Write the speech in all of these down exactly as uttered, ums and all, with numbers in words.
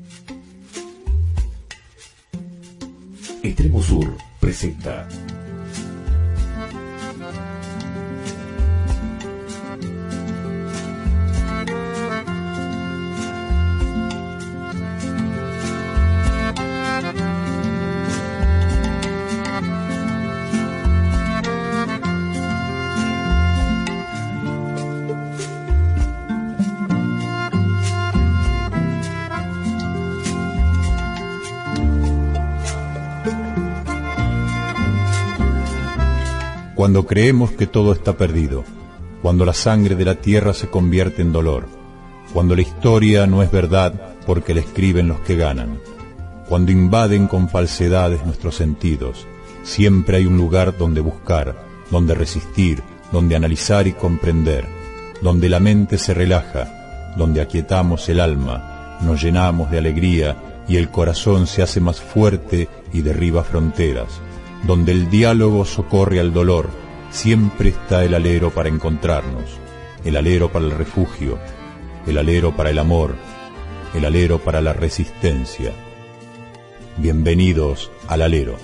Extremo Sur presenta Cuando creemos que todo está perdido, cuando la sangre de la tierra se convierte en dolor, cuando la historia no es verdad porque la escriben los que ganan, cuando invaden con falsedades nuestros sentidos, siempre hay un lugar donde buscar, donde resistir, donde analizar y comprender, donde la mente se relaja, donde aquietamos el alma, nos llenamos de alegría y el corazón se hace más fuerte y derriba fronteras, donde el diálogo socorre al dolor, siempre está el alero para encontrarnos, el alero para el refugio, el alero para el amor, el alero para la resistencia. Bienvenidos al alero.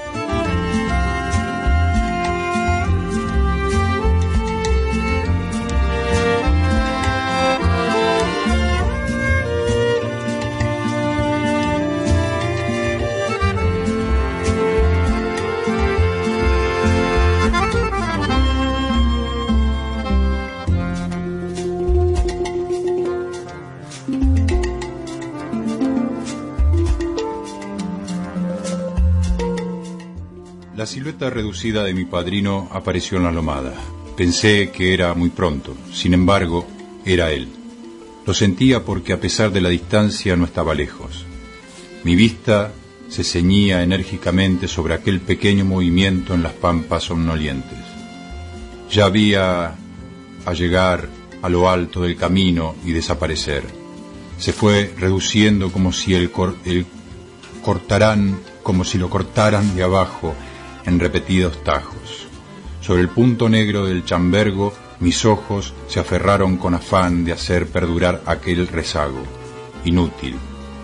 La silueta reducida de mi padrino apareció en la lomada. Pensé que era muy pronto, sin embargo, era él. Lo sentía porque a pesar de la distancia no estaba lejos. Mi vista se ceñía enérgicamente sobre aquel pequeño movimiento en las pampas somnolientes. Ya había a llegar a lo alto del camino y desaparecer. Se fue reduciendo como si el, cor el cortaran, como si lo cortaran de abajo en repetidos tajos. Sobre el punto negro del chambergo, mis ojos se aferraron con afán de hacer perdurar aquel rezago. Inútil.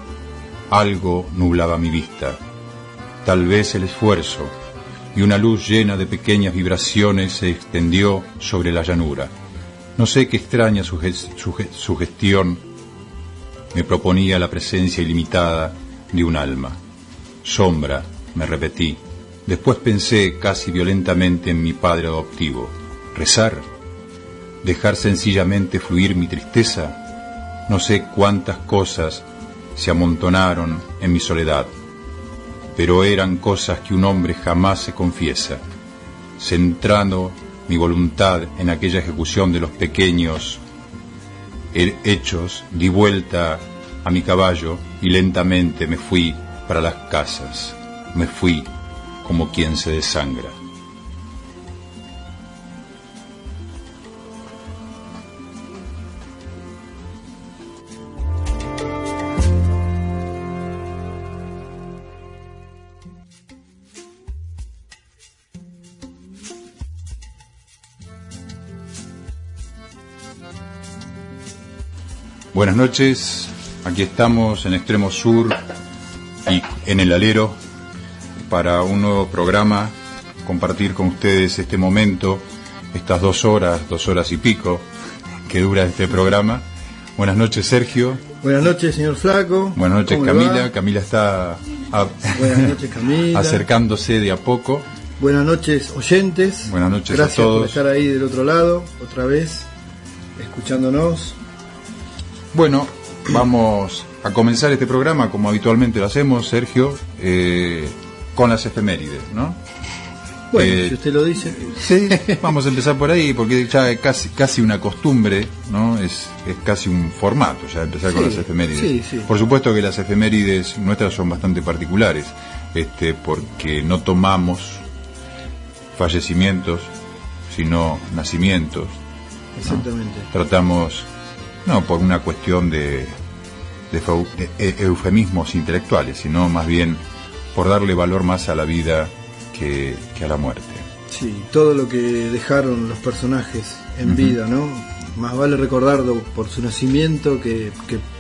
Algo nublaba mi vista. Tal vez el esfuerzo, y una luz llena de pequeñas vibraciones se extendió sobre la llanura. No sé qué extraña suge suge sugestión me proponía la presencia ilimitada de un alma. Sombra, me repetí. Después pensé casi violentamente en mi padre adoptivo. ¿Rezar? ¿Dejar sencillamente fluir mi tristeza? No sé cuántas cosas se amontonaron en mi soledad, pero eran cosas que un hombre jamás se confiesa. Centrando mi voluntad en aquella ejecución de los pequeños hechos, di vuelta a mi caballo y lentamente me fui para las casas. Me fui como quien se desangra. Buenas noches, aquí estamos en Extremo Sur y en el alero para un nuevo programa, compartir con ustedes este momento, estas dos horas, dos horas y pico que dura este programa. Buenas noches, Sergio. Buenas noches, señor Flaco. Buenas noches, Camila. Camila está a... Buenas noches, Camila. acercándose de a poco. Buenas noches, oyentes. Buenas noches Gracias a todos. por estar ahí del otro lado, otra vez, escuchándonos. Bueno, vamos a comenzar este programa como habitualmente lo hacemos, Sergio, eh, con las efemérides, ¿no? Bueno, eh, si usted lo dice. Sí, vamos a empezar por ahí, porque ya es casi, casi una costumbre, ¿no? Es, es casi un formato ya empezar sí, con las efemérides. Sí, sí. Por supuesto que las efemérides nuestras son bastante particulares, este, porque no tomamos fallecimientos, sino nacimientos. Exactamente. ¿No? Tratamos, no por una cuestión de, de, de eufemismos intelectuales, sino más bien por darle valor más a la vida que, que a la muerte. Sí, todo lo que dejaron los personajes en uh-huh. vida, ¿no? Más vale recordarlo por su nacimiento que, que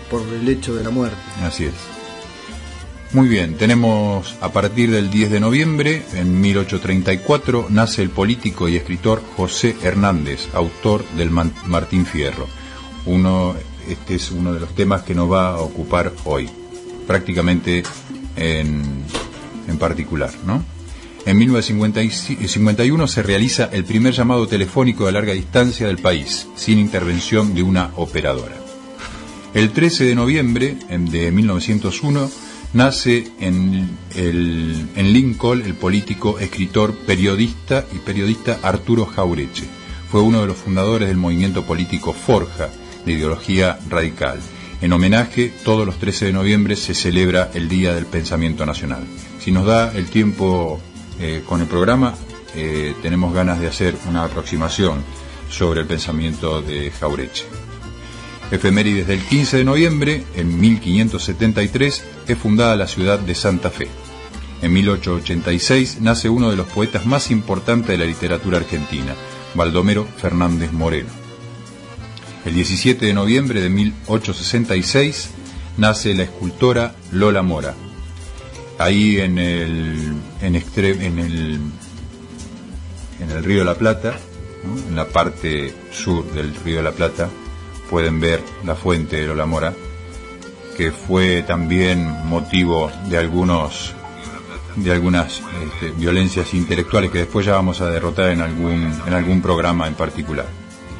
por el hecho de la muerte. Así es. Muy bien, tenemos a partir del diez de noviembre, en mil ochocientos treinta y cuatro, nace el político y escritor José Hernández, autor del Man- Martín Fierro. Uno, este es uno de los temas que nos va a ocupar hoy, prácticamente en, en particular, ¿no? En mil novecientos cincuenta y uno se realiza el primer llamado telefónico de larga distancia del país, sin intervención de una operadora. El trece de noviembre de mil novecientos uno nace en, el, en Lincoln el político, escritor, periodista y periodista Arturo Jauretche. Fue uno de los fundadores del movimiento político Forja, de ideología radical. En homenaje, todos los trece de noviembre se celebra el Día del Pensamiento Nacional. Si nos da el tiempo eh, con el programa, eh, tenemos ganas de hacer una aproximación sobre el pensamiento de Jauretche. Efemérides del quince de noviembre, en mil quinientos setenta y tres, es fundada la ciudad de Santa Fe. En mil ochocientos ochenta y seis nace uno de los poetas más importantes de la literatura argentina, Baldomero Fernández Moreno. El diecisiete de noviembre de mil ochocientos sesenta y seis nace la escultora Lola Mora. Ahí en el, en extre, en el, en el Río de la Plata, ¿no? En la parte sur del Río de la Plata, pueden ver la fuente de Lola Mora, que fue también motivo de algunos de algunas este, violencias intelectuales que después ya vamos a derrotar en algún en algún programa en particular.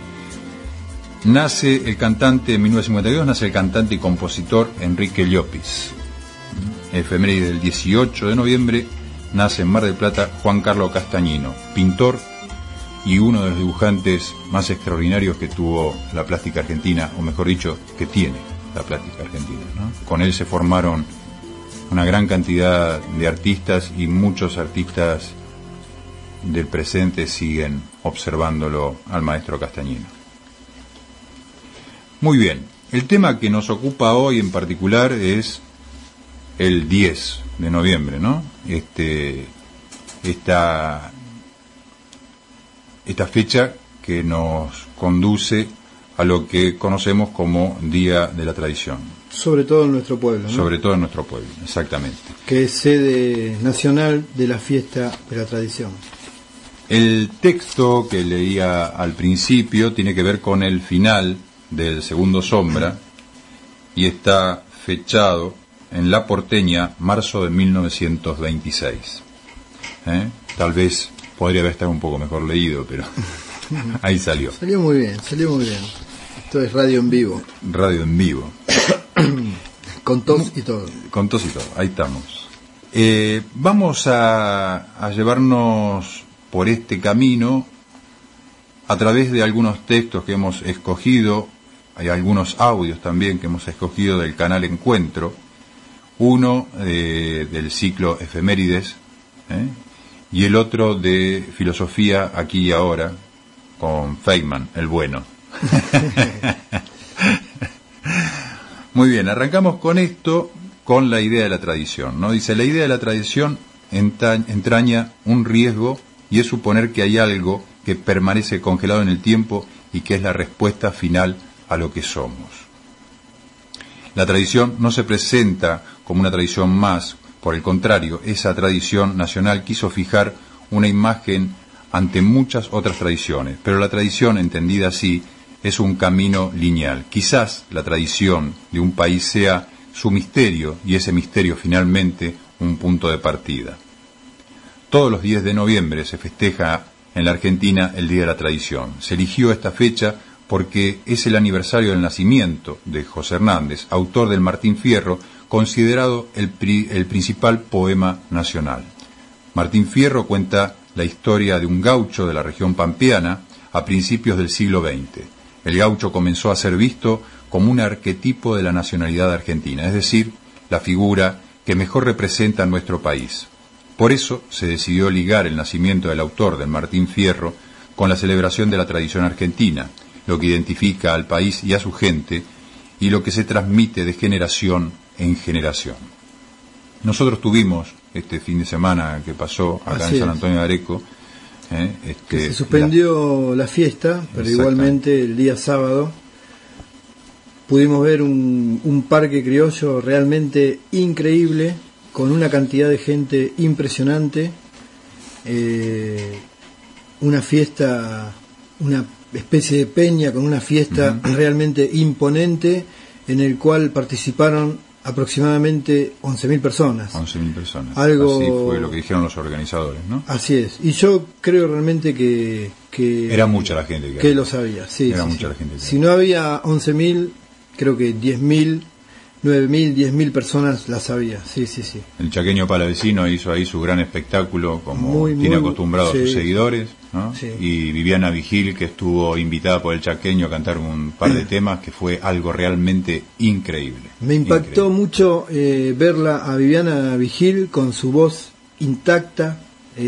Nace el cantante, en mil novecientos cincuenta y dos, nace el cantante y compositor Enrique Llopis. Efeméride del dieciocho de noviembre, nace en Mar del Plata Juan Carlos Castañino, pintor y uno de los dibujantes más extraordinarios que tuvo la plástica argentina, o mejor dicho, que tiene la plástica argentina, ¿no? Con él se formaron una gran cantidad de artistas y muchos artistas del presente siguen observándolo al maestro Castañino. Muy bien, el tema que nos ocupa hoy en particular es el diez de noviembre, ¿no? Este, esta... esta fecha que nos conduce a lo que conocemos como Día de la Tradición. Sobre todo en nuestro pueblo, ¿no? Sobre todo en nuestro pueblo, exactamente. Que es sede nacional de la fiesta de la tradición. El texto que leía al principio tiene que ver con el final del segundo sombra y está fechado en La Porteña, marzo de mil novecientos veintiséis. ¿Eh? Tal vez podría haber estado un poco mejor leído, pero ahí salió. Salió muy bien, salió muy bien. Esto es radio en vivo. Radio en vivo. Con tos y todo. Con tos y todo, ahí estamos. Eh, vamos a, a llevarnos por este camino a través de algunos textos que hemos escogido. Hay algunos audios también que hemos escogido del canal Encuentro. Uno eh, del ciclo Efemérides, ¿eh? y el otro de Filosofía aquí y ahora, con Feynman, el bueno. Muy bien, arrancamos con esto, con la idea de la tradición, ¿no? Dice, la idea de la tradición entraña un riesgo y es suponer que hay algo que permanece congelado en el tiempo y que es la respuesta final a lo que somos. La tradición no se presenta como una tradición más. Por el contrario, esa tradición nacional quiso fijar una imagen ante muchas otras tradiciones, pero la tradición, entendida así, es un camino lineal. Quizás la tradición de un país sea su misterio y ese misterio finalmente un punto de partida. Todos los diez de noviembre se festeja en la Argentina el Día de la Tradición. Se eligió esta fecha porque es el aniversario del nacimiento de José Hernández, autor del Martín Fierro, considerado el, pri, el principal poema nacional. Martín Fierro cuenta la historia de un gaucho de la región pampeana a principios del siglo veinte. El gaucho comenzó a ser visto como un arquetipo de la nacionalidad argentina, es decir, la figura que mejor representa a nuestro país. Por eso se decidió ligar el nacimiento del autor del Martín Fierro con la celebración de la tradición argentina, lo que identifica al país y a su gente y lo que se transmite de generación en generación. Nosotros tuvimos este fin de semana que pasó acá Así en San Antonio de Areco, eh, este, se suspendió la, la fiesta, pero igualmente el día sábado pudimos ver un, un parque criollo realmente increíble, con una cantidad de gente impresionante, eh, una fiesta, una especie de peña con una fiesta uh-huh. realmente imponente, en el cual participaron aproximadamente once mil personas. once mil personas. Algo... Así fue lo que dijeron los organizadores, ¿no? Así es. Y yo creo realmente que... que era mucha la gente que, que lo sabía. Sí, era sí, mucha sí. la gente que si no había once mil, creo que diez mil, nueve mil, diez mil personas la sabía. Sí, sí, sí. El chaqueño palavecino hizo ahí su gran espectáculo, como muy, tiene muy, acostumbrado sí. a sus seguidores, ¿no? Sí. Y Viviana Vigil, que estuvo invitada por el chaqueño a cantar un par de temas, que fue algo realmente increíble. Me impactó increíble. mucho eh, verla a Viviana Vigil con su voz intacta,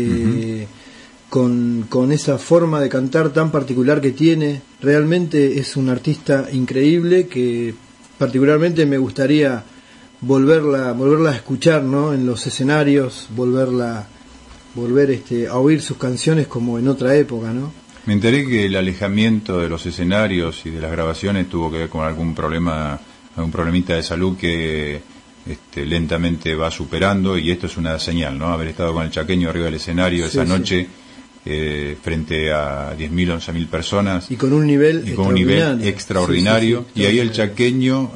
eh, uh-huh. con, con esa forma de cantar tan particular que tiene. Realmente es una artista increíble que particularmente me gustaría volverla volverla a escuchar, ¿no? En los escenarios, volverla volver este a oír sus canciones como en otra época, ¿no? Me enteré que el alejamiento de los escenarios y de las grabaciones tuvo que ver con algún problema, algún problemita de salud que este, lentamente va superando, y esto es una señal, ¿no? Haber estado con el chaqueño arriba del escenario sí, esa noche sí. eh, frente a diez mil, once mil personas y con un nivel y con un nivel extraordinario, sí, sí, sí, y ahí el chaqueño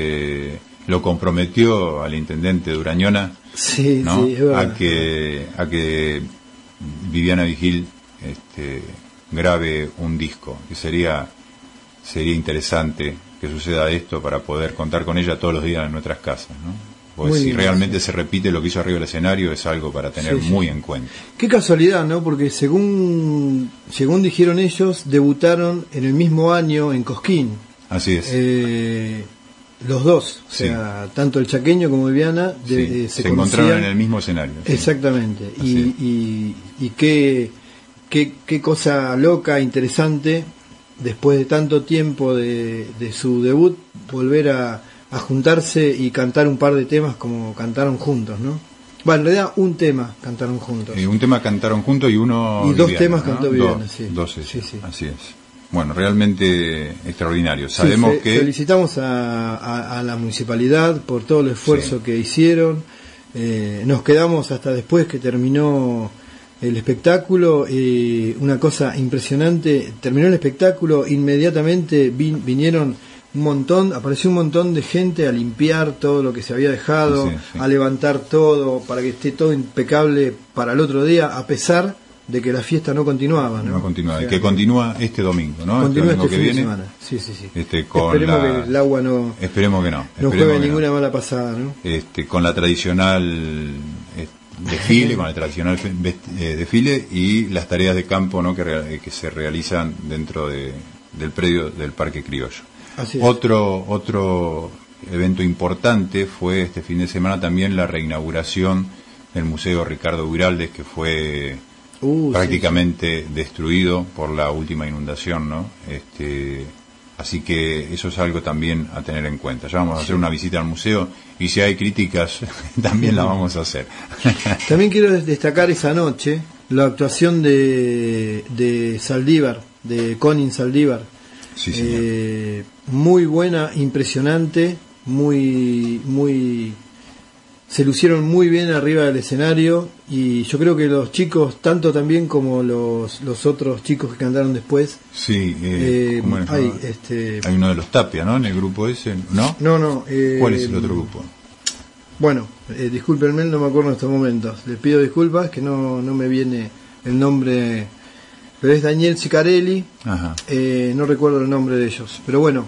le lo comprometió al intendente Durañona, sí, ¿no? sí, es verdad. a que a que Viviana Vigil este, grabe un disco, que sería sería interesante que suceda esto para poder contar con ella todos los días en nuestras casas, ¿no? Porque muy si bien, realmente sí. se repite lo que hizo arriba del escenario, es algo para tener sí, muy sí. en cuenta. Qué casualidad, ¿no? Porque según según dijeron ellos, debutaron en el mismo año en Cosquín. Así es. Eh, los dos, o sea, sí. tanto el chaqueño como Viviana de, sí. eh, se, se encontraron en el mismo escenario. Sí. Exactamente. Y, y, y qué, qué, qué cosa loca, interesante, después de tanto tiempo de, de su debut, volver a, a juntarse y cantar un par de temas como cantaron juntos, ¿no? Bueno, en realidad un tema cantaron juntos. Eh, un tema cantaron juntos y uno... Y dos Viviana, temas ¿no? cantó Viviana, dos, sí. Dos, sí, sí, sí. Así es. Bueno, realmente extraordinario. Sabemos sí, fe, que... Felicitamos a, a, a la municipalidad por todo el esfuerzo sí. que hicieron. Eh, nos quedamos hasta después que terminó el espectáculo. Eh, una cosa impresionante. Terminó el espectáculo, inmediatamente vin, vinieron un montón, apareció un montón de gente a limpiar todo lo que se había dejado, sí, sí. a levantar todo para que esté todo impecable para el otro día, a pesar de que la fiesta no continuaba, ¿no? No continúa, o sea, que continúa este domingo, ¿no? Continúa este, este fin que viene, de semana. Sí, sí, sí. Este, con esperemos la... que el agua no... Esperemos que no. No juegue ninguna no. mala pasada, ¿no? Este, con la tradicional desfile, con el tradicional desfile y las tareas de campo, ¿no? Que, que se realizan dentro de, del predio del Parque Criollo. Así es. Otro, otro evento importante fue este fin de semana también la reinauguración del Museo Ricardo Guiraldes, que fue... Uh, prácticamente sí, sí. destruido por la última inundación, ¿no? Este, así que eso es algo también a tener en cuenta. Ya vamos a hacer una visita al museo y si hay críticas también la vamos a hacer. También quiero destacar esa noche la actuación de, de Saldívar, de Conin Saldívar. Sí, señor. Eh, muy buena, impresionante, muy muy se lucieron muy bien arriba del escenario, y yo creo que los chicos, tanto también como los los otros chicos que cantaron después, sí, eh, eh, ¿cómo es, hay, no? este, hay uno de los Tapia, ¿no? En el grupo ese, ¿no? No, no. Eh, ¿Cuál es el otro grupo? Bueno, eh, discúlpenme, no me acuerdo en estos momentos. Les pido disculpas que no no me viene el nombre, pero es Daniel Cicarelli. Ajá. Eh, no recuerdo el nombre de ellos, pero bueno,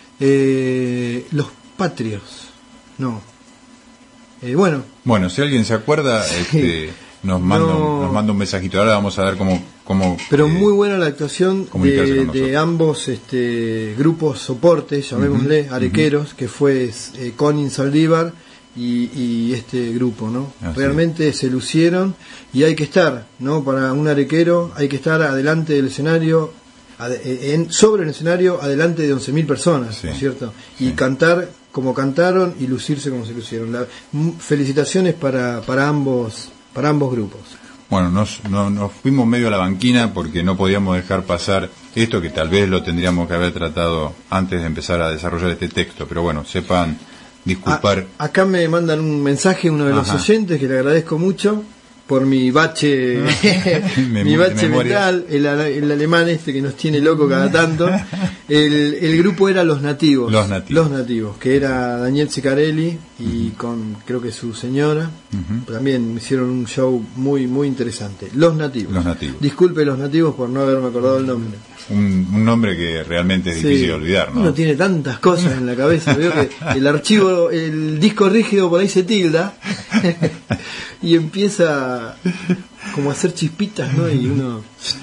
eh, los Patrios, no. Eh, bueno, bueno, si alguien se acuerda, sí, este, nos manda no, un, nos manda un mensajito. Ahora vamos a ver cómo, cómo pero eh, muy buena la actuación de, de ambos este, grupos soportes, llamémosle, uh-huh, arequeros, uh-huh. que fue eh, Conin Saldívar y, y este grupo, ¿no? Así realmente es. Se lucieron, y hay que estar, ¿no? Para un arequero hay que estar adelante del escenario, ad, en, sobre el escenario, adelante de once mil personas, sí, ¿no es cierto? Y sí, cantar como cantaron y lucirse como se lucieron. La, felicitaciones para, para ambos para ambos grupos. Bueno, nos, no, nos fuimos medio a la banquina porque no podíamos dejar pasar esto, que tal vez lo tendríamos que haber tratado antes de empezar a desarrollar este texto, pero bueno, sepan disculpar. A, acá me mandan un mensaje uno de los Ajá. oyentes, que le agradezco mucho por mi bache mi bache mental, el, el alemán este que nos tiene loco cada tanto. El, el grupo era Los Nativos, Los Nativos, Los Nativos, que era Daniel Ciccarelli y uh-huh. con creo que su señora. Uh-huh. También hicieron un show muy muy interesante. Los Nativos. Los Nativos. Disculpe Los Nativos por no haberme acordado el nombre. Un, un nombre que realmente es sí. difícil de olvidar, ¿no? Uno tiene tantas cosas en la cabeza. Veo que el archivo, el disco rígido por ahí se tilda y empieza como a hacer chispitas, ¿no? Y uno...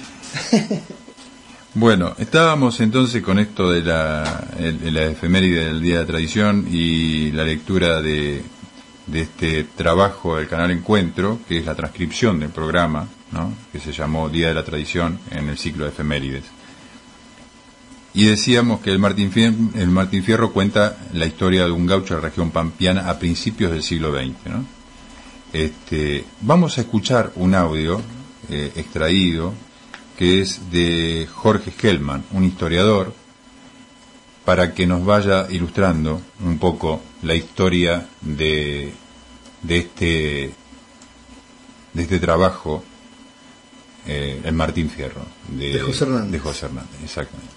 Bueno, estábamos entonces con esto de la, el, la efeméride del Día de la Tradición y la lectura de, de este trabajo del canal Encuentro, que es la transcripción del programa, ¿no? Que se llamó Día de la Tradición en el ciclo de efemérides. Y decíamos que el Martín Fierro, el Martín Fierro cuenta la historia de un gaucho de la región pampeana a principios del siglo veinte, ¿no? Este, vamos a escuchar un audio eh, extraído que es de Jorge Hellman, un historiador, para que nos vaya ilustrando un poco la historia de, de este de este trabajo, eh, el Martín Fierro de, de José Hernández. De José Hernández, exactamente.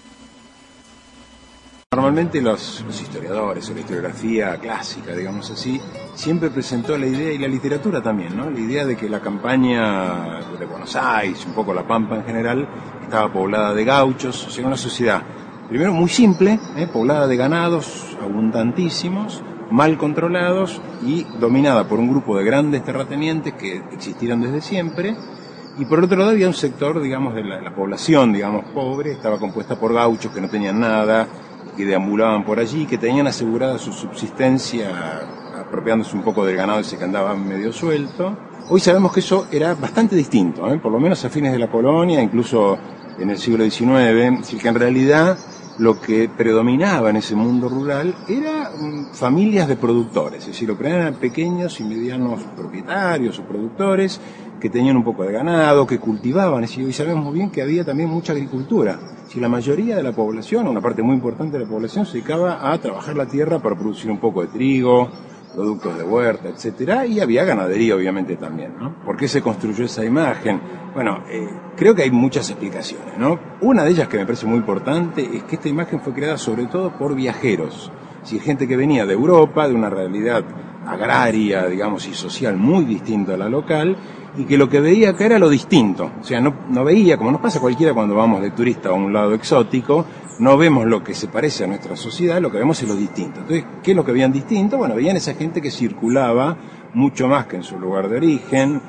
Normalmente los, los historiadores o la historiografía clásica, digamos así, siempre presentó la idea, y la literatura también, ¿no? La idea de que la campaña de Buenos Aires, un poco la Pampa en general, estaba poblada de gauchos, o sea, una sociedad, primero muy simple, ¿eh? poblada de ganados abundantísimos, mal controlados y dominada por un grupo de grandes terratenientes que existieron desde siempre. Y por otro lado había un sector, digamos, de la, la población, digamos, pobre, estaba compuesta por gauchos que no tenían nada, que deambulaban por allí, que tenían asegurada su subsistencia apropiándose un poco del ganado ese que andaba medio suelto. Hoy sabemos que eso era bastante distinto, ¿eh? por lo menos a fines de la colonia, incluso en el siglo diecinueve, es decir, que en realidad lo que predominaba en ese mundo rural era um, familias de productores, es decir, lo que eran pequeños y medianos propietarios o productores que tenían un poco de ganado, que cultivaban, es decir, hoy sabemos bien que había también mucha agricultura. Si la mayoría de la población, una parte muy importante de la población, se dedicaba a trabajar la tierra para producir un poco de trigo, productos de huerta, etcétera, y había ganadería obviamente también, ¿no? ¿Por qué se construyó esa imagen? Bueno, eh, creo que hay muchas explicaciones, ¿no? Una de ellas que me parece muy importante es que esta imagen fue creada sobre todo por viajeros, si gente que venía de Europa, de una realidad agraria, digamos, y social muy distinta a la local, y que lo que veía acá era lo distinto, o sea, no, no veía, como nos pasa a cualquiera cuando vamos de turista a un lado exótico, no vemos lo que se parece a nuestra sociedad, lo que vemos es lo distinto. Entonces, ¿qué es lo que veían distinto? Bueno, veían esa gente que circulaba mucho más que en su lugar de origen,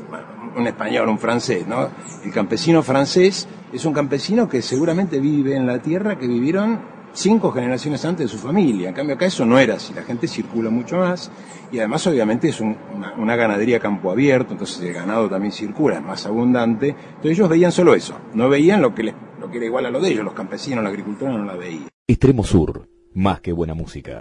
un español, un francés, ¿no? El campesino francés es un campesino que seguramente vive en la tierra que vivieron cinco generaciones antes de su familia. En cambio acá eso no era así, la gente circula mucho más y además obviamente es un, una, una ganadería a campo abierto, entonces el ganado también circula, es más abundante. Entonces ellos veían solo eso, no veían lo que, les, lo que era igual a lo de ellos, los campesinos, la agricultura no la veían. Extremo Sur, más que buena música.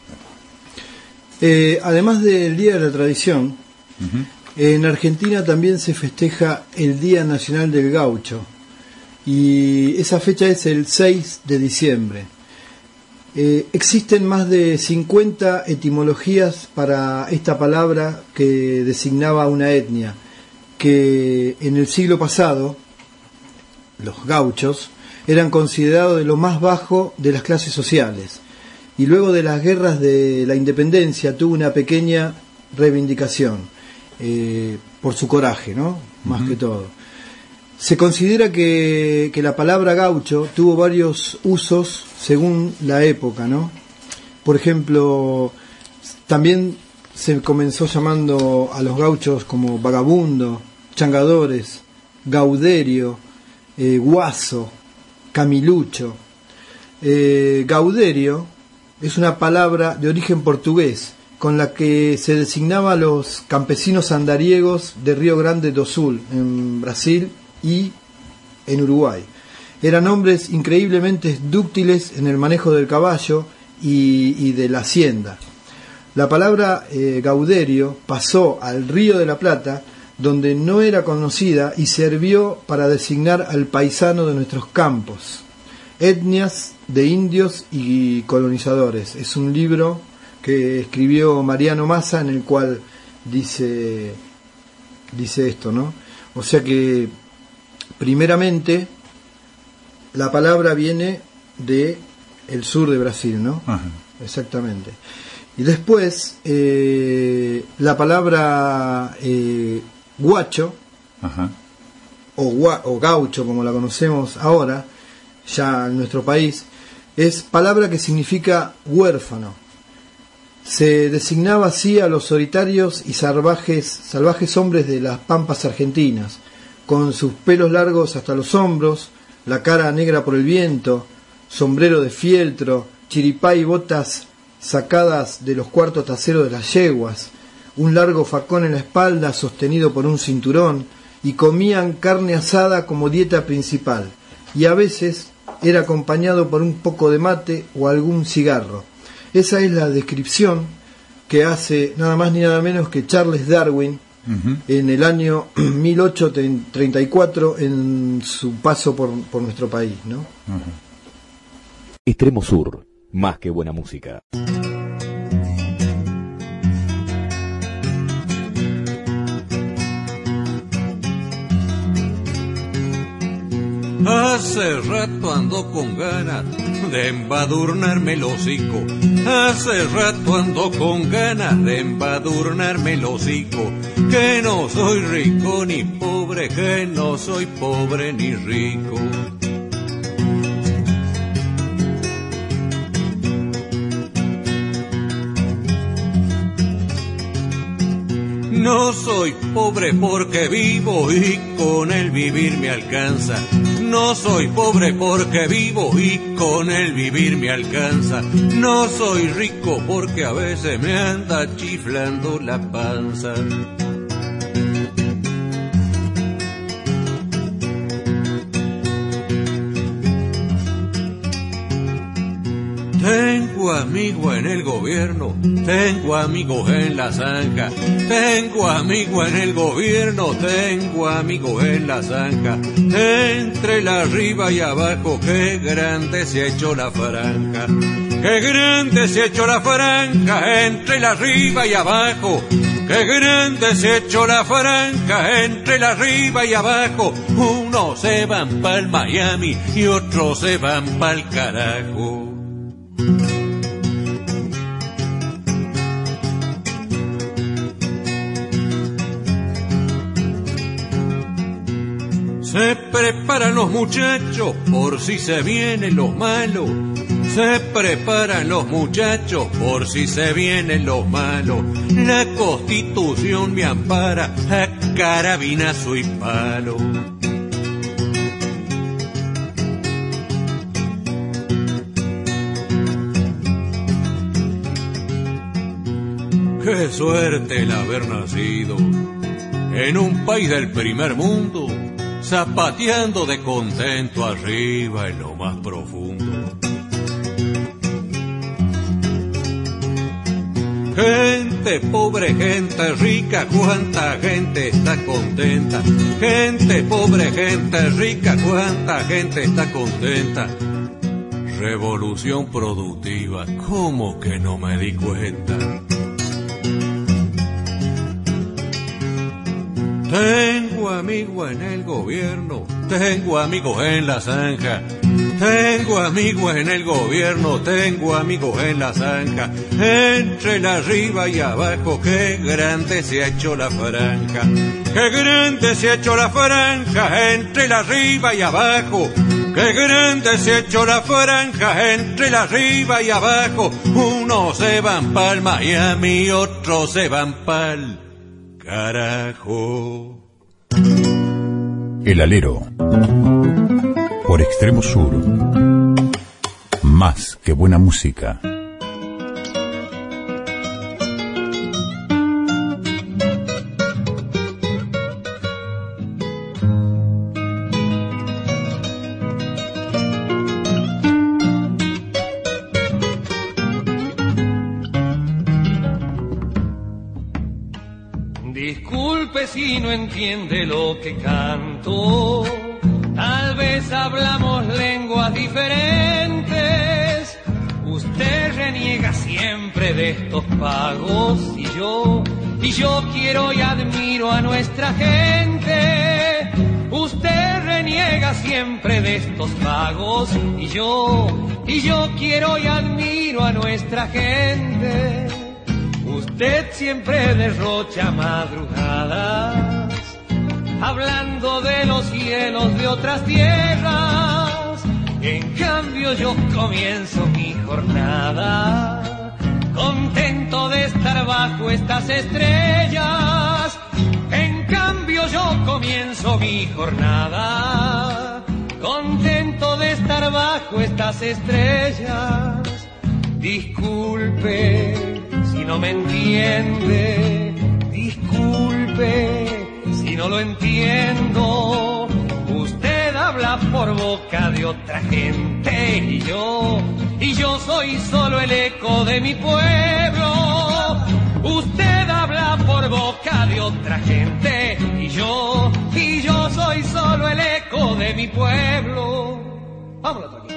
Eh, además del Día de la Tradición, uh-huh. en Argentina también se festeja el Día Nacional del Gaucho y esa fecha es el seis de diciembre. Eh, existen más de cincuenta etimologías para esta palabra que designaba una etnia, que en el siglo pasado, los gauchos, eran considerados de lo más bajo de las clases sociales, y luego de las guerras de la independencia tuvo una pequeña reivindicación, eh, por su coraje, ¿no? Más uh-huh. que todo. Se considera que, que la palabra gaucho tuvo varios usos según la época, ¿no? Por ejemplo, también se comenzó llamando a los gauchos como vagabundo, changadores, gauderio, eh, guaso, camilucho. Eh, gauderio es una palabra de origen portugués con la que se designaba a los campesinos andariegos de Río Grande do Sul, en Brasil y en Uruguay. Eran hombres increíblemente dúctiles en el manejo del caballo y, y de la hacienda. La palabra eh, gauderio pasó al Río de la Plata donde no era conocida y sirvió para designar al paisano de nuestros campos. Etnias de indios y colonizadores. Es un libro que escribió Mariano Massa en el cual dice, dice esto, ¿no? O sea que, primeramente, la palabra viene de el sur de Brasil, ¿no? Ajá. Exactamente. Y después, eh, la palabra eh, guacho, ajá, o, gua, o gaucho, como la conocemos ahora, ya en nuestro país, es palabra que significa huérfano. Se designaba así a los solitarios y salvajes, salvajes hombres de las pampas argentinas, con sus pelos largos hasta los hombros, la cara negra por el viento, sombrero de fieltro, chiripá y botas sacadas de los cuartos traseros de las yeguas, un largo facón en la espalda sostenido por un cinturón, y comían carne asada como dieta principal, y a veces era acompañado por un poco de mate o algún cigarro. Esa es la descripción que hace nada más ni nada menos que Charles Darwin, uh-huh, en el año mil ochocientos treinta y cuatro en su paso por, por nuestro país, ¿no? Uh-huh. Extremo Sur, más que buena música. Hace rato ando con ganas de embadurnarme el hocico. Hace rato ando con ganas de embadurnarme el hocico. Que no soy rico ni pobre, que no soy pobre ni rico. No soy pobre porque vivo y con el vivir me alcanza. No soy pobre porque vivo y con el vivir me alcanza. No soy rico porque a veces me anda chiflando la panza. Tengo amigos en el gobierno, tengo amigos en la zanja, tengo amigos en el gobierno, tengo amigos en la zanja. Entre la arriba y abajo, qué grande se ha hecho la franja. Qué grande se ha hecho la franja entre la arriba y abajo. Qué grande se ha hecho la franja entre la arriba y abajo. Unos se van pa'l Miami y otros se van pa'l carajo. Se preparan los muchachos por si se vienen los malos. Se preparan los muchachos por si se vienen los malos. La Constitución me ampara a carabinazo y palo. Qué suerte el haber nacido en un país del primer mundo, zapateando de contento arriba en lo más profundo. Gente pobre, gente rica, cuánta gente está contenta. Gente pobre, gente rica, cuánta gente está contenta. Revolución productiva, ¿cómo que no me di cuenta? Tengo amigos en el gobierno, tengo amigos en la zanja. Tengo amigos en el gobierno, tengo amigos en la zanja. Entre la arriba y abajo, qué grande se ha hecho la franja. Qué grande se ha hecho la franja entre la arriba y abajo. Qué grande se ha hecho la franja entre la arriba y abajo. Unos se van pa'l Miami, otros se van pa'l carajo. El Alero, por Extremo Sur, más que buena música. Disculpe si no entiende lo que canto, tal vez hablamos lenguas diferentes. Usted reniega siempre de estos pagos y yo, y yo quiero y admiro a nuestra gente. Usted reniega siempre de estos pagos y yo, y yo quiero y admiro a nuestra gente. Usted siempre derrocha madrugadas, hablando de los cielos de otras tierras. En cambio yo comienzo mi jornada, contento de estar bajo estas estrellas. En cambio yo comienzo mi jornada, contento de estar bajo estas estrellas. Disculpe si no me entiende, disculpe si no lo entiendo. Usted habla por boca de otra gente y yo, y yo soy solo el eco de mi pueblo. Usted habla por boca de otra gente y yo, y yo soy solo el eco de mi pueblo. Vámonos aquí.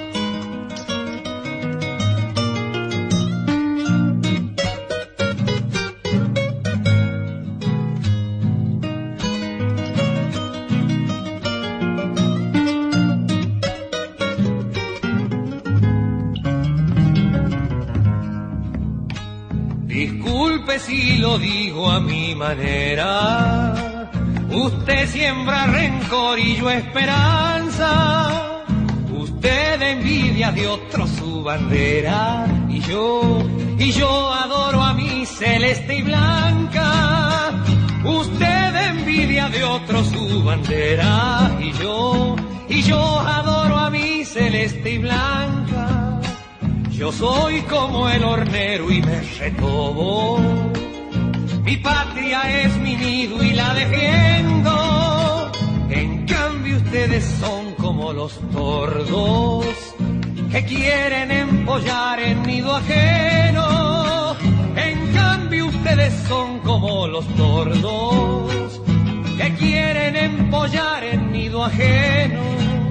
Disculpe si lo digo a mi manera, usted siembra rencor y yo esperanza. Usted envidia de otro su bandera y yo, y yo adoro a mi celeste y blanca. Usted envidia de otro su bandera y yo, y yo adoro a mi celeste y blanca. Yo soy como el hornero y me retobo, mi patria es mi nido y la defiendo. En cambio ustedes son como los tordos que quieren empollar en nido ajeno. En cambio ustedes son como los tordos que quieren empollar en nido ajeno.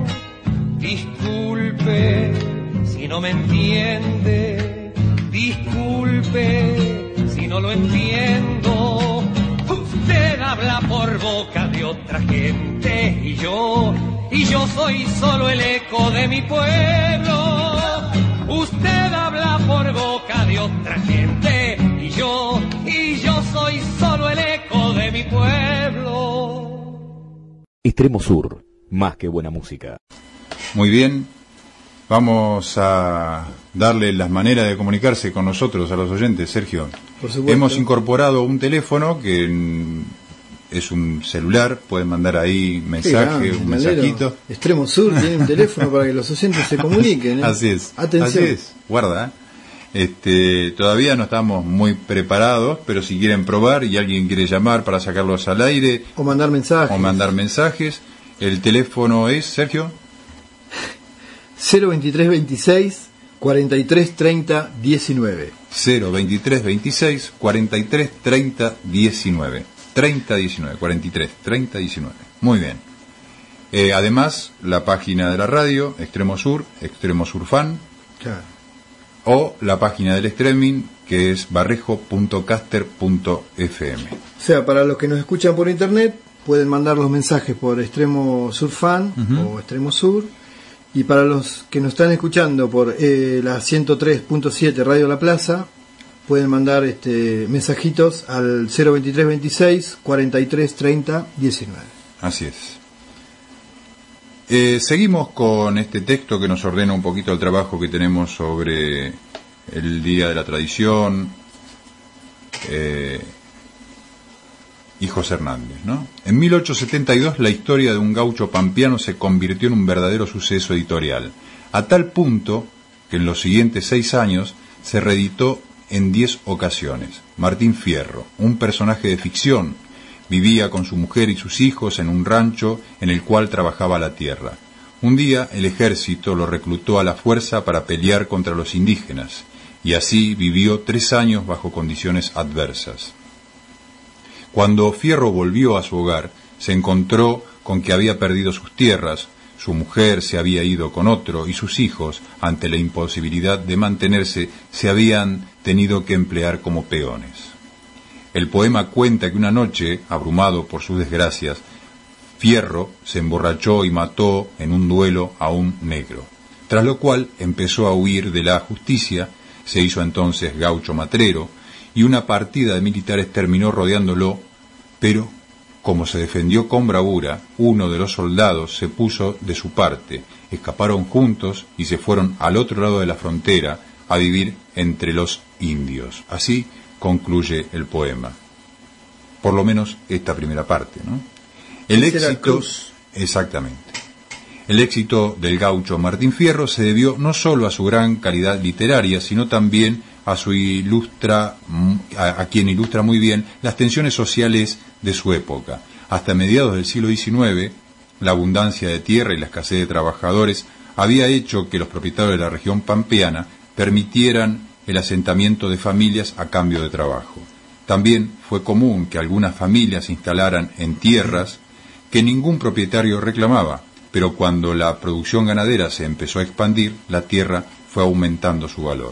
Disculpe si no me entiende, disculpe si no lo entiendo. Usted habla por boca de otra gente y yo, y yo soy solo el eco de mi pueblo. Usted habla por boca de otra gente y yo, y yo soy solo el eco de mi pueblo. Extremo Sur, más que buena música. Muy bien. Vamos a darle las maneras de comunicarse con nosotros a los oyentes, Sergio. Por supuesto. Hemos incorporado un teléfono que es un celular, pueden mandar ahí mensaje, un mensajito. Extremo Sur tiene un teléfono para que los oyentes se comuniquen, ¿eh? Así es. Atención. Así es. Guarda, ¿eh? Este, todavía no estamos muy preparados, pero si quieren probar y alguien quiere llamar para sacarlos al aire o mandar mensajes, o mandar mensajes, el teléfono es, Sergio, cero veintitrés veintiséis cuarenta y tres treinta diecinueve. cero veintitrés veintiséis cuarenta y tres treinta diecinueve. treinta diecinueve, cuarenta y tres treinta diecinueve. Muy bien. Eh, además, la página de la radio, Extremo Sur, Extremo Sur Fan. Claro. O la página del streaming, que es barrejo punto caster punto f m. O sea, para los que nos escuchan por internet, pueden mandar los mensajes por Extremo Sur Fan uh-huh. o Extremo Sur. Y para los que nos están escuchando por eh, la ciento tres punto siete Radio La Plaza, pueden mandar este mensajitos al cero veintitrés veintiséis cuarenta y tres treinta diecinueve. Así es. Eh, seguimos con este texto que nos ordena un poquito el trabajo que tenemos sobre el Día de la Tradición, eh, Hijos Hernández, ¿no? En mil ochocientos setenta y dos la historia de un gaucho pampeano se convirtió en un verdadero suceso editorial, a tal punto que en los siguientes seis años se reeditó en diez ocasiones. Martín Fierro, un personaje de ficción, vivía con su mujer y sus hijos en un rancho en el cual trabajaba la tierra. Un día el ejército lo reclutó a la fuerza para pelear contra los indígenas, y así vivió tres años bajo condiciones adversas. Cuando Fierro volvió a su hogar, se encontró con que había perdido sus tierras, su mujer se había ido con otro y sus hijos, ante la imposibilidad de mantenerse, se habían tenido que emplear como peones. El poema cuenta que una noche, abrumado por sus desgracias, Fierro se emborrachó y mató en un duelo a un negro, tras lo cual empezó a huir de la justicia, se hizo entonces gaucho matrero, y una partida de militares terminó rodeándolo, pero, como se defendió con bravura, uno de los soldados se puso de su parte, escaparon juntos y se fueron al otro lado de la frontera a vivir entre los indios. Así concluye el poema. Por lo menos esta primera parte, ¿no? El éxito, exactamente. El éxito del gaucho Martín Fierro se debió no solo a su gran calidad literaria, sino también a su ilustra, a, a quien ilustra muy bien las tensiones sociales de su época. Hasta mediados del siglo diecinueve, la abundancia de tierra y la escasez de trabajadores había hecho que los propietarios de la región pampeana permitieran el asentamiento de familias a cambio de trabajo. También fue común que algunas familias se instalaran en tierras que ningún propietario reclamaba, pero cuando la producción ganadera se empezó a expandir, la tierra fue aumentando su valor.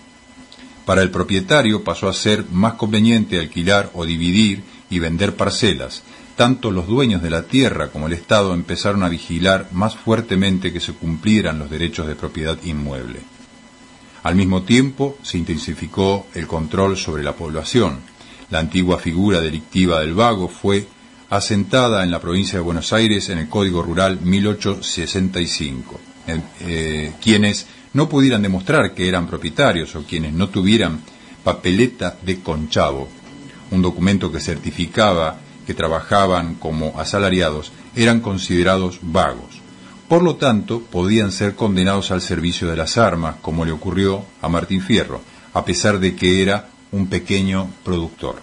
Para el propietario pasó a ser más conveniente alquilar o dividir y vender parcelas. Tanto los dueños de la tierra como el Estado empezaron a vigilar más fuertemente que se cumplieran los derechos de propiedad inmueble. Al mismo tiempo, se intensificó el control sobre la población. La antigua figura delictiva del vago fue asentada en la provincia de Buenos Aires en el Código Rural mil ochocientos sesenta y cinco. Eh, eh, quienes no pudieran demostrar que eran propietarios o quienes no tuvieran papeleta de conchavo, un documento que certificaba que trabajaban como asalariados, eran considerados vagos. Por lo tanto, podían ser condenados al servicio de las armas, como le ocurrió a Martín Fierro, a pesar de que era un pequeño productor.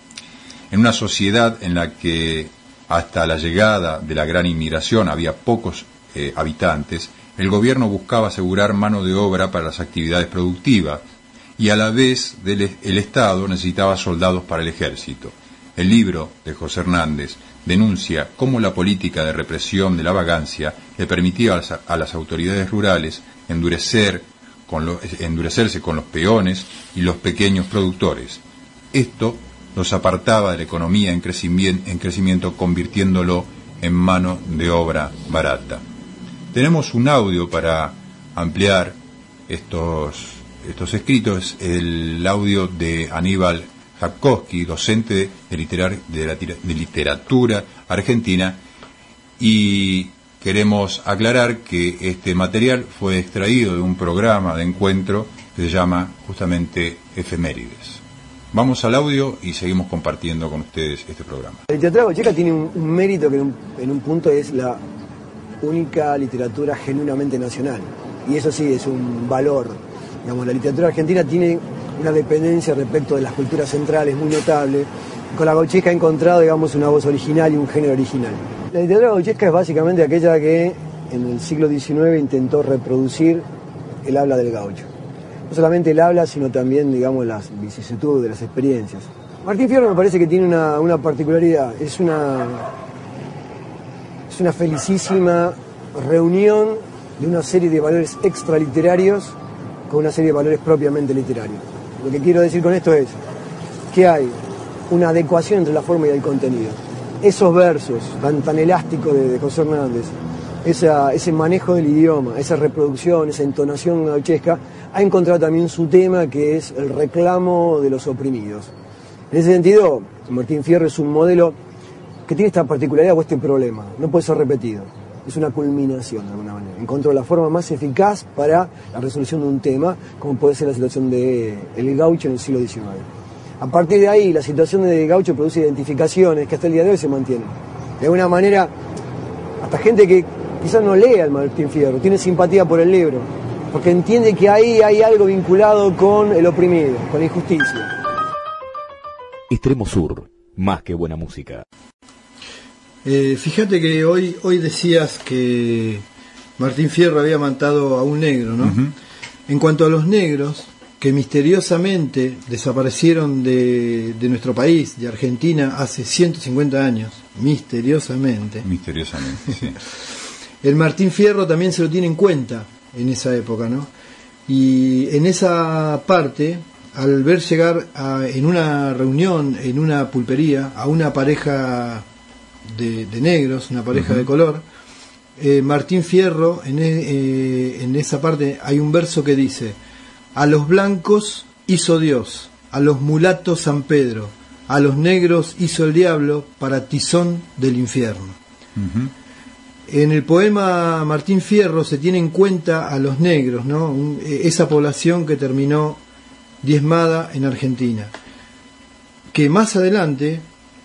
En una sociedad en la que hasta la llegada de la gran inmigración había pocos eh, habitantes, el gobierno buscaba asegurar mano de obra para las actividades productivas y a la vez del, el Estado necesitaba soldados para el ejército. El libro de José Hernández denuncia cómo la política de represión de la vagancia le permitía a las, a las autoridades rurales endurecer con lo, endurecerse con los peones y los pequeños productores. Esto los apartaba de la economía en crecimiento, en crecimiento convirtiéndolo en mano de obra barata. Tenemos un audio para ampliar estos, estos escritos, el audio de Aníbal Japkowski, docente de, literar, de, la, de literatura argentina, y queremos aclarar que este material fue extraído de un programa de encuentro que se llama justamente Efemérides. Vamos al audio y seguimos compartiendo con ustedes este programa. La literatura gaucheca tiene un, un mérito que en un, en un punto es la única literatura genuinamente nacional, y eso sí es un valor. Digamos, la literatura argentina tiene una dependencia respecto de las culturas centrales muy notable. Con la gauchesca ha encontrado, digamos, una voz original y un género original. La literatura gauchesca es básicamente aquella que en el siglo diecinueve intentó reproducir el habla del gaucho. No solamente el habla, sino también, digamos, las vicisitudes, las experiencias. Martín Fierro me parece que tiene una, una particularidad, es una, es una felicísima reunión de una serie de valores extraliterarios con una serie de valores propiamente literarios. Lo que quiero decir con esto es que hay una adecuación entre la forma y el contenido. Esos versos tan, tan elásticos de, de José Hernández, esa, ese manejo del idioma, esa reproducción, esa entonación gauchesca, ha encontrado también su tema, que es el reclamo de los oprimidos. En ese sentido, Martín Fierro es un modelo que tiene esta particularidad o este problema, no puede ser repetido. Es una culminación de alguna manera. Encontró la forma más eficaz para la resolución de un tema, como puede ser la situación del gaucho en el siglo diecinueve. A partir de ahí, la situación del gaucho produce identificaciones que hasta el día de hoy se mantienen. De alguna manera, hasta gente que quizás no lea al Martín Fierro, tiene simpatía por el libro, porque entiende que ahí hay algo vinculado con el oprimido, con la injusticia. Extremo Sur, más que buena música. Eh, fíjate que hoy hoy decías que Martín Fierro había matado a un negro, ¿no? Uh-huh. En cuanto a los negros, que misteriosamente desaparecieron de, de nuestro país, de Argentina, hace ciento cincuenta años, misteriosamente. Misteriosamente, sí. El Martín Fierro también se lo tiene en cuenta en esa época, ¿no? Y en esa parte, al ver llegar a, en una reunión, en una pulpería, a una pareja de, de negros, una pareja uh-huh. de color, eh, Martín Fierro, en, eh, en esa parte hay un verso que dice: a los blancos hizo Dios, a los mulatos San Pedro, a los negros hizo el diablo para tizón del infierno. Uh-huh. En el poema Martín Fierro se tiene en cuenta a los negros, ¿no? Un, esa población que terminó diezmada en Argentina. Que más adelante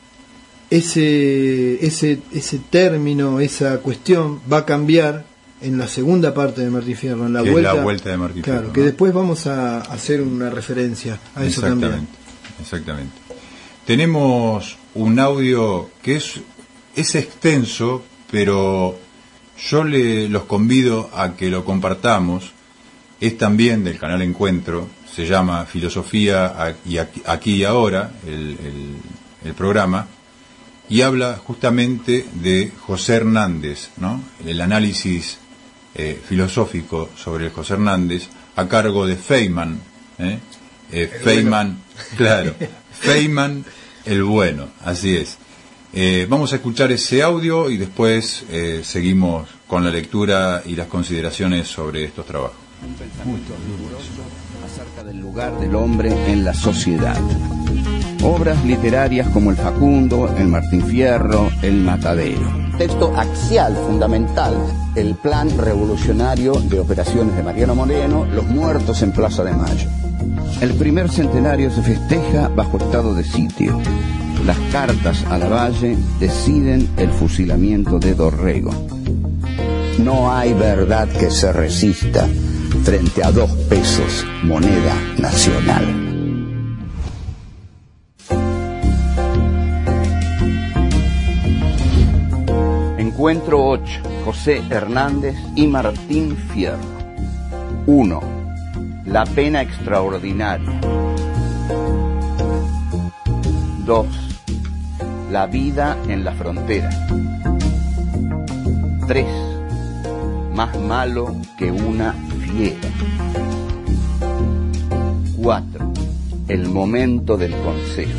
ese, ese, ese término, esa cuestión va a cambiar en la segunda parte de Martín Fierro, en la vuelta, la vuelta de Martín claro, Fierro, que ¿no? después vamos a hacer una referencia a eso también. Exactamente. Tenemos un audio que es, es extenso, pero yo le, los convido a que lo compartamos. Es también del canal Encuentro, se llama Filosofía y aquí y ahora, el, el, el programa, y habla justamente de José Hernández, ¿no? El análisis eh, filosófico sobre José Hernández a cargo de Feynman, ¿eh? Eh, Feynman, bueno. Claro, Feynman el bueno, así es. Eh, vamos a escuchar ese audio y después eh, seguimos con la lectura y las consideraciones sobre estos trabajos. Un pensamiento riguroso acerca del lugar del hombre en la sociedad. Obras literarias como el Facundo, el Martín Fierro, el Matadero. Texto axial, fundamental, el plan revolucionario de operaciones de Mariano Moreno, Los muertos en Plaza de Mayo. El primer centenario se festeja bajo estado de sitio. Las cartas a Lavalle deciden el fusilamiento de Dorrego. No hay verdad que se resista frente a dos pesos, moneda nacional. Encuentro ocho. José Hernández y Martín Fierro. uno. La pena extraordinaria. dos. La vida en la frontera. tres. Más malo que una fiera. cuatro. El momento del consejo.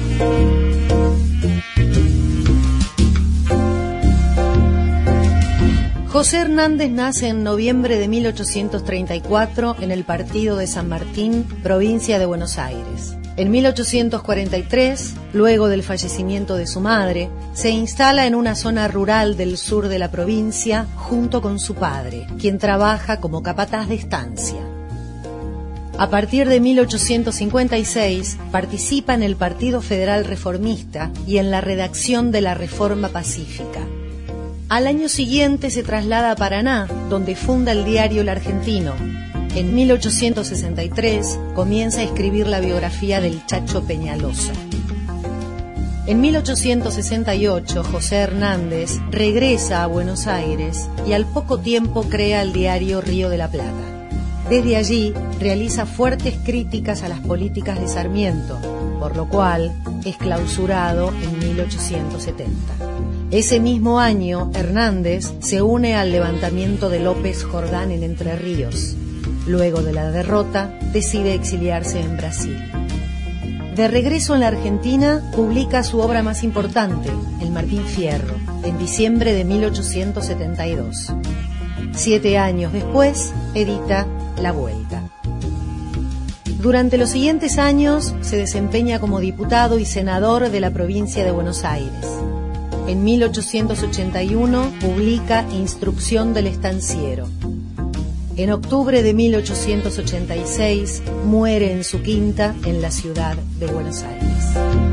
José Hernández nace en noviembre de mil ochocientos treinta y cuatro en el partido de San Martín, provincia de Buenos Aires. En mil ochocientos cuarenta y tres, luego del fallecimiento de su madre, se instala en una zona rural del sur de la provincia junto con su padre, quien trabaja como capataz de estancia. A partir de mil ochocientos cincuenta y seis, participa en el Partido Federal Reformista y en la redacción de la Reforma Pacífica. Al año siguiente se traslada a Paraná, donde funda el diario El Argentino. En mil ochocientos sesenta y tres comienza a escribir la biografía del Chacho Peñalosa. En mil ochocientos sesenta y ocho, José Hernández regresa a Buenos Aires y al poco tiempo crea el diario Río de la Plata. Desde allí realiza fuertes críticas a las políticas de Sarmiento, por lo cual es clausurado en mil ochocientos setenta. Ese mismo año, Hernández se une al levantamiento de López Jordán en Entre Ríos. Luego de la derrota, decide exiliarse en Brasil. De regreso en la Argentina, publica su obra más importante, El Martín Fierro, en diciembre de mil ochocientos setenta y dos. Siete años después, edita La Vuelta. Durante los siguientes años, se desempeña como diputado y senador de la provincia de Buenos Aires. En mil ochocientos ochenta y uno publica Instrucción del Estanciero. En octubre de mil ochocientos ochenta y seis muere en su quinta en la ciudad de Buenos Aires.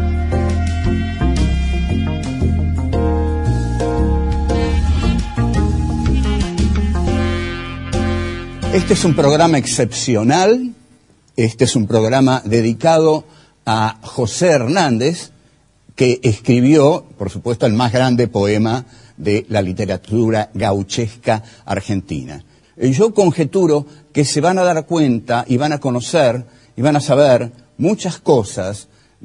Este es un programa excepcional, este es un programa dedicado a José Hernández, que escribió, por supuesto, el más grande poema de la literatura gauchesca argentina. Yo conjeturo que se van a dar cuenta y van a conocer y van a saber muchas cosas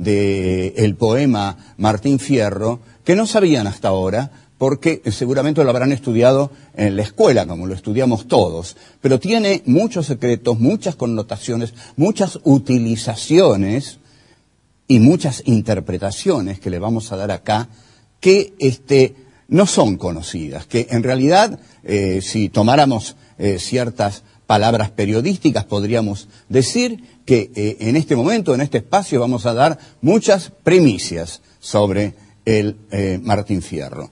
del poema Martín Fierro que no sabían hasta ahora, porque seguramente lo habrán estudiado en la escuela, como lo estudiamos todos, pero tiene muchos secretos, muchas connotaciones, muchas utilizaciones y muchas interpretaciones que le vamos a dar acá, que este, no son conocidas, que en realidad, eh, si tomáramos eh, ciertas palabras periodísticas, podríamos decir que eh, en este momento, en este espacio, vamos a dar muchas primicias sobre el eh, Martín Fierro.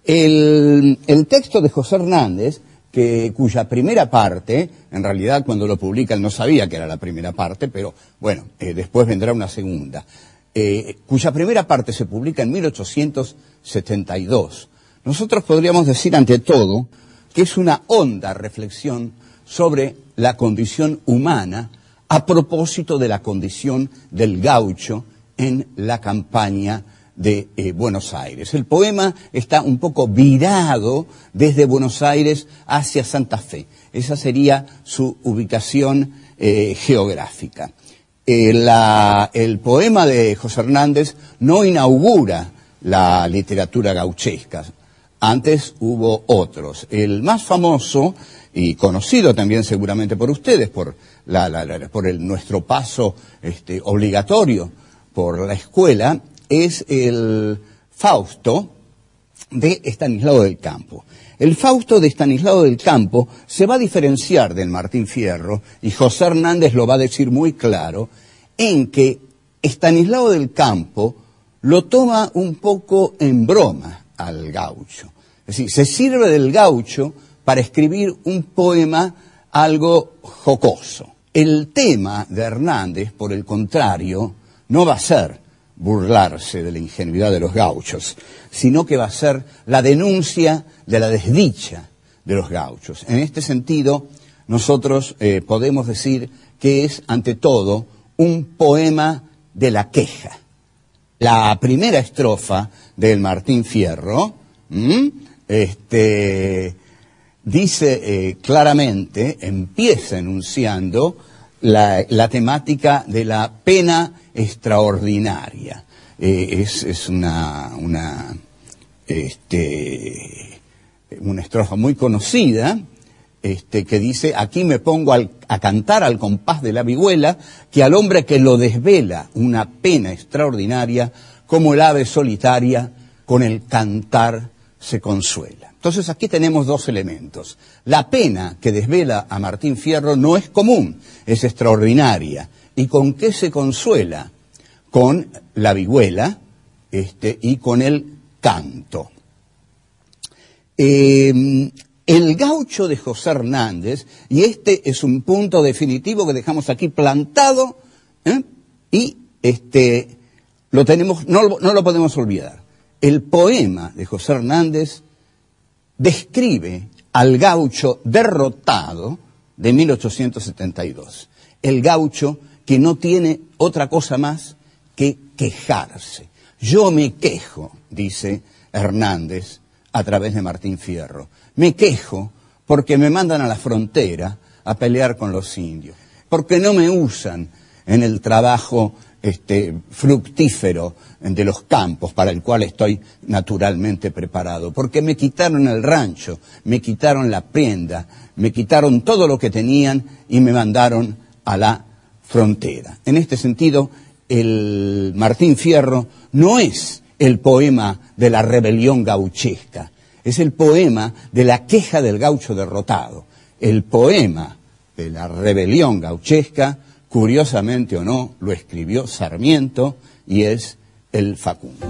El, el texto de José Hernández, que, cuya primera parte, en realidad cuando lo publica él no sabía que era la primera parte, pero bueno, eh, después vendrá una segunda, eh, cuya primera parte se publica en mil ochocientos setenta y dos. Nosotros podríamos decir ante todo que es una honda reflexión sobre la condición humana a propósito de la condición del gaucho en la campaña de eh, Buenos Aires. El poema está un poco virado desde Buenos Aires hacia Santa Fe. Esa sería su ubicación eh, geográfica. Eh, la, el poema de José Hernández no inaugura la literatura gauchesca. Antes hubo otros. El más famoso y conocido también seguramente por ustedes, por, la, la, la, por el, nuestro paso este, obligatorio por la escuela, es el Fausto de Estanislao del Campo. El Fausto de Estanislao del Campo se va a diferenciar del Martín Fierro, y José Hernández lo va a decir muy claro, en que Estanislao del Campo lo toma un poco en broma al gaucho. Es decir, se sirve del gaucho para escribir un poema algo jocoso. El tema de Hernández, por el contrario, no va a ser burlarse de la ingenuidad de los gauchos, sino que va a ser la denuncia de la desdicha de los gauchos. En este sentido, nosotros eh, podemos decir que es, ante todo, un poema de la queja. La primera estrofa del Martín Fierro ¿m? este, dice eh, claramente, empieza enunciando la, la temática de la pena extraordinaria. Eh, es, es una, una, este, una estrofa muy conocida, este, que dice: aquí me pongo al, a cantar al compás de la vihuela, que al hombre que lo desvela una pena extraordinaria, como el ave solitaria, con el cantar se consuela. Entonces aquí tenemos dos elementos. La pena que desvela a Martín Fierro no es común, es extraordinaria. ¿Y con qué se consuela? Con la vihuela este, y con el canto. Eh, el gaucho de José Hernández, y este es un punto definitivo que dejamos aquí plantado, ¿eh? y este, lo tenemos, no, no lo podemos olvidar. El poema de José Hernández describe al gaucho derrotado de mil ochocientos setenta y dos. El gaucho que no tiene otra cosa más que quejarse. Yo me quejo, dice Hernández a través de Martín Fierro. Me quejo porque me mandan a la frontera a pelear con los indios, porque no me usan en el trabajo este, fructífero de los campos para el cual estoy naturalmente preparado, porque me quitaron el rancho, me quitaron la prenda, me quitaron todo lo que tenían y me mandaron a la frontera. En este sentido, el Martín Fierro no es el poema de la rebelión gauchesca, es el poema de la queja del gaucho derrotado. El poema de la rebelión gauchesca, curiosamente o no, lo escribió Sarmiento y es el Facundo.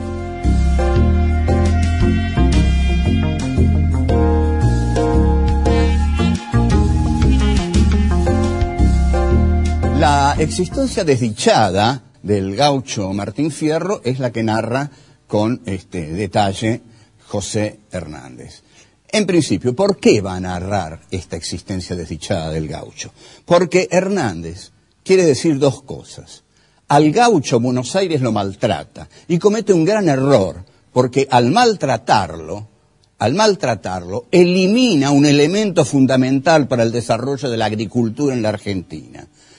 La existencia desdichada del gaucho Martín Fierro es la que narra con este detalle José Hernández. En principio, ¿por qué va a narrar esta existencia desdichada del gaucho? Porque Hernández quiere decir dos cosas. Al gaucho Buenos Aires lo maltrata y comete un gran error, porque al maltratarlo, al maltratarlo, elimina un elemento fundamental para el desarrollo de la agricultura en la Argentina.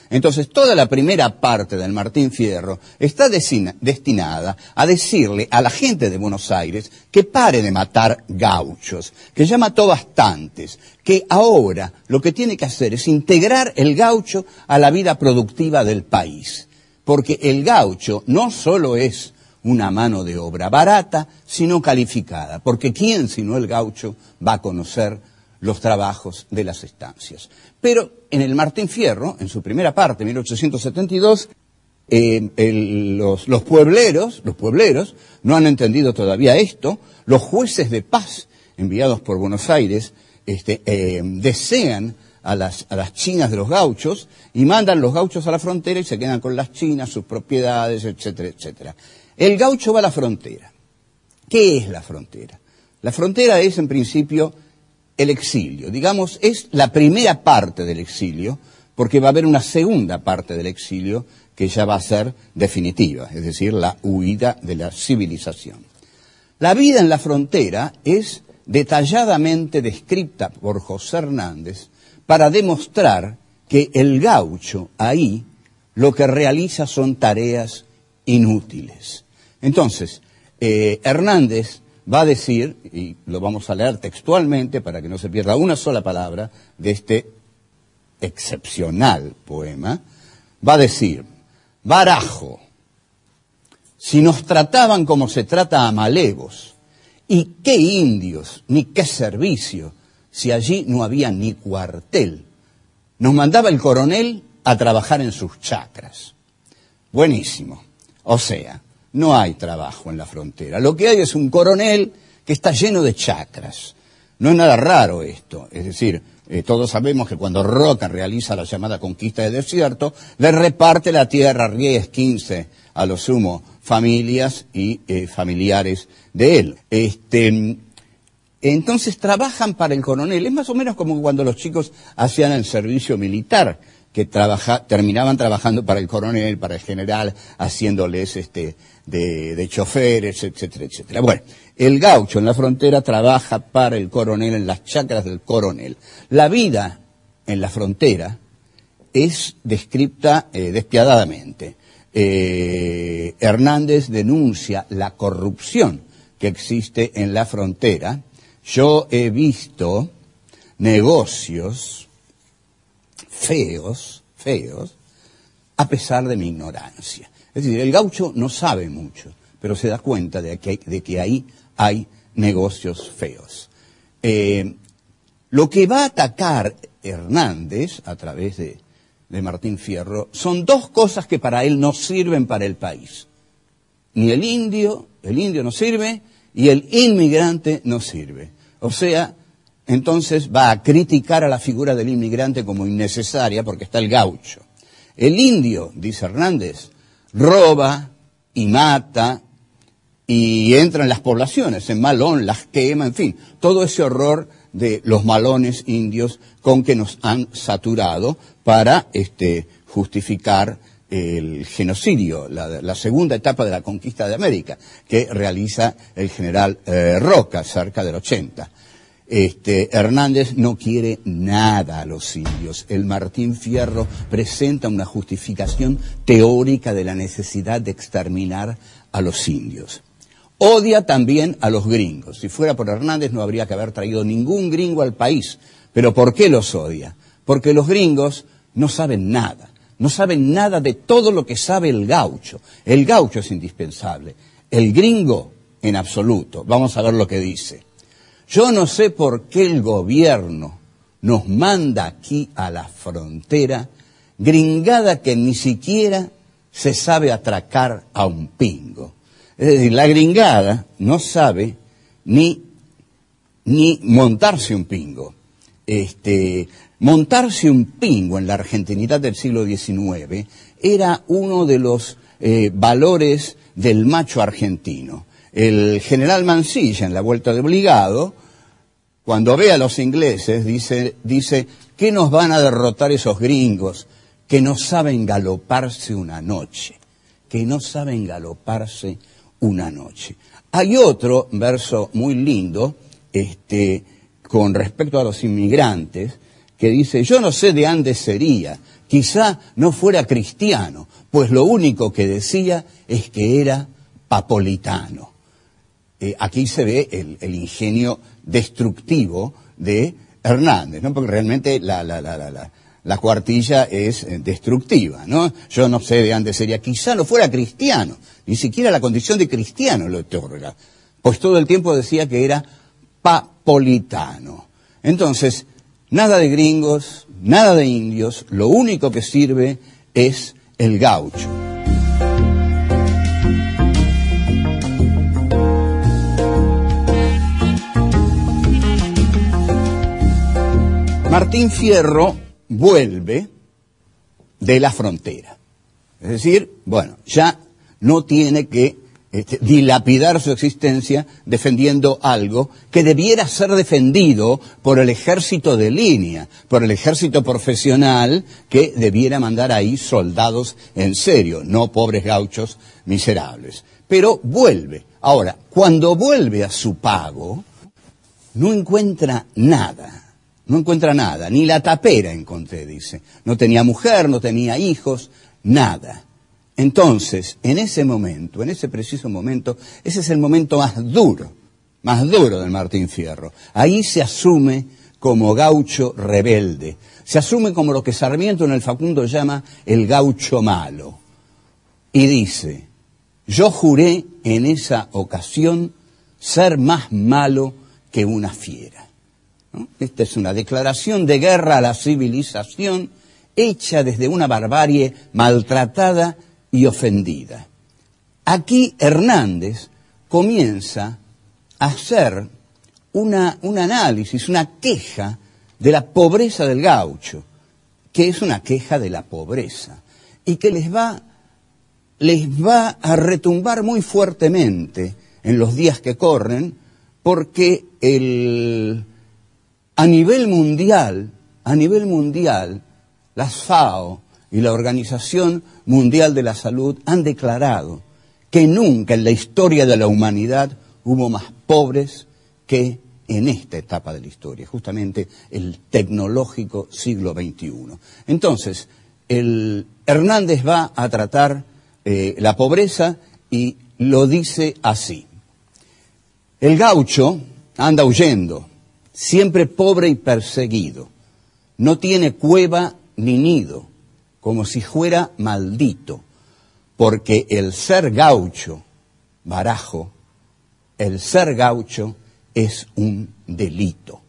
Entonces, toda la primera parte del Martín Fierro está destinada a decirle a la gente de Buenos Aires que pare de matar gauchos, que ya mató bastantes, que ahora lo que tiene que hacer es integrar el gaucho a la vida productiva del país. Porque el gaucho no solo es una mano de obra barata, sino calificada. Porque ¿quién sino el gaucho va a conocer los trabajos de las estancias? Pero en el Martín Fierro, en su primera parte, mil ochocientos setenta y dos, eh, el, los, los puebleros, los puebleros no han entendido todavía esto. Los jueces de paz enviados por Buenos Aires este, eh, desean a las, a las chinas de los gauchos y mandan los gauchos a la frontera y se quedan con las chinas, sus propiedades, etcétera, etcétera. El gaucho va a la frontera. ¿Qué es la frontera? La frontera es, en principio, el exilio. Digamos, es la primera parte del exilio, porque va a haber una segunda parte del exilio que ya va a ser definitiva, es decir, la huida de la civilización. La vida en la frontera es detalladamente descrita por José Hernández para demostrar que el gaucho ahí lo que realiza son tareas inútiles. Entonces, eh, Hernández va a decir, y lo vamos a leer textualmente para que no se pierda una sola palabra de este excepcional poema, va a decir: barajo, si nos trataban como se trata a malevos, y qué indios, ni qué servicio, si allí no había ni cuartel. Nos mandaba el coronel a trabajar en sus chacras. Buenísimo. O sea, no hay trabajo en la frontera. Lo que hay es un coronel que está lleno de chacras. No es nada raro esto. Es decir, eh, todos sabemos que cuando Roca realiza la llamada conquista del desierto, le reparte la tierra, diez, quince, a lo sumo, familias y eh, familiares de él. Este, entonces trabajan para el coronel. Es más o menos como cuando los chicos hacían el servicio militar, que trabaja, terminaban trabajando para el coronel, para el general, haciéndoles este, de, de choferes, etcétera, etcétera. Bueno, el gaucho en la frontera trabaja para el coronel, en las chacras del coronel. La vida en la frontera es descripta eh, despiadadamente. Eh, Hernández denuncia la corrupción que existe en la frontera. Yo he visto negocios feos, feos, a pesar de mi ignorancia. Es decir, el gaucho no sabe mucho, pero se da cuenta de que, de que ahí hay negocios feos. Eh, lo que va a atacar Hernández a través de, de Martín Fierro son dos cosas que para él no sirven para el país. Ni el indio, el indio no sirve, y el inmigrante no sirve. O sea, entonces va a criticar a la figura del inmigrante como innecesaria porque está el gaucho. El indio, dice Hernández, roba y mata y entra en las poblaciones, en Malón, las quema, en fin, todo ese horror de los malones indios con que nos han saturado para este, justificar el genocidio, la, la segunda etapa de la conquista de América, que realiza el general eh, Roca, cerca del ochenta. Este, Hernández no quiere nada a los indios. El Martín Fierro presenta una justificación teórica de la necesidad de exterminar a los indios. Odia también a los gringos. Si fuera por Hernández no habría que haber traído ningún gringo al país. ¿Pero por qué los odia? Porque los gringos no saben nada. No saben nada de todo lo que sabe el gaucho. El gaucho es indispensable. El gringo, en absoluto. Vamos a ver lo que dice. Yo no sé por qué el gobierno nos manda aquí a la frontera gringada que ni siquiera se sabe atracar a un pingo. Es decir, la gringada no sabe ni, ni montarse un pingo. Este, montarse un pingo en la argentinidad del siglo diecinueve era uno de los eh, valores del macho argentino. El general Mansilla, en la vuelta de obligado, cuando ve a los ingleses, dice, dice, ¿qué nos van a derrotar esos gringos que no saben galoparse una noche? Que no saben galoparse una noche. Hay otro verso muy lindo, este, con respecto a los inmigrantes, que dice, yo no sé de dónde sería, quizá no fuera cristiano, pues lo único que decía es que era papolitano. Eh, aquí se ve el, el ingenio destructivo de Hernández, ¿no? Porque realmente la, la, la, la, la, la cuartilla es destructiva, ¿no? Yo no sé de dónde sería, quizá no fuera cristiano, ni siquiera la condición de cristiano lo otorga, pues todo el tiempo decía que era papolitano. Entonces, nada de gringos, nada de indios, lo único que sirve es el gaucho. Martín Fierro vuelve de la frontera. Es decir, bueno, ya no tiene que este, dilapidar su existencia defendiendo algo que debiera ser defendido por el ejército de línea, por el ejército profesional que debiera mandar ahí soldados en serio, no pobres gauchos miserables. Pero vuelve. Ahora, cuando vuelve a su pago, no encuentra nada. No encuentra nada, ni la tapera encontré, dice. No tenía mujer, no tenía hijos, nada. Entonces, en ese momento, en ese preciso momento, ese es el momento más duro, más duro del Martín Fierro. Ahí se asume como gaucho rebelde. Se asume como lo que Sarmiento en el Facundo llama el gaucho malo. Y dice, yo juré en esa ocasión ser más malo que una fiera. ¿No? Esta es una declaración de guerra a la civilización hecha desde una barbarie maltratada y ofendida. Aquí Hernández comienza a hacer una, un análisis, una queja de la pobreza del gaucho, que es una queja de la pobreza, y que les va, les va a retumbar muy fuertemente en los días que corren, porque el... A nivel mundial, a nivel mundial, la FAO y la Organización Mundial de la Salud han declarado que nunca en la historia de la humanidad hubo más pobres que en esta etapa de la historia, justamente el tecnológico siglo veintiuno. Entonces, el Hernández va a tratar eh, la pobreza y lo dice así. El gaucho anda huyendo, siempre pobre y perseguido, no tiene cueva ni nido, como si fuera maldito, porque el ser gaucho, barajo, el ser gaucho es un delito.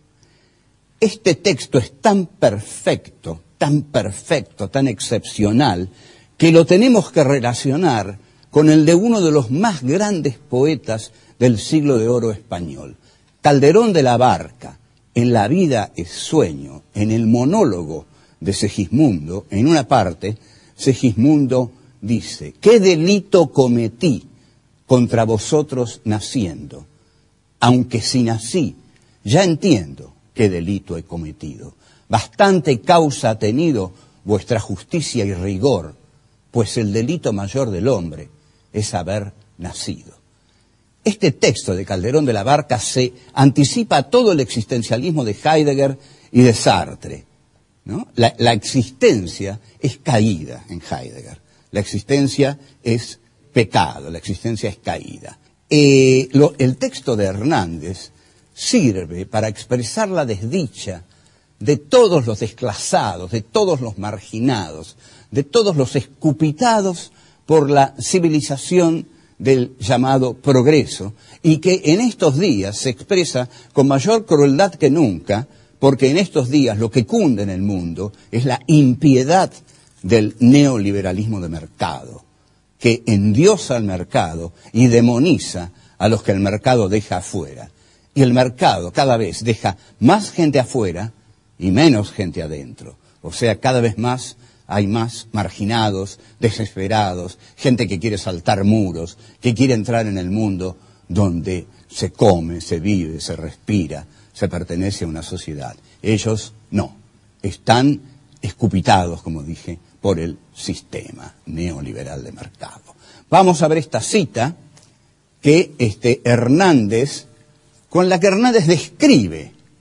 Este texto es tan perfecto, tan perfecto, tan excepcional, que lo tenemos que relacionar con el de uno de los más grandes poetas del siglo de oro español, Calderón de la Barca. En La vida es sueño, en el monólogo de Segismundo, en una parte, Segismundo dice, ¿qué delito cometí contra vosotros naciendo? Aunque si nací, ya entiendo qué delito he cometido. Bastante causa ha tenido vuestra justicia y rigor, pues el delito mayor del hombre es haber nacido. Este texto de Calderón de la Barca se anticipa a todo el existencialismo de Heidegger y de Sartre, ¿no? La, la existencia es caída en Heidegger. La existencia es pecado, la existencia es caída. Eh, lo, el texto de Hernández sirve para expresar la desdicha de todos los desclasados, de todos los marginados, de todos los escupitados por la civilización del llamado progreso, y que en estos días se expresa con mayor crueldad que nunca, porque en estos días lo que cunde en el mundo es la impiedad del neoliberalismo de mercado, que endiosa al mercado y demoniza a los que el mercado deja afuera. Y el mercado cada vez deja más gente afuera y menos gente adentro. O sea, cada vez más hay más marginados, desesperados, gente que quiere saltar muros, que quiere entrar en el mundo donde se come, se vive, se respira, se pertenece a una sociedad. Ellos no, están escupitados, como dije, por el sistema neoliberal de mercado. Vamos a ver esta cita que este Hernández, con la que Hernández describe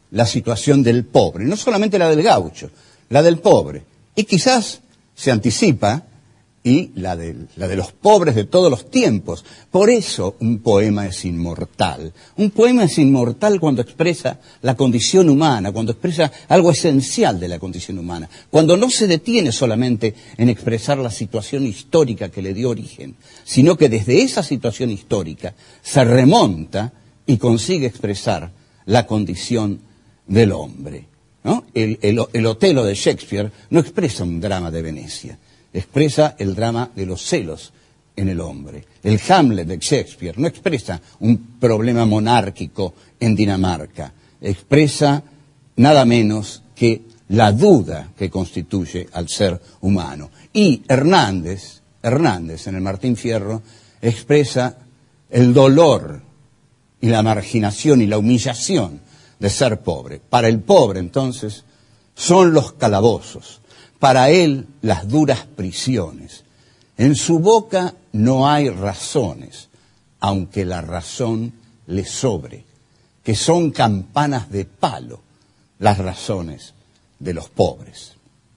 la situación del pobre, no solamente la del gaucho, la del pobre, y quizás se anticipa y la de, la de los pobres de todos los tiempos. Por eso un poema es inmortal. Un poema es inmortal cuando expresa la condición humana, cuando expresa algo esencial de la condición humana, cuando no se detiene solamente en expresar la situación histórica que le dio origen, sino que desde esa situación histórica se remonta y consigue expresar la condición del hombre, ¿no? El, el, el Otelo de Shakespeare no expresa un drama de Venecia, expresa el drama de los celos en el hombre. El Hamlet de Shakespeare no expresa un problema monárquico en Dinamarca, expresa nada menos que la duda que constituye al ser humano. Y Hernández, Hernández en el Martín Fierro, expresa el dolor y la marginación y la humillación de ser pobre. Para el pobre, entonces, son los calabozos, para él las duras prisiones. En su boca no hay razones, aunque la razón le sobre, que son campanas de palo las razones de los pobres.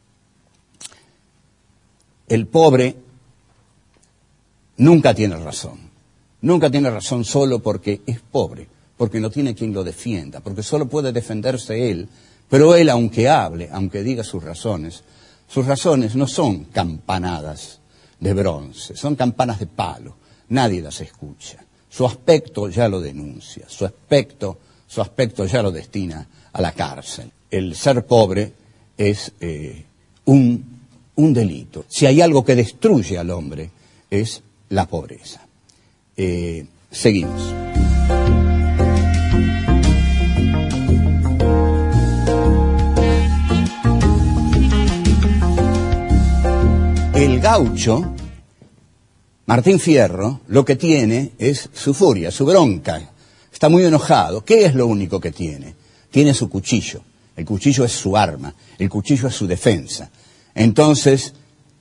El pobre nunca tiene razón, nunca tiene razón solo porque es pobre, porque no tiene quien lo defienda, porque solo puede defenderse él, pero él, aunque hable, aunque diga sus razones, sus razones no son campanadas de bronce, son campanas de palo, nadie las escucha. Su aspecto ya lo denuncia, su aspecto, su aspecto ya lo destina a la cárcel. El ser pobre es eh, un, un delito. Si hay algo que destruye al hombre, es la pobreza. Eh, seguimos. El gaucho, Martín Fierro, lo que tiene es su furia, su bronca. Está muy enojado. ¿Qué es lo único que tiene? Tiene su cuchillo. El cuchillo es su arma. El cuchillo es su defensa. Entonces,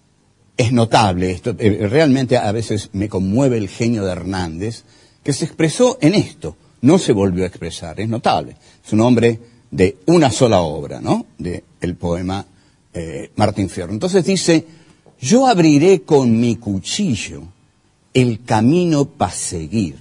es notable esto. Realmente a veces me conmueve el genio de Hernández, que se expresó en esto. No se volvió a expresar. Es notable. Es un hombre de una sola obra, ¿no? De el poema eh, Martín Fierro. Entonces dice: yo abriré con mi cuchillo el camino para seguir.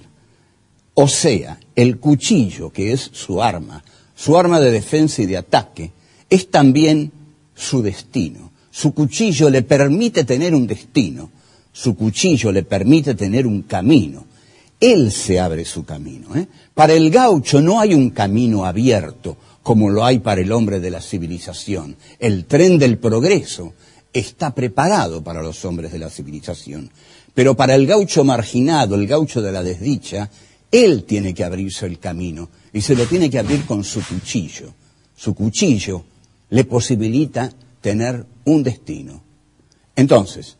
O sea, el cuchillo, que es su arma, su arma de defensa y de ataque, es también su destino. Su cuchillo le permite tener un destino, su cuchillo le permite tener un camino. Él se abre su camino, ¿eh? Para el gaucho no hay un camino abierto como lo hay para el hombre de la civilización. El tren del progreso está preparado para los hombres de la civilización. Pero para el gaucho marginado, el gaucho de la desdicha, él tiene que abrirse el camino y se lo tiene que abrir con su cuchillo. Su cuchillo le posibilita tener un destino. Entonces,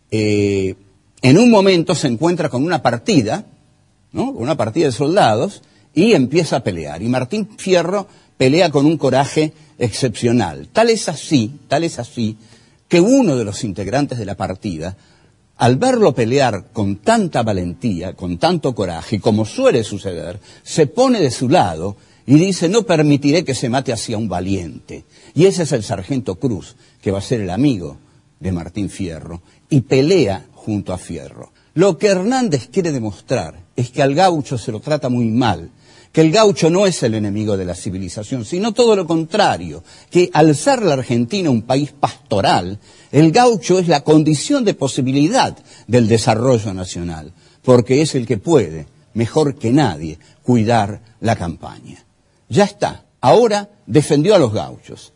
eh, en un momento se encuentra con una partida, ¿no? Una partida de soldados, y empieza a pelear. Y Martín Fierro pelea con un coraje excepcional. Tal es así, tal es así, que uno de los integrantes de la partida, al verlo pelear con tanta valentía, con tanto coraje, como suele suceder, se pone de su lado y dice: no permitiré que se mate así a un valiente. Y ese es el sargento Cruz, que va a ser el amigo de Martín Fierro, y pelea junto a Fierro. Lo que Hernández quiere demostrar es que al gaucho se lo trata muy mal, que el gaucho no es el enemigo de la civilización, sino todo lo contrario, que al ser la Argentina un país pastoral, el gaucho es la condición de posibilidad del desarrollo nacional, porque es el que puede, mejor que nadie, cuidar la campaña. Ya está, ahora defendió a los gauchos.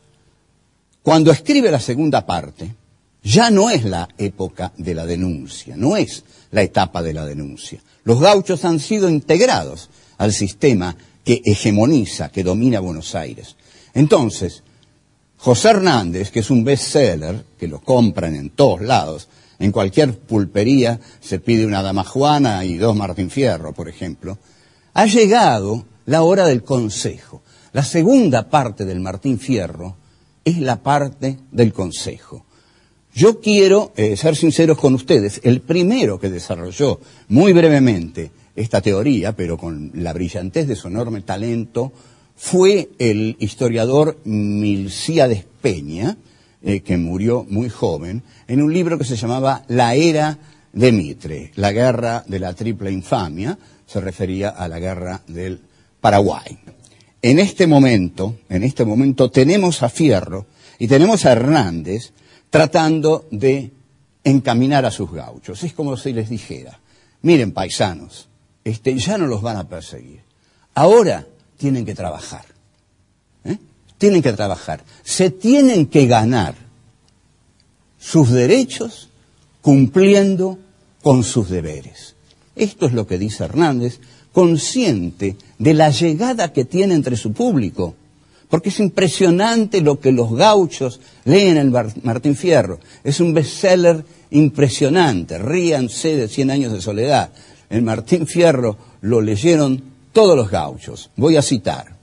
Cuando escribe la segunda parte, ya no es la época de la denuncia, no es la etapa de la denuncia. Los gauchos han sido integrados al sistema que hegemoniza, que domina Buenos Aires. Entonces, José Hernández, que es un bestseller, que lo compran en todos lados, en cualquier pulpería se pide una dama juana y dos Martín Fierro, por ejemplo, ha llegado la hora del consejo. La segunda parte del Martín Fierro es la parte del consejo. Yo quiero eh, ser sinceros con ustedes. El primero que desarrolló muy brevemente esta teoría, pero con la brillantez de su enorme talento, fue el historiador Milcíades Peña, eh, que murió muy joven, en un libro que se llamaba La Era de Mitre, la guerra de la triple infamia, se refería a la guerra del Paraguay. En este momento, en este momento tenemos a Fierro y tenemos a Hernández tratando de encaminar a sus gauchos. Es como si les dijera, miren paisanos, este, ya no los van a perseguir. Ahora tienen que trabajar. ¿eh? Tienen que trabajar. Se tienen que ganar sus derechos cumpliendo con sus deberes. Esto es lo que dice Hernández, consciente de la llegada que tiene entre su público. Porque es impresionante lo que los gauchos leen en el Martín Fierro. Es un bestseller impresionante. Ríanse de Cien años de soledad. El Martín Fierro lo leyeron todos los gauchos. Voy a citar.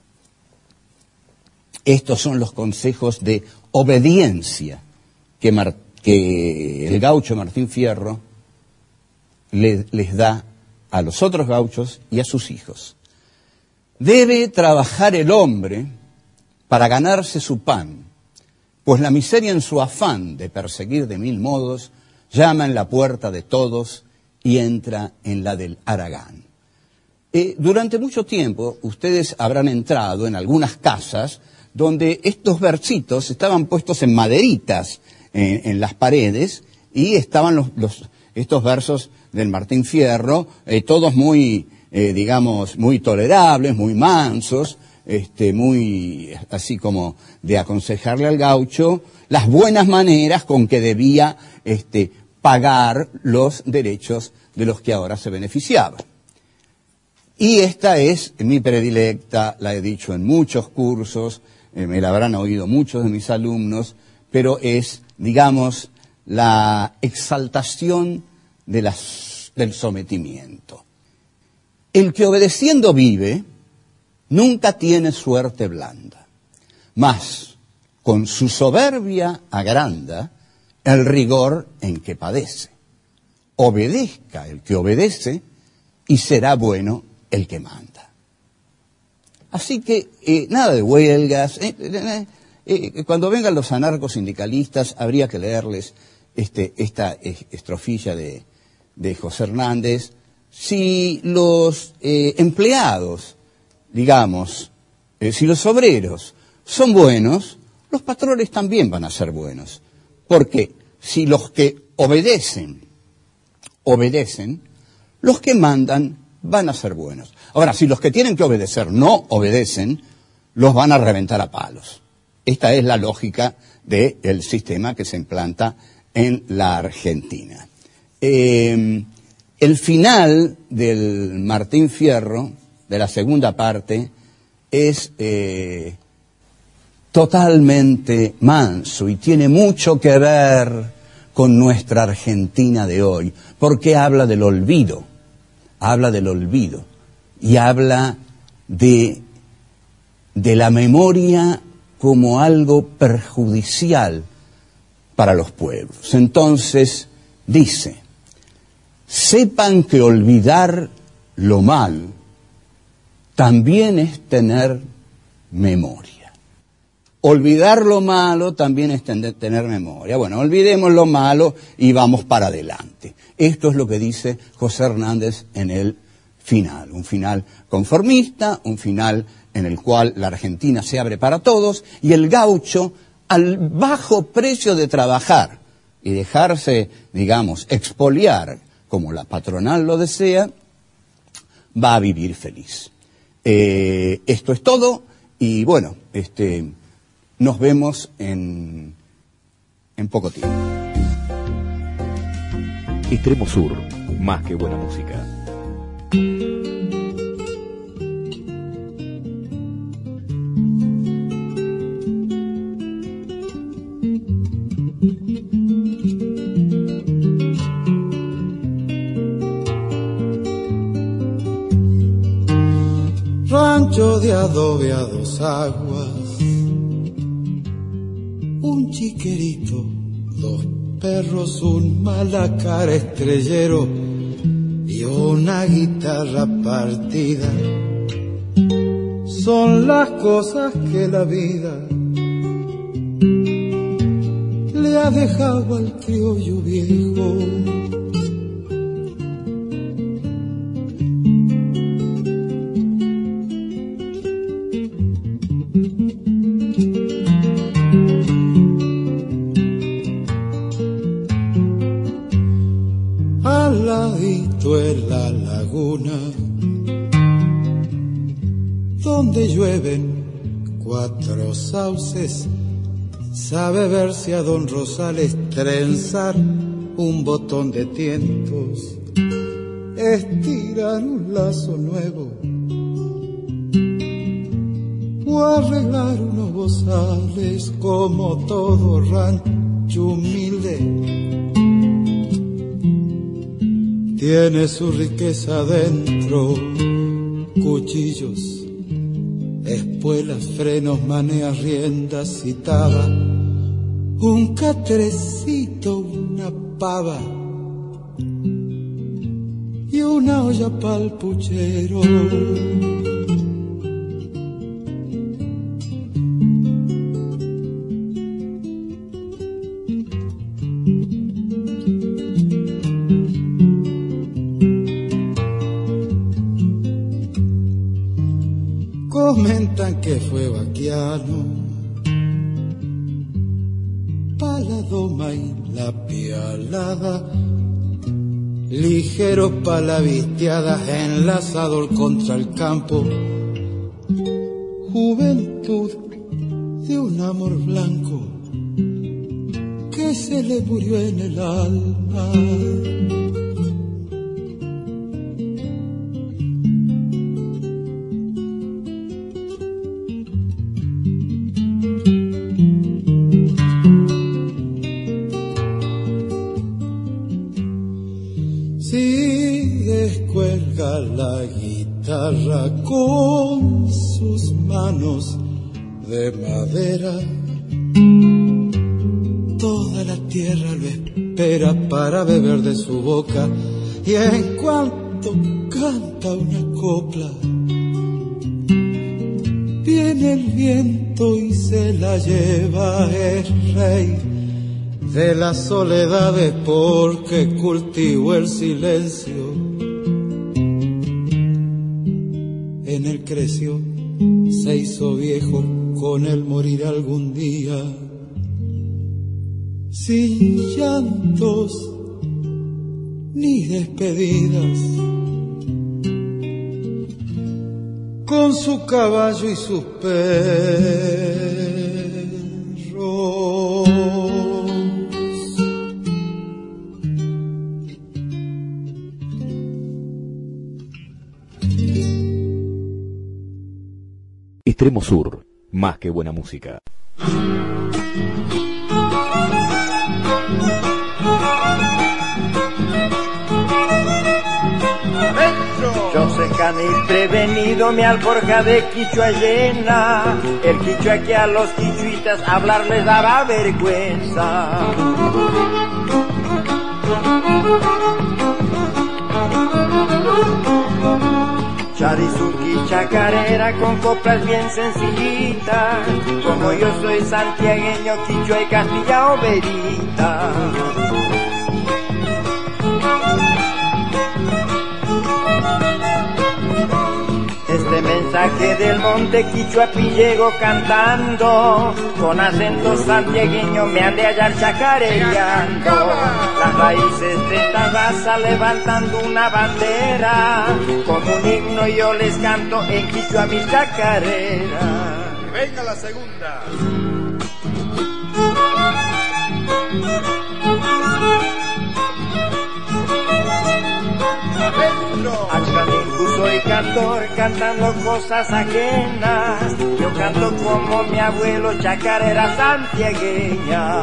Estos son los consejos de obediencia que, Mar- que el gaucho Martín Fierro le- les da a los otros gauchos y a sus hijos. Debe trabajar el hombre para ganarse su pan, pues la miseria en su afán de perseguir de mil modos llama en la puerta de todos y entra en la del haragán. Eh, durante mucho tiempo ustedes habrán entrado en algunas casas donde estos versitos estaban puestos en maderitas en, en las paredes y estaban los, los, estos versos del Martín Fierro, eh, todos muy, eh, digamos, muy tolerables, muy mansos, este, muy así como de aconsejarle al gaucho las buenas maneras con que debía este, pagar los derechos de los que ahora se beneficiaban. Y esta es mi predilecta, la he dicho en muchos cursos, eh, me la habrán oído muchos de mis alumnos, pero es, digamos, la exaltación de las, del sometimiento. El que obedeciendo vive, nunca tiene suerte blanda, mas con su soberbia agranda el rigor en que padece. Obedezca el que obedece y será bueno el que manda. Así que eh, nada de huelgas. Eh, eh, eh, cuando vengan los anarcosindicalistas habría que leerles este, esta eh, estrofilla de, de José Hernández. Si los eh, empleados, digamos, eh, si los obreros son buenos, los patrones también van a ser buenos. Porque si los que obedecen, obedecen, los que mandan van a ser buenos. Ahora, si los que tienen que obedecer no obedecen, los van a reventar a palos. Esta es la lógica del sistema que se implanta en la Argentina. Eh, el final del Martín Fierro, de la segunda parte, es eh, totalmente manso y tiene mucho que ver con nuestra Argentina de hoy, porque habla del olvido, habla del olvido y habla de, de la memoria como algo perjudicial para los pueblos. Entonces dice, sepan que olvidar lo malo también es tener memoria. Olvidar lo malo también es tener memoria. Bueno, olvidemos lo malo y vamos para adelante. Esto es lo que dice José Hernández en el final. Un final conformista, un final en el cual la Argentina se abre para todos y el gaucho, al bajo precio de trabajar y dejarse, digamos, expoliar como la patronal lo desea, va a vivir feliz. Eh, esto es todo y bueno, este, nos vemos en, en poco tiempo. Extremo Sur, más que buena música. Rancho de adobe a dos aguas, un chiquerito, dos perros, un malacar estrellero y una guitarra partida. son las cosas que la vida le ha dejado al criollo viejo. Al ladito en la laguna, donde llueven cuatro sauces, sabe verse a don Rosales trenzar un botón de tientos, estirar un lazo nuevo o arreglar unos bozales. Como todo rancho humilde tiene su riqueza dentro: cuchillos, espuelas, frenos, maneas, riendas y taba, un catrecito, una pava y una olla pa'l puchero. Comentan que fue vaquiano pa' la doma y la pialada, ligero pa' la vistiada, enlazador contra el campo, juventud de un amor blanco que se le murió en el alma. La guitarra con sus manos de madera, toda la tierra lo espera para beber de su boca, y en cuanto canta una copla, viene el viento y se la lleva. El rey de las soledades porque cultivó el silencio, en él creció, se hizo viejo, con él morirá algún día, sin llantos ni despedidas, con su caballo y sus perros. Extremo Sur, más que buena música. Yo sé canil prevenido, mi alforja de quichua llena, el quichua que a los quichuitas hablar les dará vergüenza. Charizuki chacarera con coplas bien sencillitas, como yo soy santiagueño, quichua y castilla oberita. Este mensaje del monte quichuapi llego cantando, con acento santiagueño me han de hallar chacareando. Las raíces de esta raza levantando una bandera, como un himno yo les canto en quichua mi chacarera. Venga la segunda. Achcanicu soy cantor, cantando cosas ajenas. Yo canto como mi abuelo, chacarera santiagueña.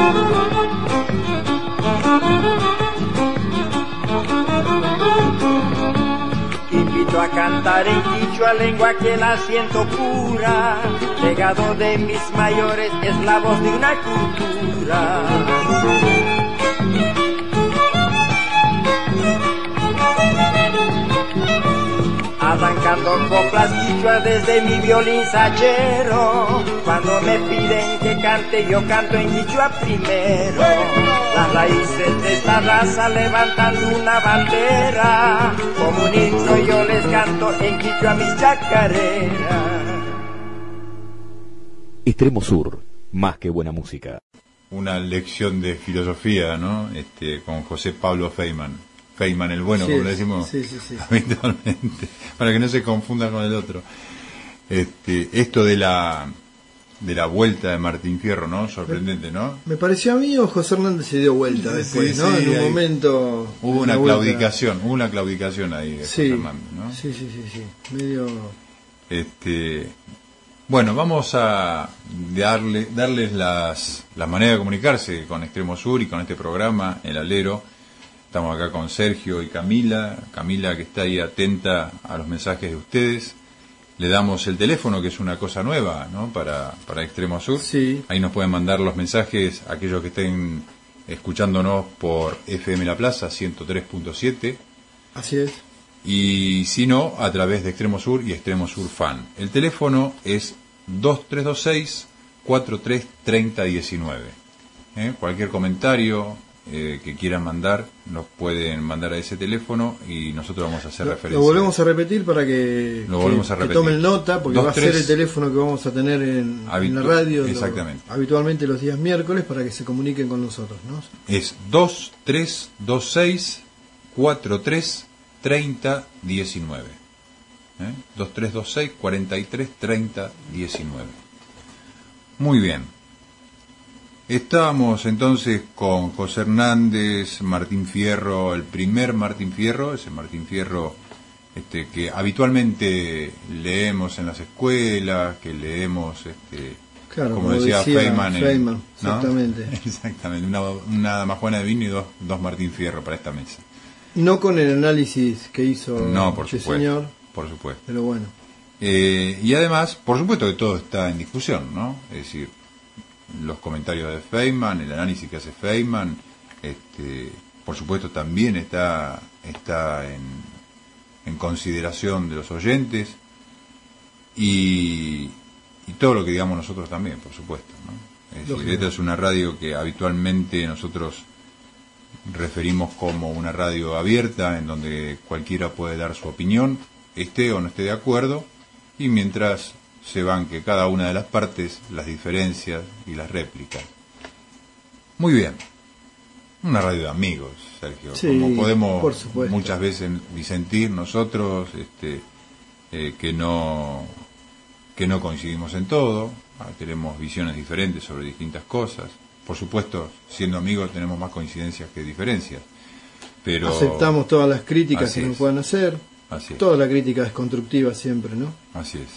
Invito a cantar en quichua, lengua que la siento pura. Legado de mis mayores es la voz de una cultura. arrancando coplas quichua desde mi violín sachero. Cuando me piden que cante, yo canto en quichua primero. Las raíces de esta raza levantando una bandera, como un himno yo les canto en quichua mis chacareras. Extremo Sur, más que buena música. Una lección de filosofía, ¿no? Este, con José Pablo Feynman. Feynman el bueno, sí, como le decimos sí, sí, sí. habitualmente, para que no se confunda con el otro. Este, esto de la de la vuelta de Martín Fierro, ¿no? Sorprendente, ¿no? Me pareció a mí o José Hernández se dio vuelta después, sí, ¿no? sí, en un ahí momento... Hubo una vuelta. claudicación, hubo una claudicación ahí de sí, José Hernández, ¿no? Sí, sí, sí, sí. Medio... Este, bueno, vamos a darle, darles las, las maneras de comunicarse con Extremo Sur y con este programa, El Alero. Estamos acá con Sergio y Camila. Camila que está ahí atenta a los mensajes de ustedes. Le damos el teléfono, que es una cosa nueva, ¿no? Para, para Extremo Sur. Sí. Ahí nos pueden mandar los mensajes aquellos que estén escuchándonos por F M La Plaza ciento tres punto siete. Así es. Y si no, a través de Extremo Sur y Extremo Sur Fan. El teléfono es dos tres dos seis, cuatro tres tres cero uno nueve. ¿Eh? Cualquier comentario eh, que quieran mandar, nos pueden mandar a ese teléfono y nosotros vamos a hacer lo, referencia. Lo volvemos a repetir para que, lo volvemos que, a repetir. que tomen nota, porque dos, va a tres, ser el teléfono que vamos a tener en, habitu- en la radio. Exactamente. Lo, habitualmente los días miércoles para que se comuniquen con nosotros, ¿no? Es dos tres dos seis, cuatro tres tres cero uno nueve. ¿Eh? dos tres dos seis, cuatro tres tres cero uno nueve. Muy bien. Estábamos entonces con José Hernández, Martín Fierro, el primer Martín Fierro, ese Martín Fierro este, que habitualmente leemos en las escuelas, que leemos, este, claro, como, como decía, decía Feynman, Feynman, ¿no? exactamente. Exactamente, una, una damajuana de vino y dos, dos Martín Fierro para esta mesa. No con el análisis que hizo no, por este supuesto, señor. Por supuesto. Pero bueno. Eh, y además, por supuesto que todo está en discusión, ¿no? Es decir, los comentarios de Feynman, el análisis que hace Feynman, este, por supuesto también está, está en, en consideración de los oyentes y, y todo lo que digamos nosotros también, por supuesto, ¿no? Es decir, esta es una radio que habitualmente nosotros referimos como una radio abierta en donde cualquiera puede dar su opinión, esté o no esté de acuerdo, y mientras se banque cada una de las partes, las diferencias y las réplicas. Muy bien. Una radio de amigos, Sergio. Sí, como podemos por supuesto. Muchas veces disentir nosotros, este, eh, que no que no coincidimos en todo, tenemos visiones diferentes sobre distintas cosas. Por supuesto, siendo amigos tenemos más coincidencias que diferencias. Pero aceptamos todas las críticas que es. nos puedan hacer. Así es. Toda la crítica es constructiva siempre, ¿no? Así es.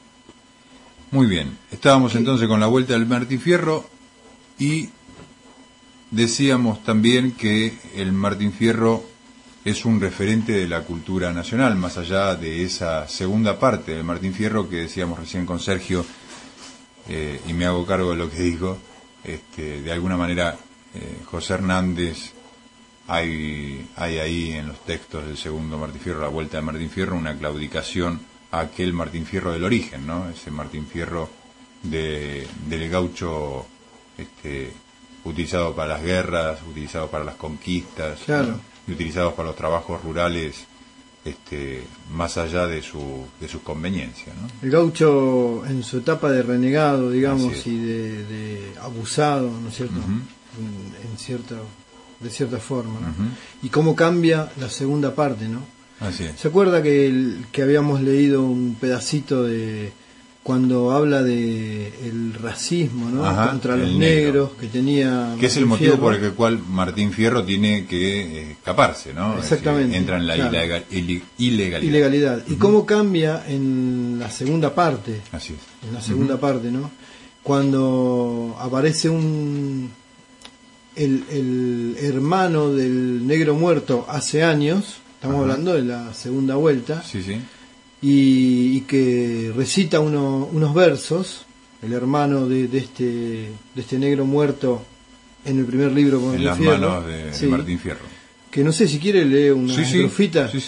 Muy bien. Estábamos ¿Qué? entonces con la vuelta del Martín Fierro y decíamos también que el Martín Fierro es un referente de la cultura nacional, más allá de esa segunda parte del Martín Fierro que decíamos recién con Sergio, eh, y me hago cargo de lo que dijo. Este, de alguna manera, eh, José Hernández, hay, hay ahí en los textos del segundo Martín Fierro, la vuelta de Martín Fierro, una claudicación a aquel Martín Fierro del origen, ¿no? Ese Martín Fierro de, del gaucho, este, utilizado para las guerras, utilizado para las conquistas, claro, ¿no? Y utilizado para los trabajos rurales, este, más allá de su de sus conveniencias, ¿no? El gaucho en su etapa de renegado, digamos, y de, de abusado, ¿no es cierto? Uh-huh. en, en cierta de cierta forma, ¿no? Uh-huh. Y cómo cambia la segunda parte, ¿no? Así es. ¿Se acuerda que el, que habíamos leído un pedacito de cuando habla de el racismo, ¿no? Ajá, contra los negro. negros que tenía que es el motivo Fierro. Por el cual Martín Fierro tiene que escaparse, ¿no? Exactamente. Decir, entra en la claro. ilegal, ilegalidad. ilegalidad. Uh-huh. Y cómo cambia en la segunda parte. Así es. En la segunda uh-huh. parte, ¿no? Cuando aparece un el, el hermano del negro muerto hace años, estamos uh-huh. hablando de la segunda vuelta. Sí, sí. Y, y que recita uno, unos versos, el hermano de, de este de este negro muerto en el primer libro con en las Fierro, manos de, sí, de Martín Fierro. Que no sé si quiere leer una sí, sí, estrofita. Sí, sí.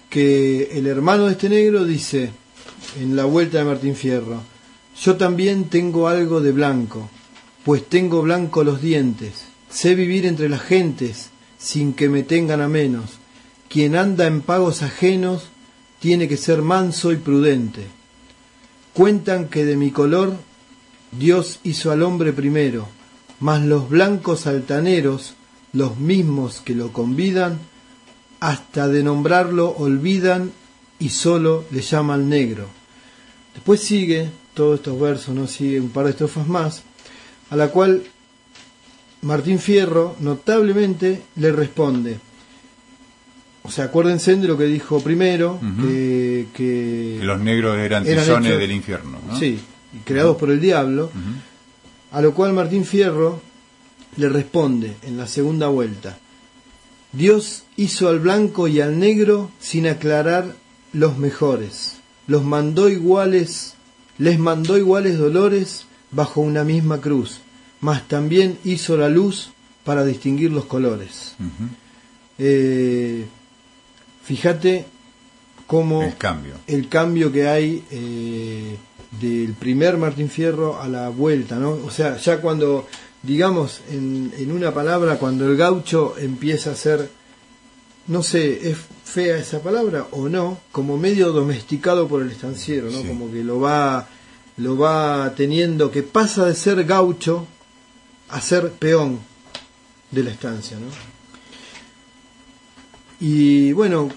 que el hermano de este negro dice en la vuelta de Martín Fierro: yo también tengo algo de blanco, pues tengo blanco los dientes, sé vivir entre las gentes sin que me tengan a menos, quien anda en pagos ajenos tiene que ser manso y prudente. Cuentan que de mi color Dios hizo al hombre primero, mas los blancos altaneros, los mismos que lo convidan, hasta de nombrarlo olvidan y solo le llaman negro. Después sigue, todos estos versos, ¿no? Sigue un par de estrofas más, a la cual Martín Fierro notablemente le responde. O sea, acuérdense de lo que dijo primero, uh-huh. que, que, que los negros eran, eran tizones hechos, del infierno, ¿no? Sí, creados uh-huh. por el diablo, uh-huh. a lo cual Martín Fierro le responde en la segunda vuelta: Dios hizo al blanco y al negro sin aclarar los mejores, los mandó iguales, les mandó iguales dolores bajo una misma cruz, mas también hizo la luz para distinguir los colores. Uh-huh. eh, fíjate cómo el cambio, el cambio que hay eh, del primer Martín Fierro a la vuelta, ¿no? O sea, ya cuando, digamos, en, en una palabra, cuando el gaucho empieza a ser, no sé, ¿es fea esa palabra o no? Como medio domesticado por el estanciero, ¿no? Sí. Como que lo va, lo va teniendo, que pasa de ser gaucho a ser peón de la estancia, ¿no? Y bueno,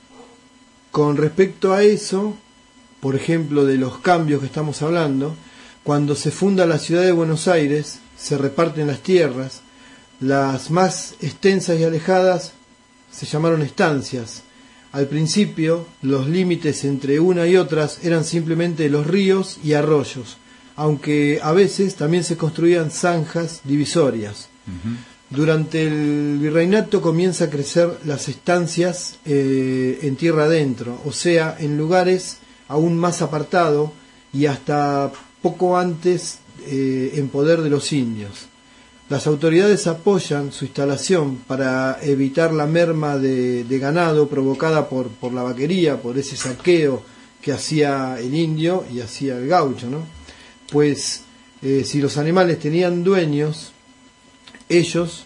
con respecto a eso, por ejemplo, de los cambios que estamos hablando, cuando se funda la ciudad de Buenos Aires, se reparten las tierras, las más extensas y alejadas se llamaron estancias. Al principio, los límites entre una y otras eran simplemente los ríos y arroyos, aunque a veces también se construían zanjas divisorias. Uh-huh. Durante el virreinato comienza a crecer las estancias eh, en tierra adentro, o sea, en lugares aún más apartados y hasta poco antes eh, en poder de los indios. Las autoridades apoyan su instalación para evitar la merma de, de ganado provocada por, por la vaquería, por ese saqueo que hacía el indio y hacía el gaucho, ¿no? Pues eh, si los animales tenían dueños, ellos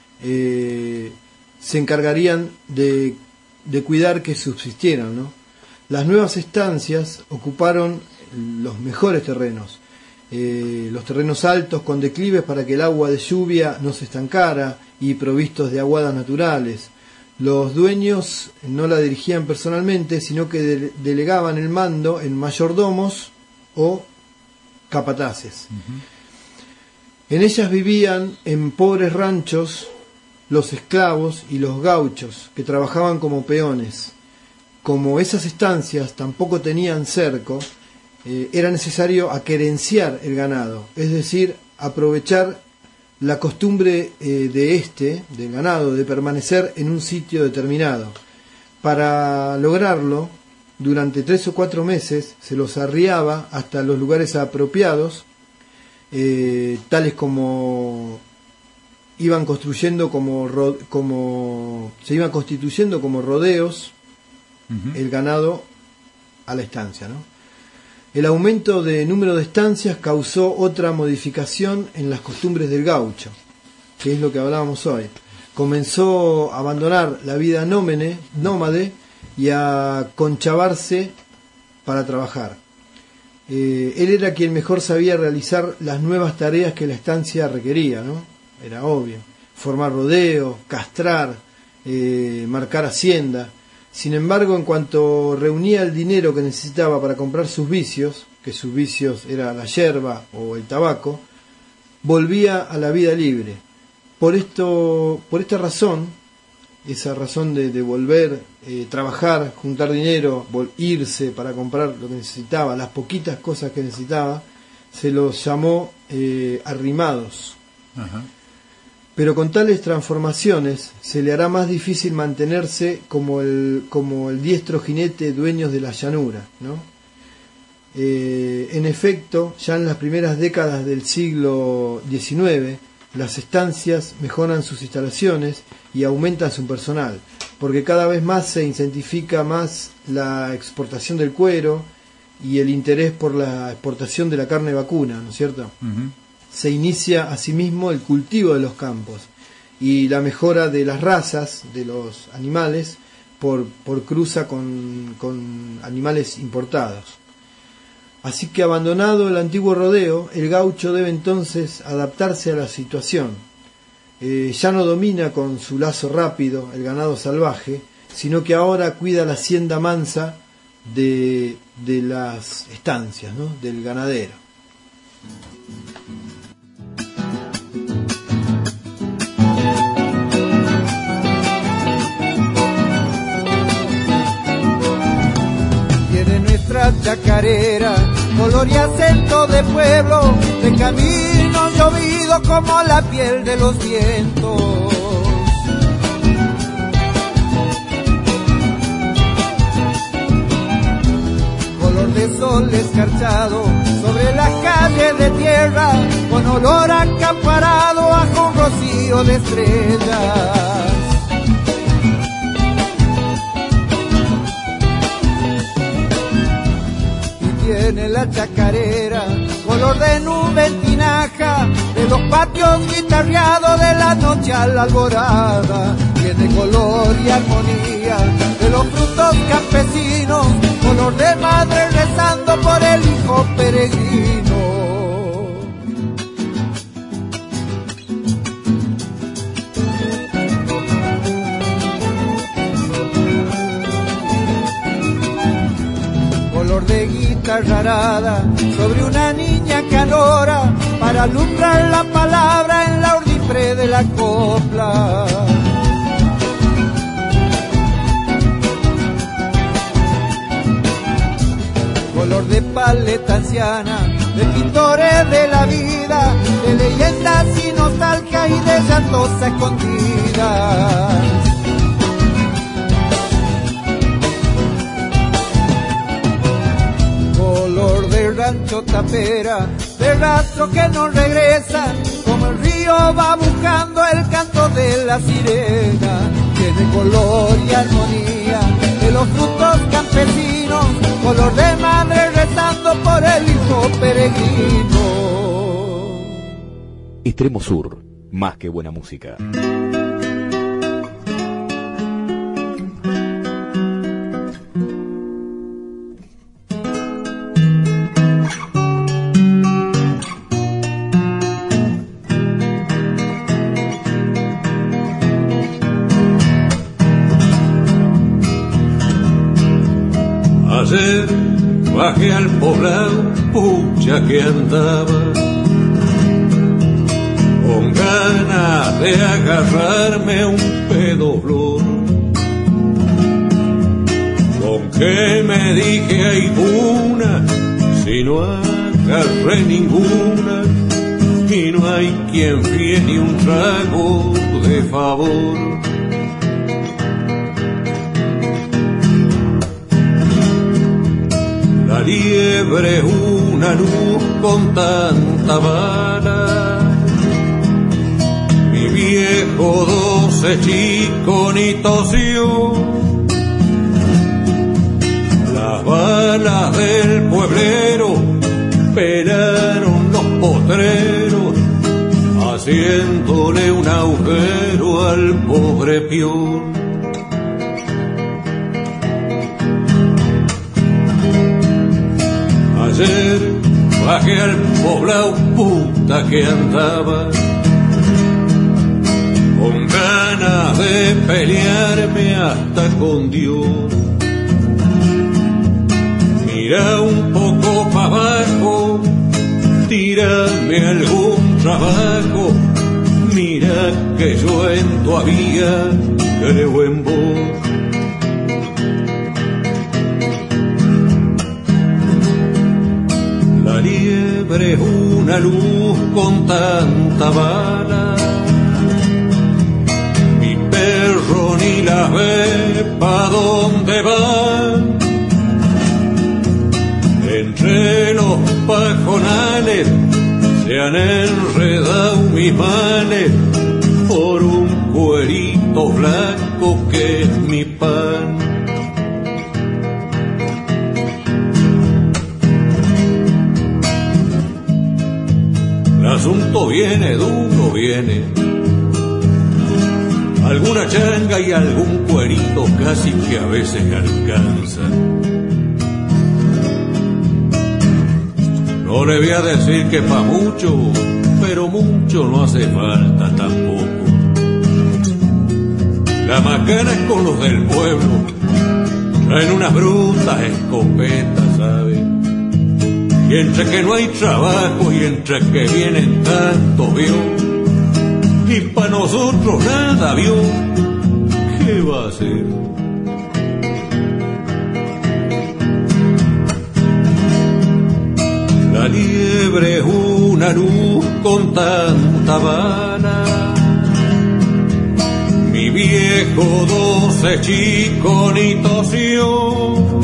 eh, se encargarían de, de cuidar que subsistieran, ¿no? Las nuevas estancias ocuparon los mejores terrenos, eh, los terrenos altos con declives para que el agua de lluvia no se estancara y provistos de aguadas naturales. Los dueños no la dirigían personalmente, sino que de, delegaban el mando en mayordomos o capataces. Uh-huh. En ellas vivían en pobres ranchos los esclavos y los gauchos que trabajaban como peones. Como esas estancias tampoco tenían cerco, eh, era necesario aquerenciar el ganado, es decir, aprovechar la costumbre eh, de este, del ganado, de permanecer en un sitio determinado. Para lograrlo, durante tres o cuatro meses se los arriaba hasta los lugares apropiados, eh, tales como iban construyendo como, ro- como se iban constituyendo como rodeos, uh-huh. el ganado a la estancia, ¿no? El aumento de número de estancias causó otra modificación en las costumbres del gaucho, que es lo que hablábamos hoy. Comenzó a abandonar la vida nómene, nómade y a conchavarse para trabajar. Eh, él era quien mejor sabía realizar las nuevas tareas que la estancia requería, ¿no? Era obvio. Formar rodeo, castrar, eh, marcar hacienda. Sin embargo, en cuanto reunía el dinero que necesitaba para comprar sus vicios, que sus vicios era la yerba o el tabaco, volvía a la vida libre. Por esto, por esta razón, esa razón de, de volver, eh, trabajar, juntar dinero, vol- irse para comprar lo que necesitaba, las poquitas cosas que necesitaba, se los llamó eh, arrimados. Ajá. Pero con tales transformaciones se le hará más difícil mantenerse como el, como el diestro jinete dueños de la llanura, ¿no? Eh, en efecto, ya en las primeras décadas del siglo diecinueve, las estancias mejoran sus instalaciones y aumentan su personal. porque cada vez más se incentifica más la exportación del cuero y el interés por la exportación de la carne vacuna, ¿no es cierto? Uh-huh. Se inicia asimismo el cultivo de los campos y la mejora de las razas de los animales por, por cruza con, con animales importados. Así que abandonado el antiguo rodeo, el gaucho debe entonces adaptarse a la situación. Eh, ya no domina con su lazo rápido el ganado salvaje, sino que ahora cuida la hacienda mansa de, de las estancias, ¿no? Del ganadero. Tiene nuestra chacarera color y acento de pueblo, de camino llovido como la piel de los vientos. Color de sol escarchado sobre las calles de tierra, con olor acaparado bajo un rocío de estrellas. Tiene la chacarera color de nube en tinaja, de los patios guitarreados de la noche a la alborada. Tiene color y armonía de los frutos campesinos, color de madre rezando por el hijo peregrino. Color de guitarra arada sobre una niña que adora, para alumbrar la palabra en la urdipre de la copla. Color de paleta anciana, de pintores de la vida, de leyendas y nostalgia y de llantos escondidas. Color de rancho tapera, de rastro que no regresa, como el río va buscando el canto de la sirena. Tiene color y armonía de los frutos campesinos, color de madre rezando por el hijo peregrino. Extremo Sur, más que buena música. Ayer bajé al poblado, pucha que andaba con ganas de agarrarme un pedoblón. Con que me dije hay una, si no agarré ninguna, y no hay quien fíe ni un trago de favor. La liebre es una luz con tanta bala, mi viejo doce chico ni tosió. Las balas del pueblero pelaron los potreros, haciéndole un agujero al pobre peón. Ayer bajé al poblado, puta que andaba con ganas de pelearme hasta con Dios. Mira un poco para abajo, tírame algún trabajo, mira que yo en todavía creo en vos. La liebre es una luz con tanta bala, mi perro ni la ve pa' dónde van. Entre los pajonales se han enredado mis males por un cuerito blanco que es mi pan. El asunto viene, duro viene, alguna changa y algún cuerito casi que a veces alcanza. No le voy a decir que pa' mucho, pero mucho no hace falta tampoco. La macana es con los del pueblo, traen unas brutas escopetas, ¿sabes? Y entre que no hay trabajo y entre que vienen tantos, vio, y pa' nosotros nada, vio, ¿qué va a hacer? La liebre es una luz con tanta bala, mi viejo doce chico ni tosió.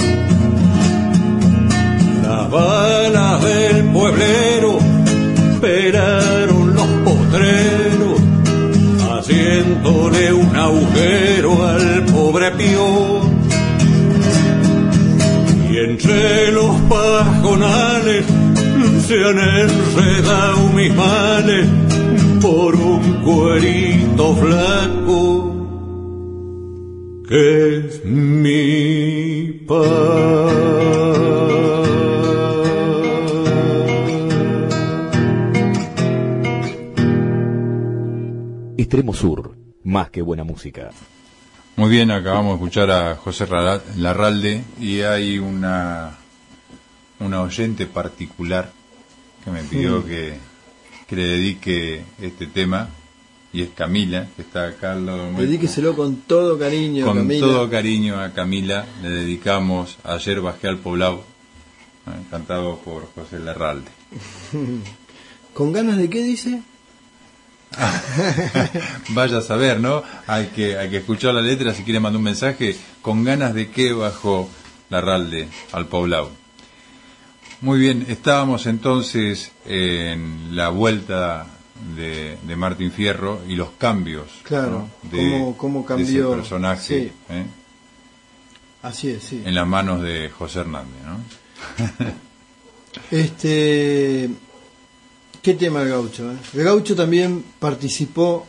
Las balas del pueblero pelaron los potreros, haciéndole un agujero al pobre peón. Y entre los pajonales se han enredado mis males por un cuerito flaco que es mi pan. Extremo Sur, más que buena música. Muy bien, acabamos de escuchar a José Larralde y hay una una oyente particular que me pidió mm. que, que le dedique este tema, y es Camila, que está acá al lado nuestro. Dedíqueselo con todo cariño, con Camila. Con todo cariño a Camila, le dedicamos Ayer bajé al poblado, ¿eh? Cantado por José Larralde. ¿Con ganas de qué dice? Vaya a saber, ¿no? Hay que, hay que escuchar la letra si quiere mandar un mensaje. ¿Con ganas de qué bajó Larralde al poblado? Muy bien, estábamos entonces en la vuelta de, de Martín Fierro y los cambios, claro, ¿no? de, cómo, cómo cambió, de ese personaje, sí. ¿eh? Así es, sí. En las manos de José Hernández, ¿no? este, ¿qué tema el gaucho? Eh? El gaucho también participó,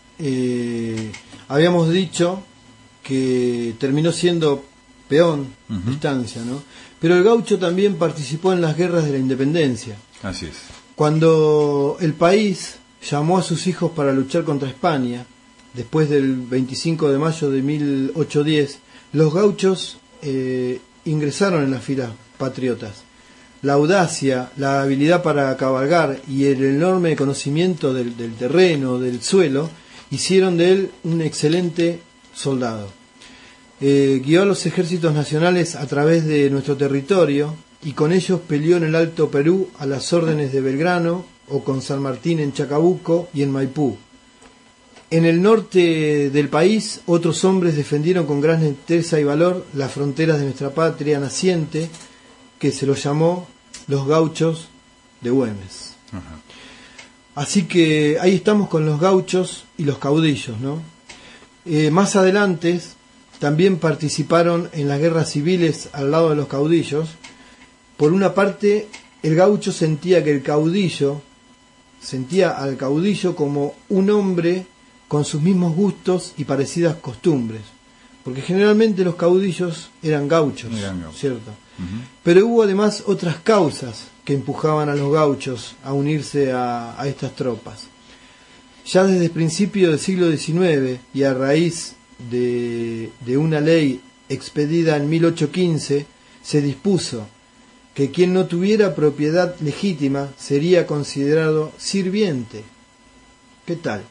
eh, habíamos dicho que terminó siendo peón uh-huh. de estancia, ¿no? Pero el gaucho también participó en las guerras de la independencia. Así es. Cuando el país llamó a sus hijos para luchar contra España, después del veinticinco de mayo de mil ochocientos diez, los gauchos eh, ingresaron en las filas patriotas. La audacia, la habilidad para cabalgar y el enorme conocimiento del, del terreno, del suelo, hicieron de él un excelente soldado. Eh, guió a los ejércitos nacionales a través de nuestro territorio y con ellos peleó en el Alto Perú a las órdenes de Belgrano o con San Martín en Chacabuco y en Maipú. En el norte del país, otros hombres defendieron con gran entereza y valor las fronteras de nuestra patria naciente, que se los llamó los gauchos de Güemes. Ajá. Así que ahí estamos con los gauchos y los caudillos, ¿no? Eh, más adelante también participaron en las guerras civiles al lado de los caudillos. Por una parte, el gaucho sentía que el caudillo, sentía al caudillo como un hombre con sus mismos gustos y parecidas costumbres, porque generalmente los caudillos eran gauchos, eran gauchos. ¿Cierto? Uh-huh. Pero hubo además otras causas que empujaban a los gauchos a unirse a, a estas tropas. Ya desde el principio del siglo diecinueve y a raíz de, de una ley expedida en mil ochocientos quince, se dispuso que quien no tuviera propiedad legítima sería considerado sirviente. ¿Qué tal?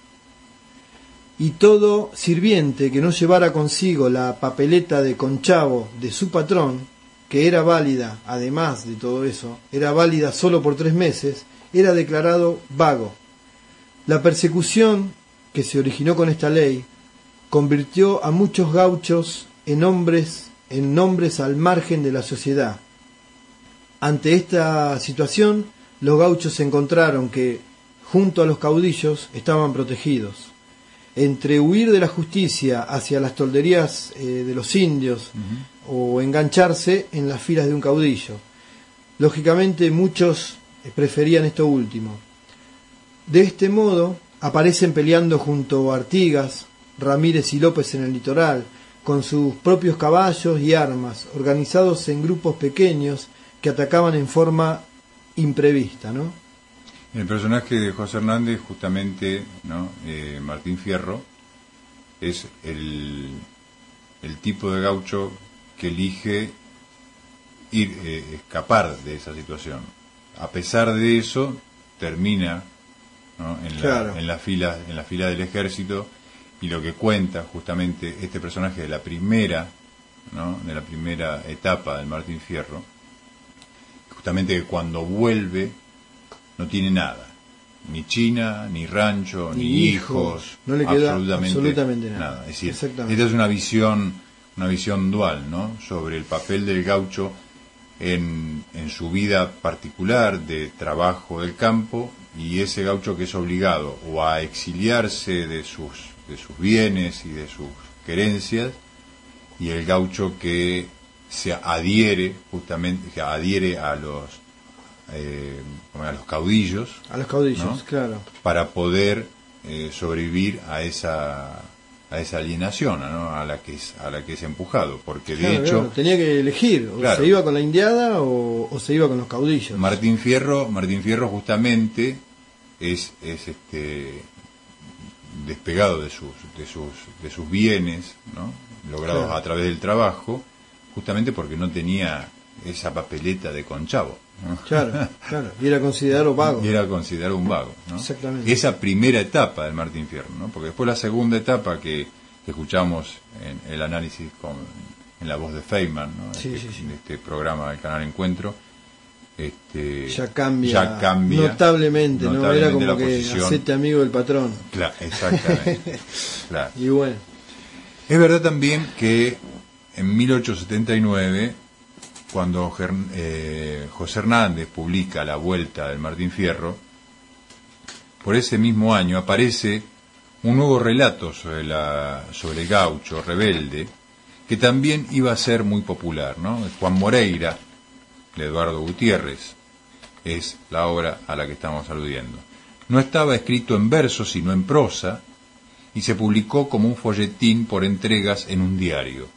Y todo sirviente que no llevara consigo la papeleta de conchavo de su patrón, que era válida, además de todo eso, era válida solo por tres meses, era declarado vago. La persecución que se originó con esta ley convirtió a muchos gauchos en hombres, en nombres al margen de la sociedad. Ante esta situación, los gauchos encontraron que, junto a los caudillos, estaban protegidos. entre huir de la justicia hacia las tolderías eh, de los indios uh-huh. o engancharse en las filas de un caudillo. Lógicamente muchos preferían esto último. De este modo aparecen peleando junto a Artigas, Ramírez y López en el litoral, con sus propios caballos y armas, organizados en grupos pequeños que atacaban en forma imprevista, ¿no? El personaje de José Hernández, justamente, ¿no? eh, Martín Fierro, es el, el tipo de gaucho que elige ir eh, escapar de esa situación. A pesar de eso, termina, ¿no? en, claro. la, en la fila en la fila del ejército, y lo que cuenta justamente este personaje de la primera, ¿no? de la primera etapa del Martín Fierro, justamente que cuando vuelve no tiene nada, ni china, ni rancho, ni, ni hijos, hijos, no le queda absolutamente, absolutamente nada. nada. Es decir, esta es una visión, una visión dual, ¿no? sobre el papel del gaucho en, en su vida particular de trabajo del campo, y ese gaucho que es obligado o a exiliarse de sus, de sus bienes y de sus querencias, y el gaucho que se adhiere justamente, que adhiere a los Eh, a los caudillos a los caudillos, ¿no? Claro, para poder eh, sobrevivir a esa a esa alienación, ¿no? a la que es a la que es empujado, porque de claro, hecho claro. tenía que elegir, o claro, se iba con la indiada o, o se iba con los caudillos. Martín Fierro Martín Fierro justamente es es este despegado de sus de sus de sus bienes, ¿no? logrados claro. a través del trabajo, justamente porque no tenía esa papeleta de conchavo. Claro, claro, y era considerado vago. Y era considerado un vago, ¿no? Exactamente. Esa primera etapa del Martín Fierro, ¿no? Porque después la segunda etapa que, que escuchamos en el análisis con, en la voz de Feynman, ¿no? Sí, este, sí, sí. este programa del canal Encuentro, este, ya cambia, ya cambia notablemente, ¿no? notablemente Era como la que posición. hacete amigo del patrón. Claro, exactamente. Claro. Y bueno. Es verdad también que en mil ochocientos setenta y nueve, cuando eh, José Hernández publica La Vuelta del Martín Fierro, por ese mismo año aparece un nuevo relato sobre, la, sobre el gaucho rebelde, que también iba a ser muy popular, ¿no? Juan Moreira, de Eduardo Gutiérrez, es la obra a la que estamos aludiendo. No estaba escrito en verso, sino en prosa, y se publicó como un folletín por entregas en un diario.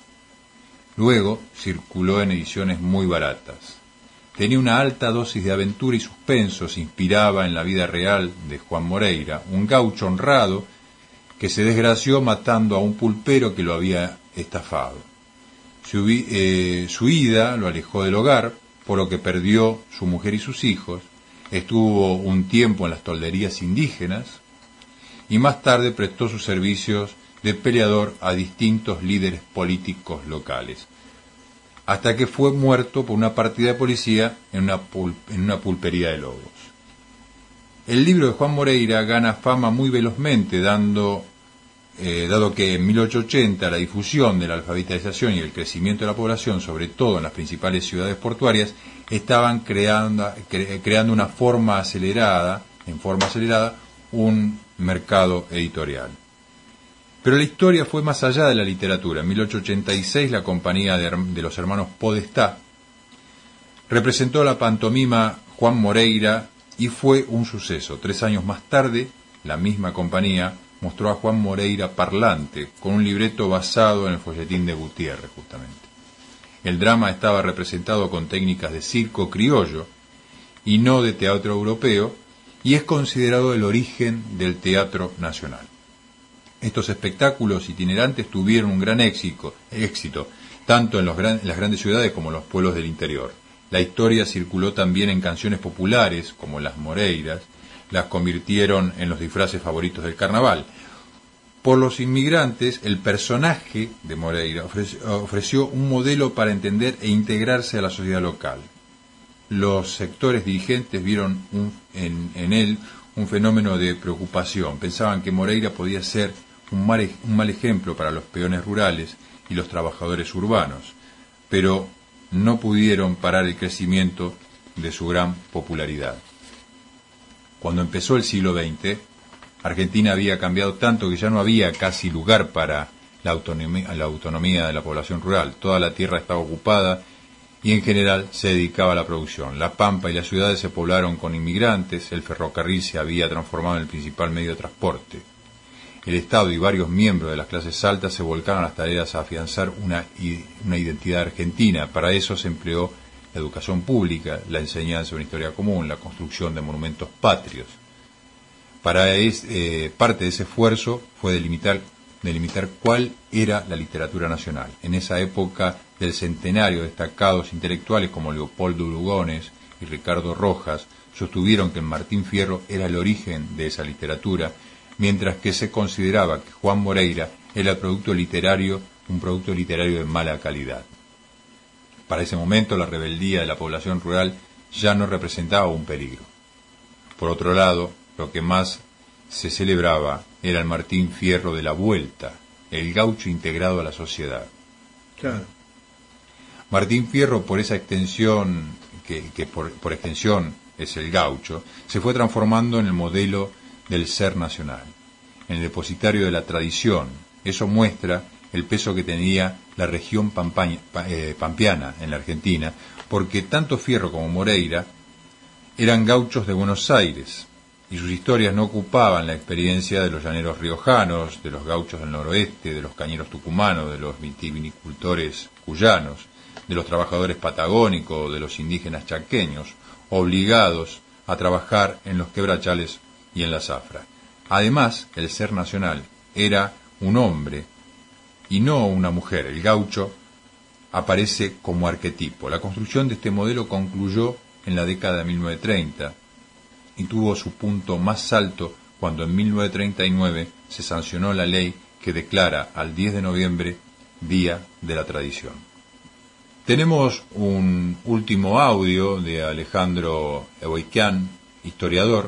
Luego circuló en ediciones muy baratas. Tenía una alta dosis de aventura y suspenso, se inspiraba en la vida real de Juan Moreira, un gaucho honrado que se desgració matando a un pulpero que lo había estafado. Su, eh, su ida lo alejó del hogar, por lo que perdió su mujer y sus hijos, estuvo un tiempo en las tolderías indígenas y más tarde prestó sus servicios de peleador a distintos líderes políticos locales, hasta que fue muerto por una partida de policía en una, pul- en una pulpería de Lobos. El libro de Juan Moreira gana fama muy velozmente, dando, eh, dado que en mil ochocientos ochenta la difusión de la alfabetización y el crecimiento de la población, sobre todo en las principales ciudades portuarias, estaban creando, cre- creando una forma acelerada, en forma acelerada, un mercado editorial. Pero la historia fue más allá de la literatura. En mil ochocientos ochenta y seis la compañía de, de los hermanos Podestá representó la pantomima Juan Moreira y fue un suceso. Tres años más tarde, la misma compañía mostró a Juan Moreira parlante, con un libreto basado en el folletín de Gutiérrez, justamente. El drama estaba representado con técnicas de circo criollo y no de teatro europeo, y es considerado el origen del teatro nacional. Estos espectáculos itinerantes tuvieron un gran éxito, éxito tanto en, los gran, en las grandes ciudades como en los pueblos del interior. La historia circuló también en canciones populares, como las Moreiras, las convirtieron en los disfraces favoritos del carnaval. Por los inmigrantes, el personaje de Moreira ofreció, ofreció un modelo para entender e integrarse a la sociedad local. Los sectores dirigentes vieron un, en, en él un fenómeno de preocupación. Pensaban que Moreira podía ser un mal, un mal ejemplo para los peones rurales y los trabajadores urbanos, pero no pudieron parar el crecimiento de su gran popularidad. Cuando empezó el siglo veinte, Argentina había cambiado tanto que ya no había casi lugar para la autonomía, la autonomía de la población rural. Toda la tierra estaba ocupada y en general se dedicaba a la producción. La Pampa y las ciudades se poblaron con inmigrantes, el ferrocarril se había transformado en el principal medio de transporte. El Estado y varios miembros de las clases altas se volcaron a las tareas a afianzar una, una identidad argentina. Para eso se empleó la educación pública, la enseñanza de una historia común, la construcción de monumentos patrios. Para es, eh, parte de ese esfuerzo fue delimitar, delimitar cuál era la literatura nacional. En esa época del centenario, destacados intelectuales como Leopoldo Lugones y Ricardo Rojas sostuvieron que el Martín Fierro era el origen de esa literatura, mientras que se consideraba que Juan Moreira era el producto literario, un producto literario de mala calidad. Para ese momento la rebeldía de la población rural ya no representaba un peligro. Por otro lado, lo que más se celebraba era el Martín Fierro de la vuelta, el gaucho integrado a la sociedad. Claro. Martín Fierro, por esa extensión, que, que por, por extensión es el gaucho, se fue transformando en el modelo del ser nacional, en el depositario de la tradición. Eso muestra el peso que tenía la región pampaña, eh, pampeana en la Argentina, porque tanto Fierro como Moreira eran gauchos de Buenos Aires, y sus historias no ocupaban la experiencia de los llaneros riojanos, de los gauchos del noroeste, de los cañeros tucumanos, de los vitivinicultores cuyanos, de los trabajadores patagónicos, de los indígenas chaqueños, obligados a trabajar en los quebrachales y en la zafra. Además, el ser nacional era un hombre y no una mujer. El gaucho aparece como arquetipo. La construcción de este modelo concluyó en la década de mil novecientos treinta y tuvo su punto más alto cuando en mil novecientos treinta y nueve se sancionó la ley que declara al diez de noviembre Día de la Tradición. Tenemos un último audio de Alejandro Eboiquian, historiador,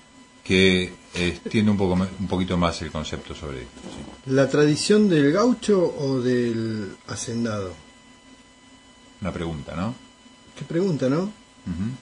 que extiende un, poco, un poquito más el concepto sobre esto. ¿Sí? ¿La tradición del gaucho o del hacendado? Una pregunta, ¿no? ¿Qué pregunta, no? Uh-huh.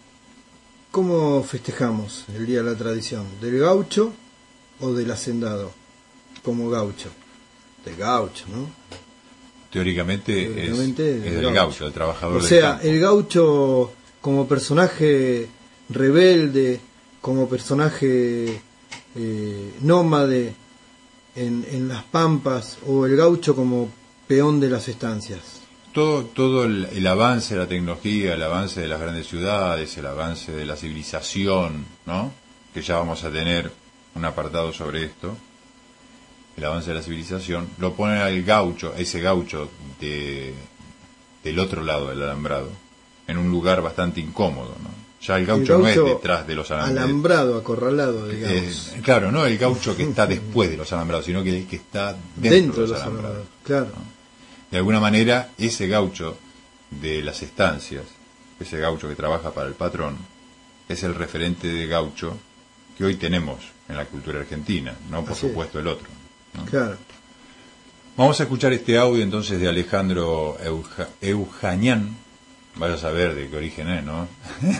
¿Cómo festejamos el Día de la Tradición? ¿Del gaucho o del hacendado? Como gaucho. Del gaucho, ¿no? Teóricamente, Teóricamente es, es del gaucho, gaucho, el trabajador o del sea, campo. El gaucho como personaje rebelde, como personaje eh, nómade en, en las pampas, o el gaucho como peón de las estancias. Todo, todo el, el avance de la tecnología, el avance de las grandes ciudades, el avance de la civilización, ¿no? Que ya vamos a tener un apartado sobre esto. El avance de la civilización lo pone al gaucho, ese gaucho de, del otro lado del alambrado, en un lugar bastante incómodo, ¿no? Ya el gaucho, el gaucho no es detrás de los alambrados. Alambrado, acorralado, digamos. Eh, claro, no el gaucho que está después de los alambrados, sino que el que está dentro, dentro de los, los alambrados. alambrados. Claro. ¿No? De alguna manera, ese gaucho de las estancias, ese gaucho que trabaja para el patrón, es el referente de gaucho que hoy tenemos en la cultura argentina, no por Así supuesto es. El otro, ¿no? Claro. Vamos a escuchar este audio entonces de Alejandro Euja, Eujanian, vaya a saber de qué origen es, ¿no?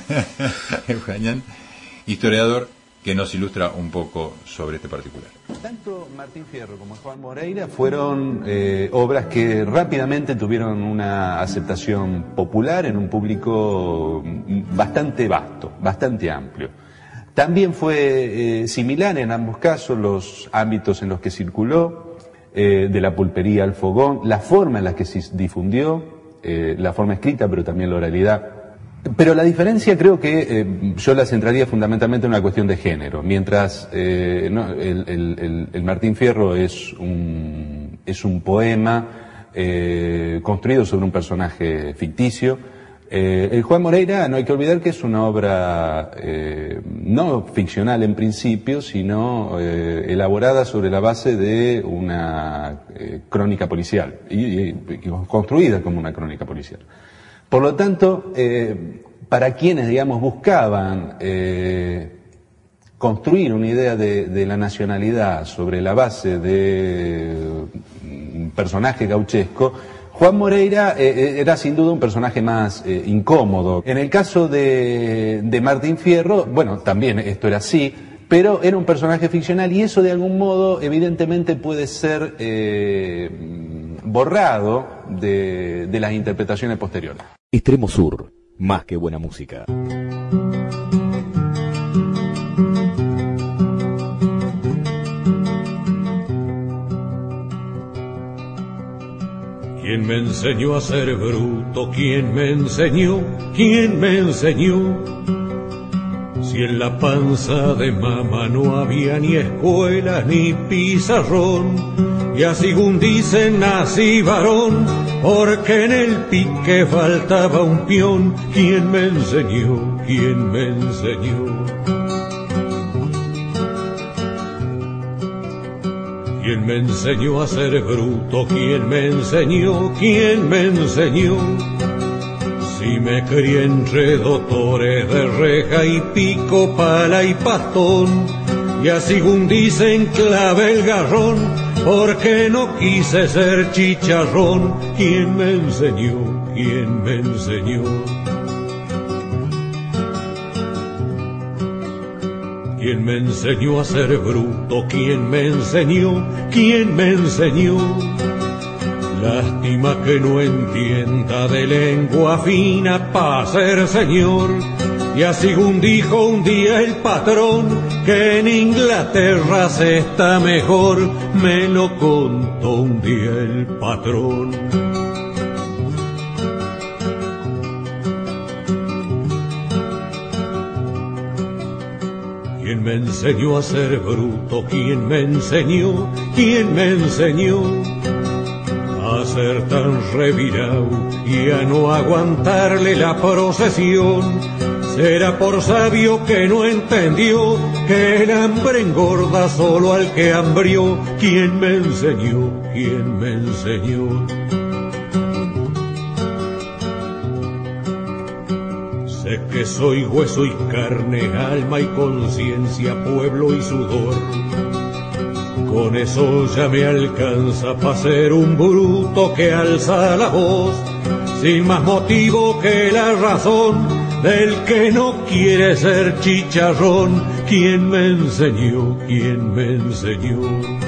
Eujanian, historiador, que nos ilustra un poco sobre este particular. Tanto Martín Fierro como Juan Moreira fueron eh, obras que rápidamente tuvieron una aceptación popular en un público bastante vasto, bastante amplio. También fue eh, similar en ambos casos los ámbitos en los que circuló, eh, de la pulpería al fogón, la forma en la que se difundió, eh, la forma escrita, pero también la oralidad. Pero la diferencia creo que eh, yo la centraría fundamentalmente en una cuestión de género. Mientras eh, no, el, el, el Martín Fierro es un, es un poema eh, construido sobre un personaje ficticio, eh, el Juan Moreira no hay que olvidar que es una obra eh, no ficcional en principio, sino eh, elaborada sobre la base de una eh, crónica policial y, y, y construida como una crónica policial. Por lo tanto, eh, para quienes, digamos, buscaban eh, construir una idea de, de la nacionalidad sobre la base de un personaje gauchesco, Juan Moreira eh, era sin duda un personaje más eh, incómodo. En el caso de, de Martín Fierro, bueno, también esto era así, pero era un personaje ficcional y eso de algún modo evidentemente puede ser eh, borrado de, de las interpretaciones posteriores. Extremo Sur, más que buena música. ¿Quién me enseñó a ser bruto? ¿Quién me enseñó? ¿Quién me enseñó? Si en la panza de mamá no había ni escuela ni pizarrón, y así según dicen nací varón, porque en el pique faltaba un peón. ¿Quién me enseñó? ¿Quién me enseñó? ¿Quién me enseñó a ser bruto? ¿Quién me enseñó? ¿Quién me enseñó? Si me crié entre doctores de reja y pico, pala y pastón, y así según dicen clave el garrón, porque no quise ser chicharrón. ¿Quién me enseñó? ¿Quién me enseñó? ¿Quién me enseñó a ser bruto? ¿Quién me enseñó? ¿Quién me enseñó? Lástima que no entienda de lengua fina pa' ser señor. Y así según dijo un día el patrón, que en Inglaterra se está mejor, me lo contó un día el patrón. ¿Quién me enseñó a ser bruto? ¿Quién me enseñó? ¿Quién me enseñó? A ser tan revirado y a no aguantarle la procesión. Será por sabio que no entendió que el hambre engorda solo al que hambrió. ¿Quién me enseñó? ¿Quién me enseñó? Sé que soy hueso y carne, alma y conciencia, pueblo y sudor. Con eso ya me alcanza pa' ser un bruto que alza la voz, sin más motivo que la razón del que no quiere ser chicharrón. ¿Quién me enseñó? ¿Quién me enseñó?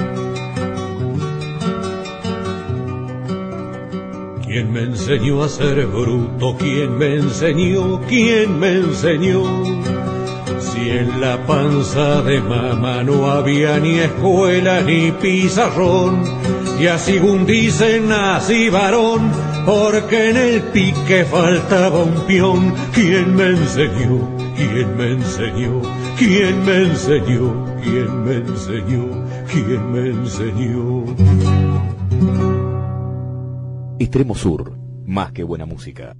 ¿Quién me enseñó a ser bruto? ¿Quién me enseñó? ¿Quién me enseñó? Si en la panza de mamá no había ni escuela ni pizarrón, y así según dicen nací varón, porque en el pique faltaba un peón. ¿Quién me enseñó? ¿Quién me enseñó? ¿Quién me enseñó? ¿Quién me enseñó? ¿Quién me enseñó? Extremo Sur, más que buena música.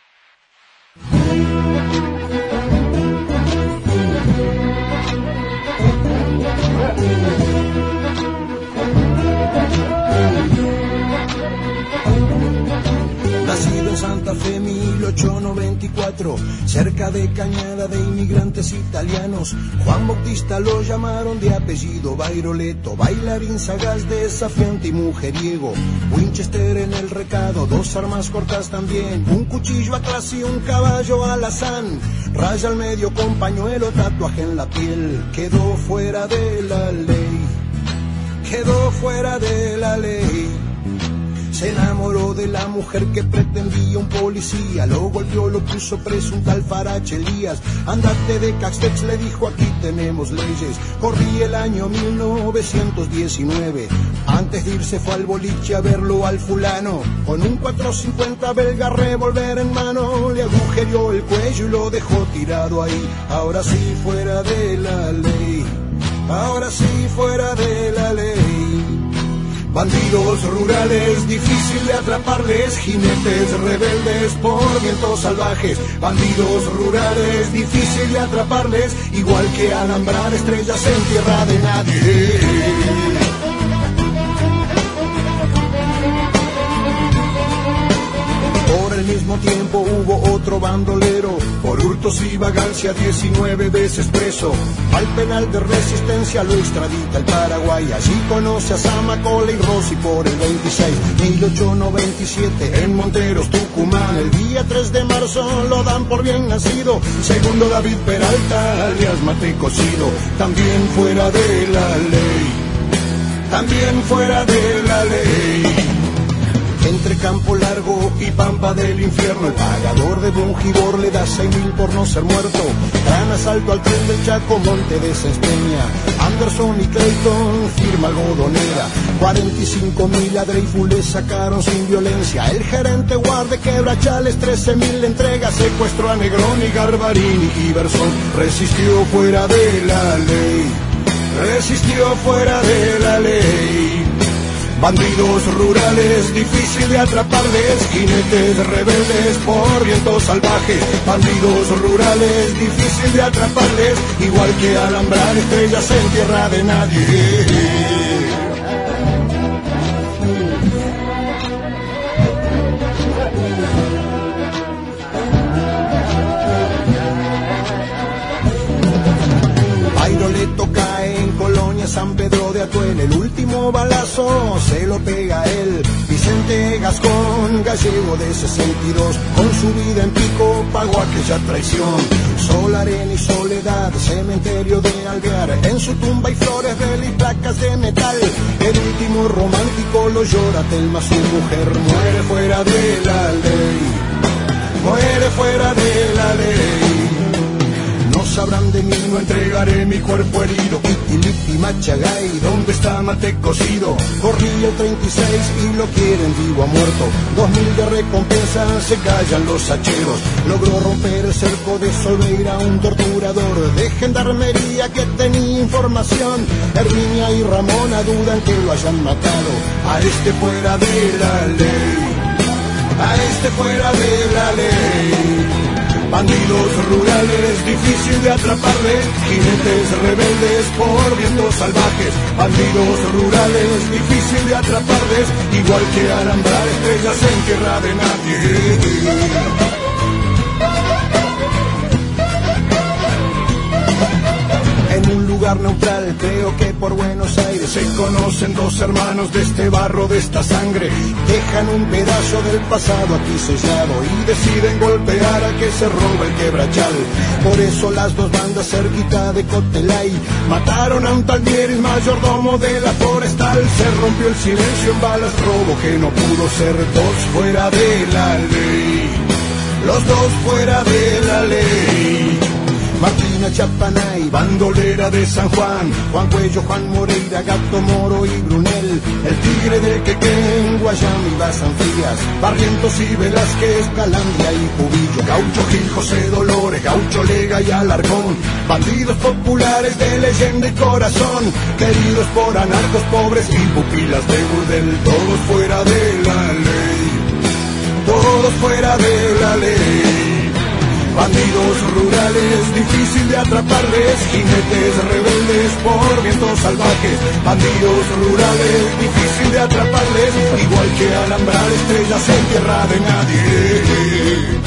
Nacido en Santa Fe mil ochocientos noventa y cuatro, cerca de Cañada de inmigrantes italianos, Juan Bautista lo llamaron de apellido Bairoleto, bailarín sagaz, desafiante y mujeriego, Winchester en el recado, dos armas cortas también, un cuchillo atrás y un caballo alazán, raya al medio con pañuelo, tatuaje en la piel, quedó fuera de la ley, quedó fuera de la ley. Se enamoró de la mujer que pretendía un policía, lo golpeó, lo puso preso un tal Farache Elías. Andate de Castex, le dijo, aquí tenemos leyes. Corría el año mil novecientos diecinueve, antes de irse fue al boliche a verlo al fulano, con un cuatrocientos cincuenta belga revólver en mano, le agujereó el cuello y lo dejó tirado ahí. Ahora sí fuera de la ley, ahora sí fuera de la ley. Bandidos rurales, difícil de atraparles, jinetes rebeldes por vientos salvajes. Bandidos rurales, difícil de atraparles, igual que alambrar estrellas en tierra de nadie. Por el mismo tiempo hubo otro bandolero, por hurtos y vagancia diecinueve veces preso. Al penal de Resistencia lo extradita el Paraguay, allí conoce a Zamacola y Rossi por el veintiséis. mil ochocientos noventa y siete en Monteros, Tucumán, el día tres de marzo lo dan por bien nacido. Segundo David Peralta, alias Mate Cocido, también fuera de la ley, también fuera de la ley. Entre Campo Largo y Pampa del Infierno, el pagador de Bungibor le da seis mil por no ser muerto. Gran asalto al tren del Chaco, Monte de Sespeña, Anderson y Clayton, firma algodonera. cuarenta y cinco mil a Dreyfus le sacaron sin violencia. El gerente guarde Quebrachales, trece mil entrega. Secuestró a Negroni, Garbarini y Bersón. Resistió fuera de la ley, resistió fuera de la ley. Bandidos rurales, difícil de atraparles, jinetes rebeldes por viento salvaje. Bandidos rurales, difícil de atraparles, igual que alambrar estrellas en tierra de nadie. Bairoleto cae en Colonia, San Pedro de Atuel, el último balazo se lo pega él. Vicente Gascón, gallego de sesenta y dos, con su vida en pico pagó aquella traición. Sol, arena y soledad, cementerio de Alvear, en su tumba hay flores, velas y placas de metal. El último romántico lo llora Telma, su mujer muere fuera de la ley, muere fuera de la ley. No sabrán de mí, no entregaré mi cuerpo herido. Ilipi, Machagay, ¿dónde está Mate Cocido? Corría el treinta y seis y lo quieren vivo a muerto. Dos mil de recompensa, se callan los hacheros. Logró romper el cerco de Solveira, un torturador de gendarmería que tenía información. Herminia y Ramona dudan que lo hayan matado. A este fuera de la ley, a este fuera de la ley. Bandidos rurales, difícil de atraparles, jinetes rebeldes por vientos salvajes. Bandidos rurales, difícil de atraparles, igual que alambrar estrellas en tierra de nadie. En un lugar neutral, creo que por Buenos Aires, se conocen dos hermanos de este barro, de esta sangre. Dejan un pedazo del pasado aquí sellado y deciden golpear a que se roba el Quebrachal. Por eso las dos bandas cerquita de Cotelay mataron a un tal Mieres, mayordomo de la forestal. Se rompió el silencio en balas, robo que no pudo ser. Dos fuera de la ley, los dos fuera de la ley. Martina Chapanay, bandolera de San Juan, Juan Cuello, Juan Moreira, Gato Moro y Brunel, el tigre de Quequén, Guayami, Bazán Frías, Barrientos y Velázquez, Calandria y Cubillo, Gaucho Gil, José Dolores, Gaucho Lega y Alarcón, bandidos populares de leyenda y corazón, queridos por anarcos pobres y pupilas de burdel. Todos fuera de la ley, todos fuera de la ley. Bandidos rurales, difícil de atraparles, jinetes rebeldes por vientos salvajes. Bandidos rurales, difícil de atraparles, igual que alambrar estrellas en tierra de nadie.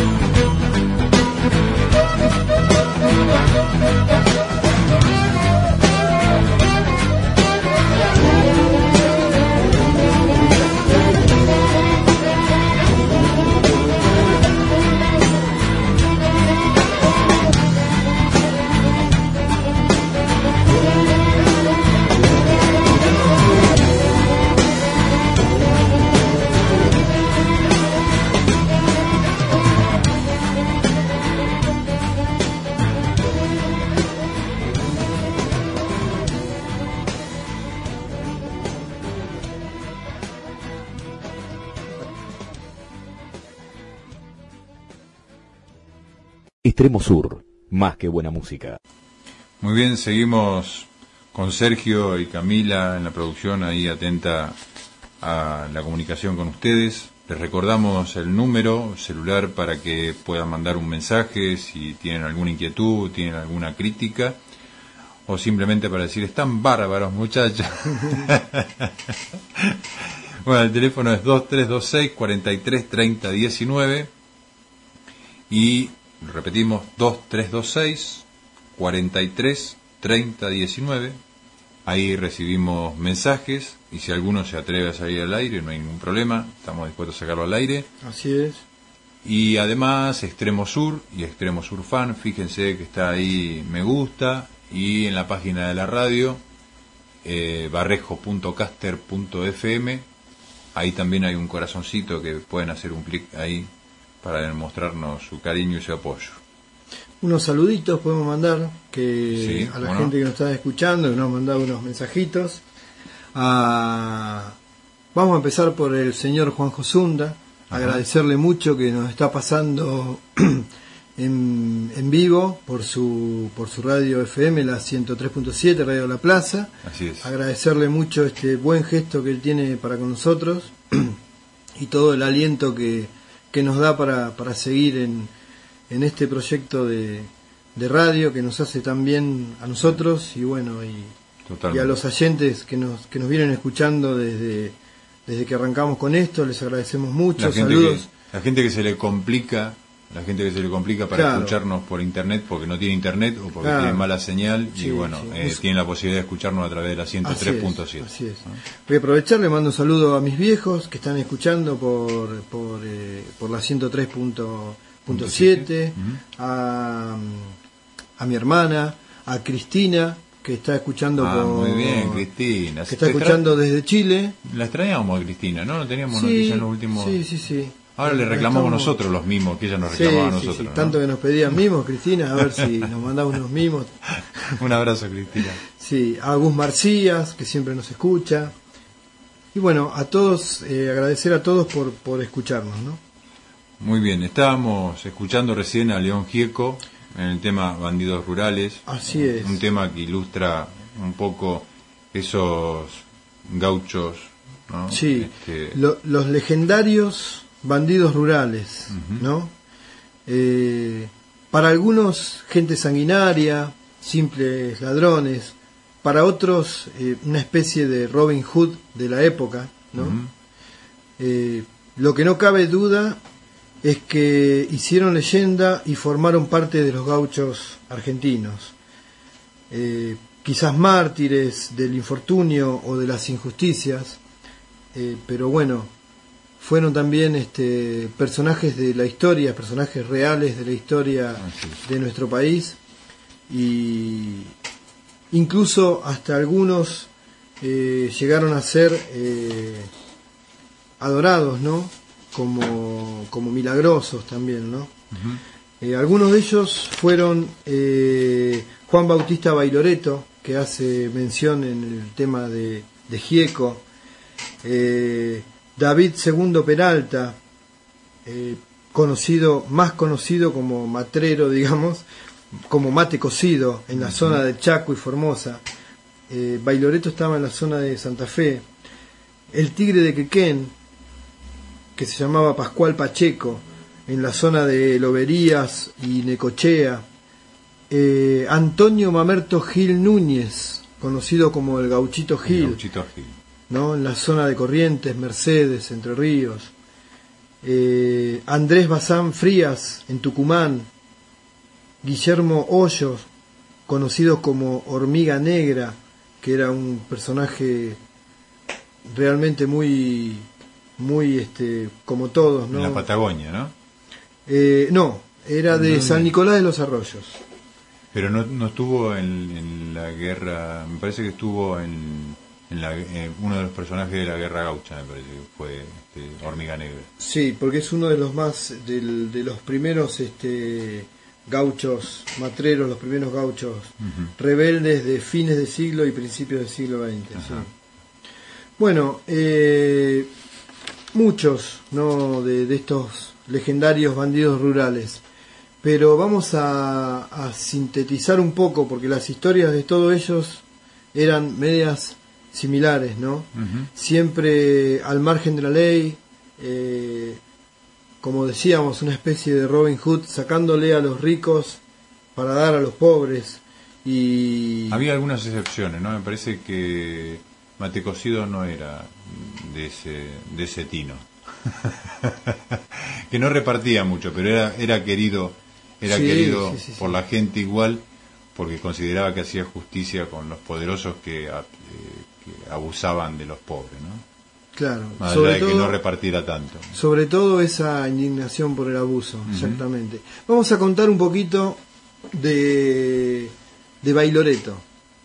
Extremo Sur, más que buena música. Muy bien, seguimos con Sergio y Camila en la producción, ahí atenta a la comunicación con ustedes. Les recordamos el número celular para que puedan mandar un mensaje si tienen alguna inquietud, tienen alguna crítica, o simplemente para decir, están bárbaros muchachos. Bueno, el teléfono es dos tres dos seis, cuatro tres tres cero, uno nueve y repetimos dos tres dos seis, cuatro tres tres cero, uno nueve. Ahí recibimos mensajes y si alguno se atreve a salir al aire no hay ningún problema, estamos dispuestos a sacarlo al aire. Así es. Y además Extremo Sur y Extremo Sur Fan, fíjense que está ahí me gusta, y en la página de la radio eh, barrejo punto caster punto f m, ahí también hay un corazoncito que pueden hacer un clic ahí para demostrarnos su cariño y su apoyo. Unos saluditos podemos mandar que Sí, a la ¿cómo gente no? que nos está escuchando, que nos ha mandado unos mensajitos. Ah, vamos a empezar por el señor Juanjo Zunda. Ajá. Agradecerle mucho que nos está pasando en, en vivo por su por su radio F M, la ciento tres punto siete, Radio La Plaza. Así es. Agradecerle mucho este buen gesto que él tiene para con nosotros y todo el aliento que, que nos da para, para seguir en, en este proyecto de, de radio que nos hace tan bien a nosotros y bueno y, y a los oyentes que nos que nos vienen escuchando desde desde que arrancamos con esto. Les agradecemos mucho. La gente, Saludos. que, la gente que se le complica, la gente que se le complica para Claro. escucharnos por internet porque no tiene internet o porque Claro. tiene mala señal Sí, y bueno, sí. eh, tienen la posibilidad de escucharnos a través de la ciento tres punto siete. Así es. Voy a aprovechar, le mando un saludo a mis viejos que están escuchando por por, eh, por la ciento tres punto siete, a, a mi hermana, a Cristina, que está escuchando Ah, por, muy bien, Cristina. que está escuchando desde Chile. La extrañábamos a Cristina, ¿no? No teníamos Sí, noticias en los últimos... sí, sí, sí. Ahora le La reclamamos estamos- nosotros los mimos que ella nos Sí, reclamaba a sí, nosotros. sí. ¿no? Tanto que nos pedían mimos, Cristina, a ver si nos mandaba unos mimos. Un abrazo, Cristina. Sí, a Gus Marcías, que siempre nos escucha. Y bueno, a todos, eh, agradecer a todos por, por escucharnos, ¿no? Muy bien, estábamos escuchando recién a León Gieco en el tema Bandidos Rurales. Así es. Un tema que ilustra un poco esos gauchos, ¿no? Sí, Este, lo- los legendarios bandidos rurales, Ujú. ¿no? Eh, para algunos, gente sanguinaria, simples ladrones. Para otros, eh, una especie de Robin Hood de la época, ¿no? Ujú. Eh, lo que no cabe duda es que hicieron leyenda y formaron parte de los gauchos argentinos. Eh, quizás mártires del infortunio o de las injusticias, eh, pero bueno, fueron también este, personajes de la historia, personajes reales de la historia de nuestro país, y incluso hasta algunos eh, llegaron a ser eh, adorados, ¿no? Como, como milagrosos también, ¿no? Eh, algunos de ellos fueron eh, Juan Bautista Bailoreto, que hace mención en el tema de, de Gieco, eh, David Segundo Peralta, eh, conocido, más conocido como matrero, digamos, como mate cocido en la zona de Chaco y Formosa. eh, Bailoreto estaba en la zona de Santa Fe. El Tigre de Quequén, que se llamaba Pascual Pacheco, en la zona de Loberías y Necochea. eh, Antonio Mamerto Gil Núñez, conocido como el Gauchito Gil, el Gauchito Gil. ¿no? En la zona de Corrientes, Mercedes, Entre Ríos. eh, Andrés Bazán Frías en Tucumán. Guillermo Hoyos, conocido como Hormiga Negra, que era un personaje realmente muy muy este como todos, ¿no? En la Patagonia, ¿no? Eh, no, era de ¿Dónde? San Nicolás de los Arroyos. Pero no, no estuvo en, en la guerra, me parece que estuvo en, en la, eh, uno de los personajes de la guerra gaucha, me parece que fue este, Hormiga Negra. Sí, porque es uno de los más del, de los primeros este gauchos matreros, los primeros gauchos Ujú. rebeldes de fines de siglo y principios del siglo veinte. Sí. Ajá. Bueno, eh, muchos, ¿no? de, de estos legendarios bandidos rurales, pero vamos a, a sintetizar un poco porque las historias de todos ellos eran medias similares, ¿no? Ujú. Siempre al margen de la ley, eh, como decíamos, una especie de Robin Hood, sacándole a los ricos para dar a los pobres. Y Había algunas excepciones, ¿no? Me parece que Mate Cocido no era de ese, de ese tino. Que no repartía mucho, pero era, era querido, era sí, querido sí, sí, sí. por la gente igual, porque consideraba que hacía justicia con los poderosos que, eh, que abusaban de los pobres, ¿no? Claro, más allá sobre de todo, que no repartiera tanto. Sobre todo esa indignación por el abuso, uh-huh. Exactamente. Vamos a contar un poquito de, de Bailoreto,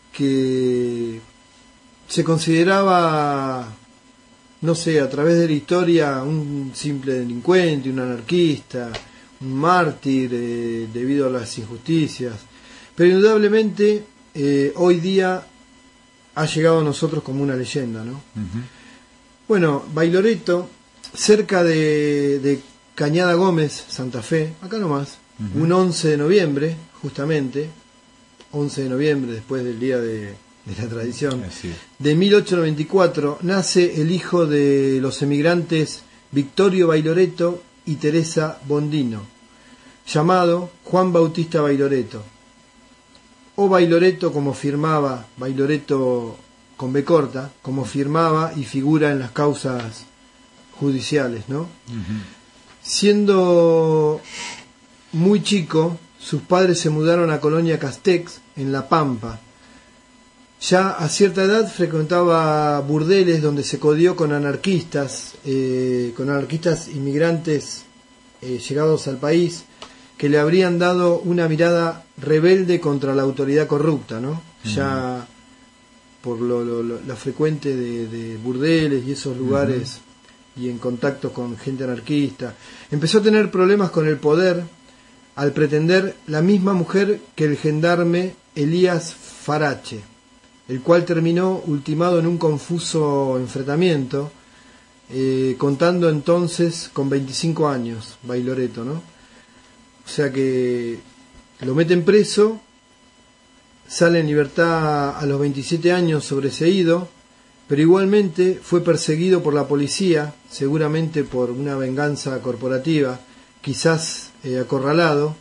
que se consideraba, no sé, a través de la historia, un simple delincuente, un anarquista, un mártir eh, debido a las injusticias, pero indudablemente eh, hoy día ha llegado a nosotros como una leyenda, ¿no? Uh-huh. Bueno, Bailoreto, cerca de, de Cañada Gómez, Santa Fe, acá nomás, uh-huh. Un once de noviembre, justamente, once de noviembre, después del día de, de la tradición, Así. de mil ochocientos noventa y cuatro, nace el hijo de los emigrantes Victorio Bailoreto y Teresa Bondino, llamado Juan Bautista Bailoreto, o Bailoreto como firmaba, Bailoreto con B corta, como firmaba y figura en las causas judiciales, ¿no? Uh-huh. Siendo muy chico, sus padres se mudaron a Colonia Castex, en La Pampa. Ya a cierta edad frecuentaba burdeles donde se codió con anarquistas, eh, con anarquistas inmigrantes eh, llegados al país, que le habrían dado una mirada rebelde contra la autoridad corrupta, ¿no? Uh-huh. Ya por lo, lo, lo, la frecuente de, de burdeles y esos lugares, uh-huh. Y en contacto con gente anarquista. Empezó a tener problemas con el poder al pretender la misma mujer que el gendarme Elías Farache, el cual terminó ultimado en un confuso enfrentamiento, eh, contando entonces con veinticinco años, Bailoreto, ¿no? O sea que lo meten preso, sale en libertad a los veintisiete años sobreseído, pero igualmente fue perseguido por la policía, seguramente por una venganza corporativa, quizás eh, acorralado.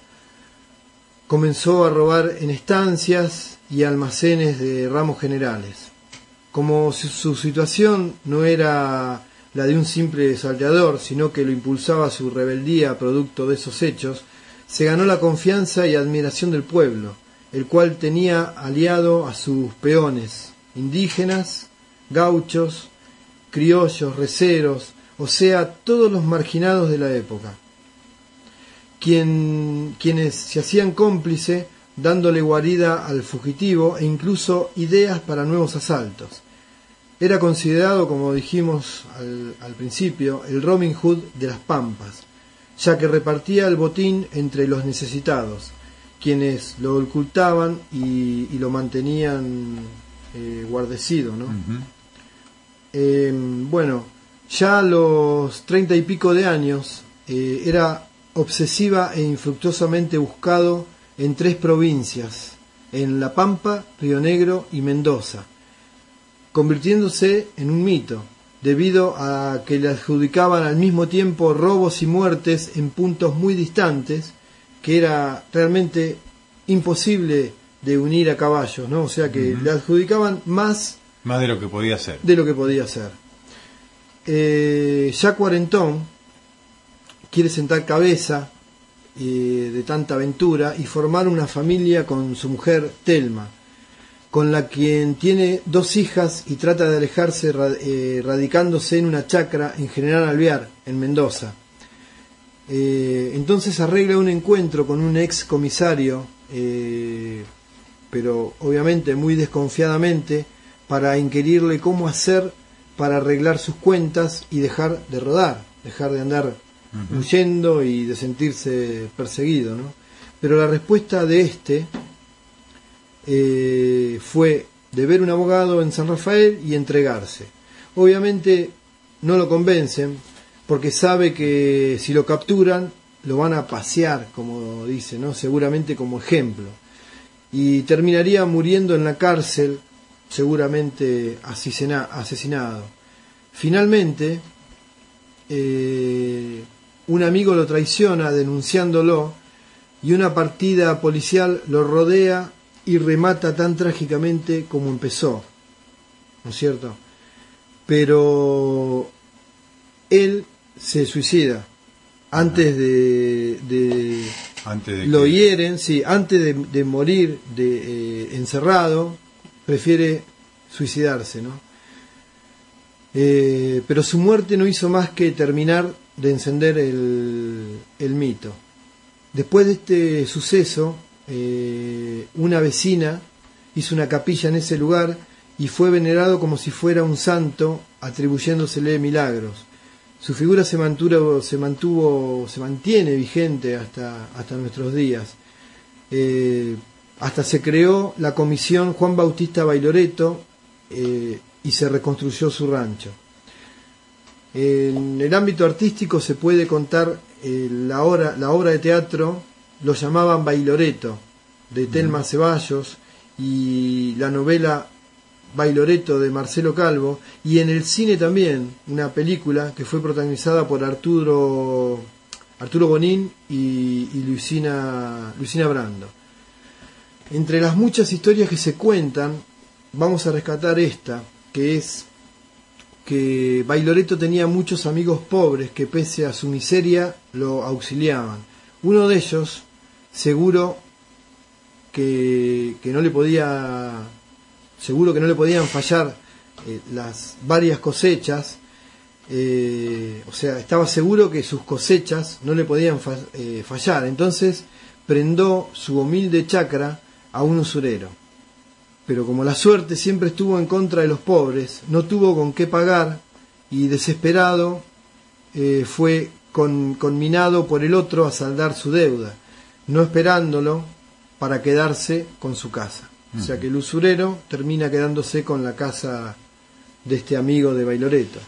Comenzó a robar en estancias y almacenes de ramos generales. Como su, su situación no era la de un simple salteador, sino que lo impulsaba su rebeldía producto de esos hechos, se ganó la confianza y admiración del pueblo, el cual tenía aliado a sus peones, indígenas, gauchos, criollos, receros, o sea, todos los marginados de la época, quien, quienes se hacían cómplice, dándole guarida al fugitivo e incluso ideas para nuevos asaltos. Era considerado, como dijimos al, al principio, el Robin Hood de las Pampas, ya que repartía el botín entre los necesitados, quienes lo ocultaban y, y lo mantenían eh, guardecido, ¿no? Uh-huh. Eh, bueno, ya a los treinta y pico de años eh, era obsesiva e infructuosamente buscado en tres provincias, en La Pampa, Río Negro y Mendoza, convirtiéndose en un mito, debido a que le adjudicaban al mismo tiempo robos y muertes en puntos muy distantes, que era realmente imposible de unir a caballos, ¿no? O sea que uh-huh. le adjudicaban más más de lo que podía ser. De lo que podía ser. Eh, ya cuarentón, quiere sentar cabeza eh, de tanta aventura y formar una familia con su mujer Telma, con la quien tiene dos hijas y trata de alejarse eh, radicándose en una chacra en General Alvear, en Mendoza. Eh, entonces arregla un encuentro con un ex comisario, eh, pero obviamente muy desconfiadamente, para inquirirle cómo hacer para arreglar sus cuentas y dejar de rodar, dejar de andar uh-huh. huyendo y de sentirse perseguido, ¿no? Pero la respuesta de este eh, fue de ver un abogado en San Rafael y entregarse. Obviamente no lo convencen, porque sabe que si lo capturan lo van a pasear, como dice, ¿no? Seguramente como ejemplo, y terminaría muriendo en la cárcel, seguramente asesina, asesinado. Finalmente eh, un amigo lo traiciona denunciándolo y una partida policial lo rodea y remata tan trágicamente como empezó, ¿no es cierto? pero él se suicida antes de, de, antes de lo que... hieren, sí, antes de, de morir de, eh, encerrado, prefiere suicidarse, ¿no? Eh, pero su muerte no hizo más que terminar de encender el, el mito. Después de este suceso, eh, una vecina hizo una capilla en ese lugar y fue venerado como si fuera un santo, atribuyéndosele milagros. Su figura se mantuvo, se mantuvo, se mantiene vigente hasta, hasta nuestros días. Eh, hasta se creó la comisión Juan Bautista Bailoreto eh, y se reconstruyó su rancho. En el ámbito artístico se puede contar eh, la, obra, la obra de teatro, lo llamaban Bailoreto, de Telma Ceballos, y la novela Bailoreto de Marcelo Calvo, y en el cine también una película que fue protagonizada por Arturo Arturo Bonín y, y Luisina, Luisina Brando. Entre las muchas historias que se cuentan, vamos a rescatar esta, que es que Bailoreto tenía muchos amigos pobres que pese a su miseria lo auxiliaban. Uno de ellos, seguro que, que no le podía seguro que no le podían fallar eh, las varias cosechas, eh, o sea, estaba seguro que sus cosechas no le podían fa eh, fallar, entonces prendó su humilde chacra a un usurero. Pero como la suerte siempre estuvo en contra de los pobres, no tuvo con qué pagar y desesperado eh, fue con, conminado por el otro a saldar su deuda, no esperándolo para quedarse con su casa. O sea que el usurero termina quedándose con la casa de este amigo de Bailoreto.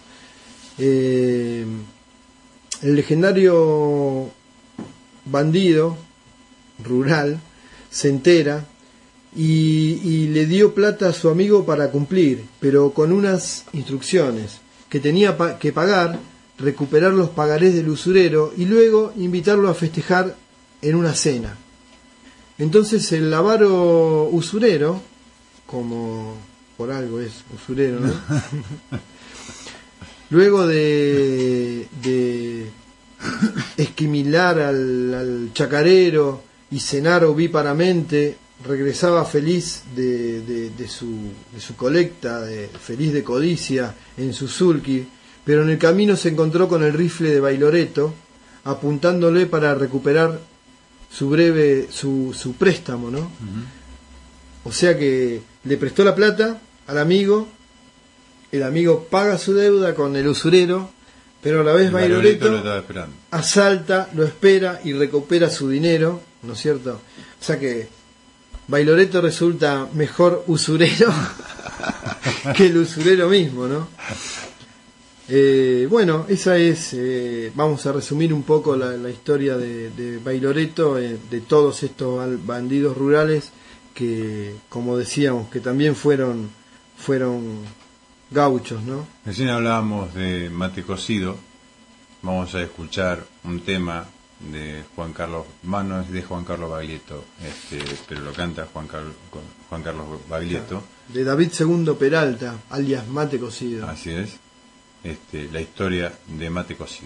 Eh, el legendario bandido rural se entera y, y le dio plata a su amigo para cumplir, pero con unas instrucciones, que tenía pa que pagar, recuperar los pagarés del usurero y luego invitarlo a festejar en una cena. Entonces el avaro usurero, como por algo es usurero, ¿no? Luego de, de esquimilar al, al chacarero y cenar ovíparamente, regresaba feliz de, de, de, su, de su colecta, de, feliz de codicia en su sulky, pero en el camino se encontró con el rifle de Bailoreto, apuntándole para recuperar su breve, su, su préstamo, ¿no? Uh-huh. O sea que le prestó la plata al amigo, el amigo paga su deuda con el usurero, pero a la vez el Bailoreto lo estaba esperando. Asalta, lo espera y recupera su dinero, ¿no es cierto? O sea que Bailoreto resulta mejor usurero que el usurero mismo, ¿no? Eh, bueno, esa es, eh, vamos a resumir un poco la, la historia de, de Bailoreto, eh, de todos estos bandidos rurales que, como decíamos, que también fueron, fueron gauchos, ¿no? Recién hablábamos de mate cocido, vamos a escuchar un tema de Juan Carlos, no es de Juan Carlos Baglietto, este, pero lo canta Juan, Car Juan Carlos Baglietto. De David Segundo Peralta, alias Mate Cocido. Así es. Este, la historia de mate cocido.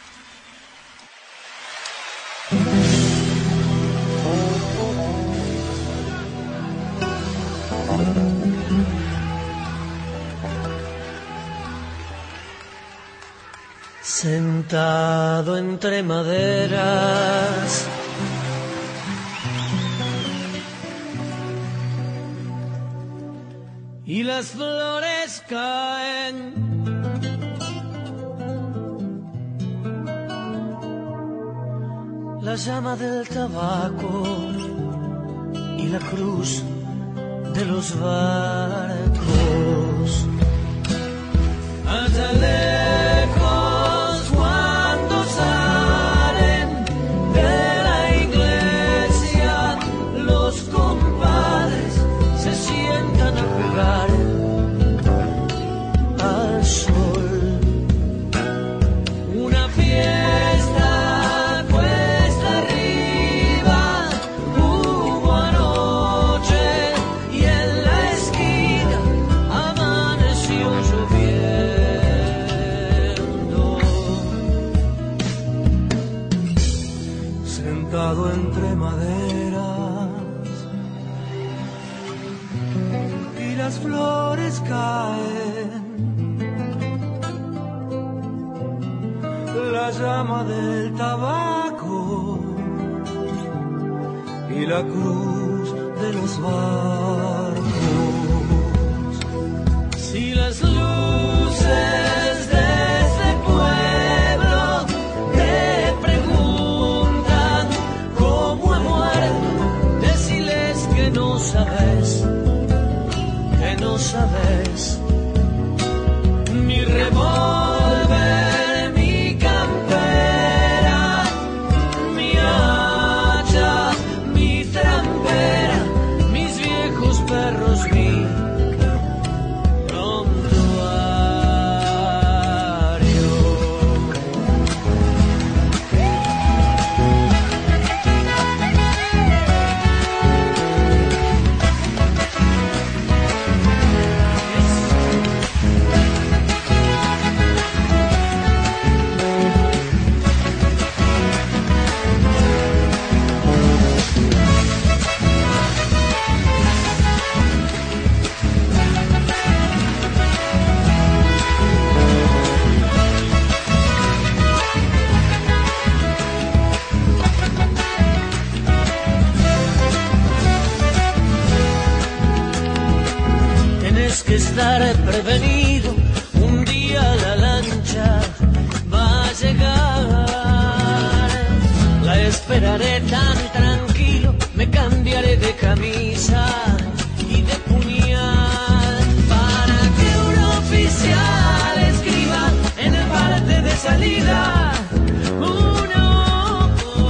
Sentado entre maderas, y las flores caen, la llama del tabaco y la cruz de los barcos. Allá lejos cuando salen de la iglesia, los compadres se sientan a jugar al sol. Una fiesta cuesta arriba hubo anoche y en la esquina las flores caen, la llama del tabaco y la cruz de los barcos. Si las luces de este pueblo te preguntan cómo he muerto, deciles que no sabes, que no sabes. Mi revólver, mi campera, mi hacha, mi trampera, mis viejos perros, mi estar prevenido, un día la lancha va a llegar. La esperaré tan tranquilo, me cambiaré de camisa y de puñal, para que un oficial escriba en el parte de salida. Uno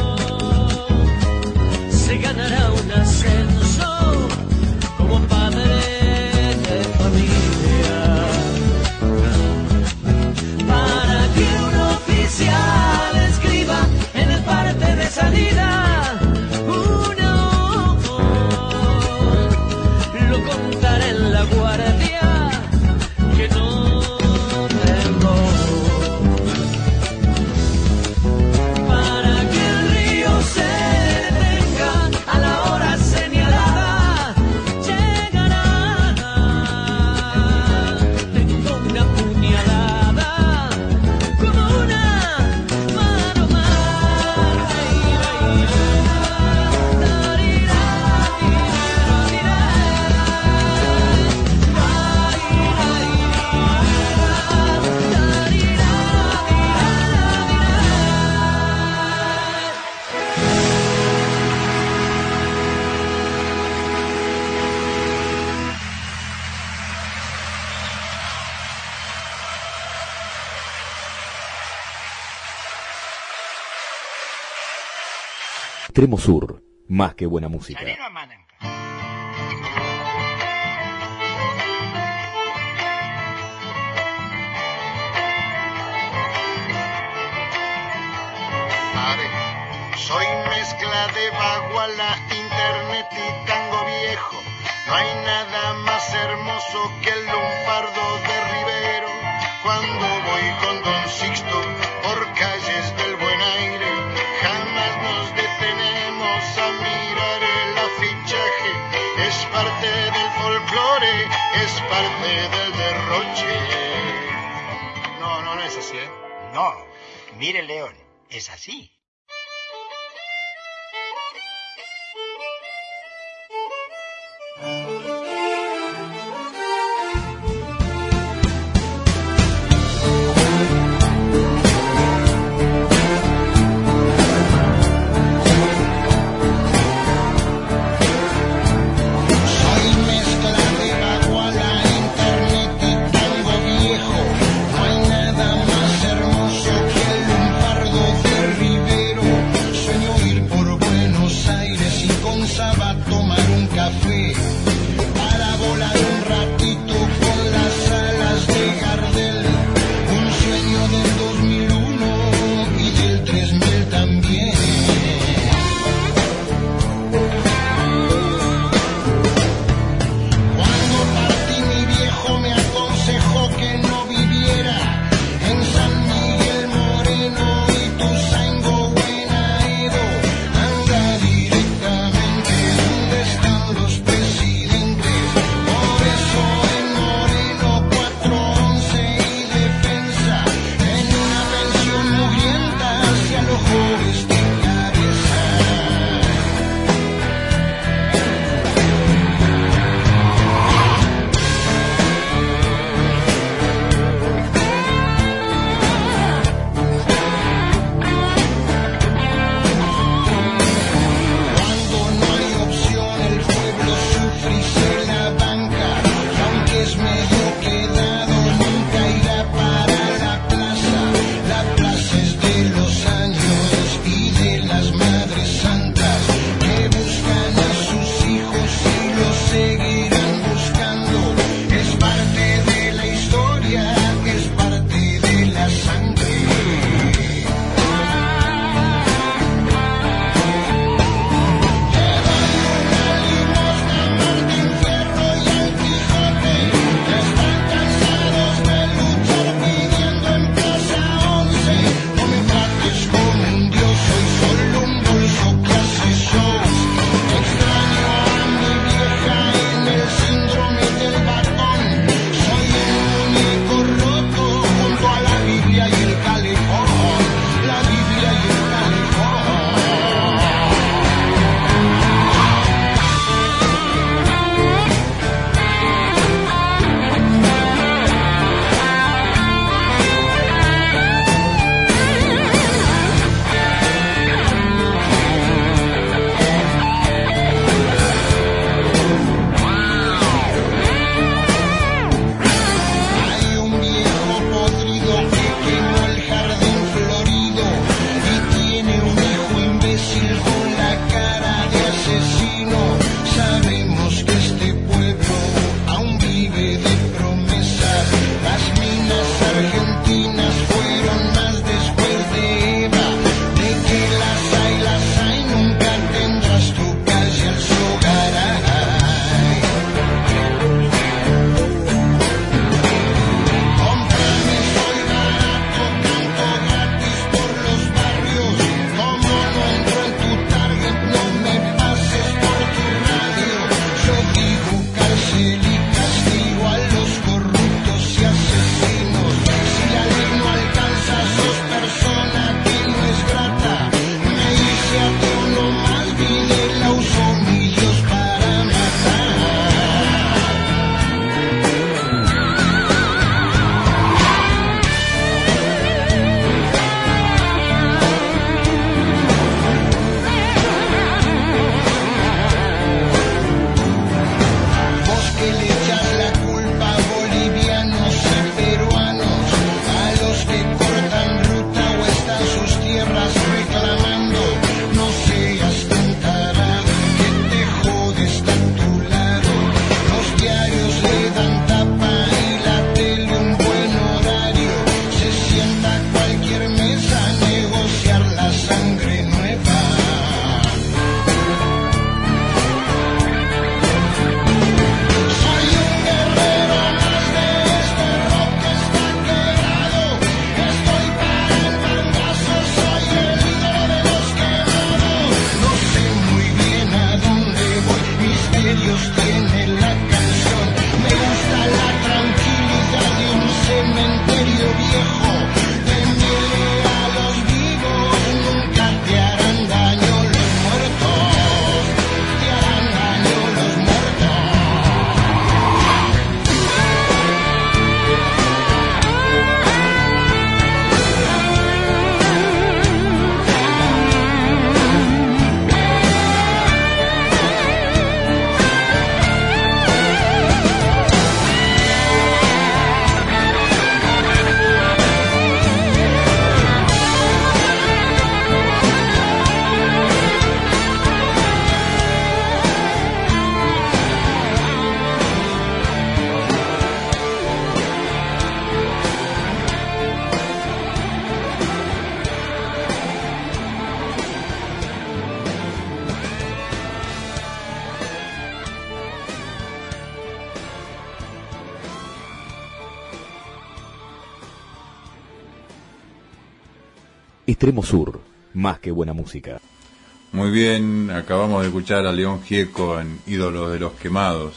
se ganará un ascenso como padre. Escriba en el parte de salida, uno lo contará en la guardia que no tengo, para que el río se detenga a la hora señalada. Llegará, tengo una puñalada como una Extremo Sur, más que buena música. Soy mezcla de baguala, internet y tango viejo. No hay nada más hermoso que el lunfardo de Rivero. Cuando voy con Don Sixto por calles del buen aire, jamás nos detenemos a mirar el afichaje. Es parte del folclore, es parte del derroche. No, no, no es así, ¿eh? No, mire León, es así. Los sostiene la canción. Me gusta la tranquilidad de un cementerio viejo. Temele a los vivos, nunca te harán daño los muertos, te harán daño los muertos. Extremo Sur, más que buena música. Muy bien, acabamos de escuchar a León Gieco en Ídolos de los Quemados.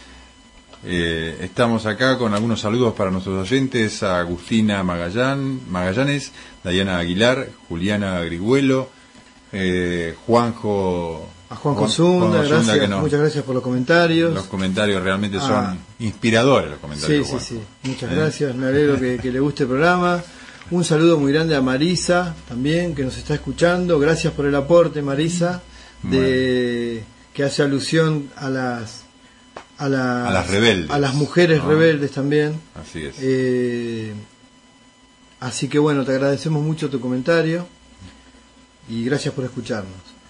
Eh, estamos acá con algunos saludos para nuestros oyentes: a Agustina Magallán, Magallanes, Dayana Aguilar, Juliana Griguelo, eh, Juanjo... A Juanjo Zunda, Juan Zunda, gracias, nos, muchas gracias por los comentarios. Los comentarios realmente son ah, inspiradores, los comentarios. Sí, sí, sí, muchas ¿Eh? gracias, me alegro que, que le guste el programa. Un saludo muy grande a Marisa también, que nos está escuchando. Gracias por el aporte, Marisa, de bueno. que hace alusión a las a las, a las rebeldes, a las mujeres ¿no? rebeldes también. Así es. Eh, así que bueno, te agradecemos mucho tu comentario y gracias por escucharnos.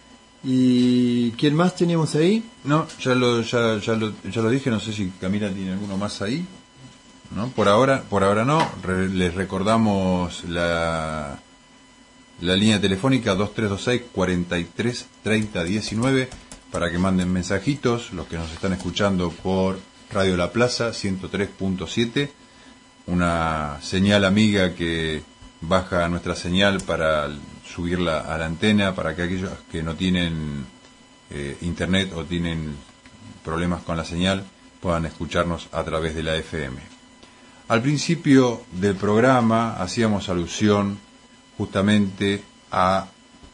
¿Y quién más teníamos ahí? No, ya lo ya ya lo, ya lo dije. No sé si Camila tiene alguno más ahí. ¿No? Por ahora, por ahora no. Re, les recordamos la la línea telefónica dos tres dos seis, cuatro tres, tres cero uno nueve para que manden mensajitos, los que nos están escuchando por Radio La Plaza ciento tres punto siete, una señal amiga que baja nuestra señal para subirla a la antena, para que aquellos que no tienen eh, internet o tienen problemas con la señal puedan escucharnos a través de la F M. Al principio del programa hacíamos alusión justamente a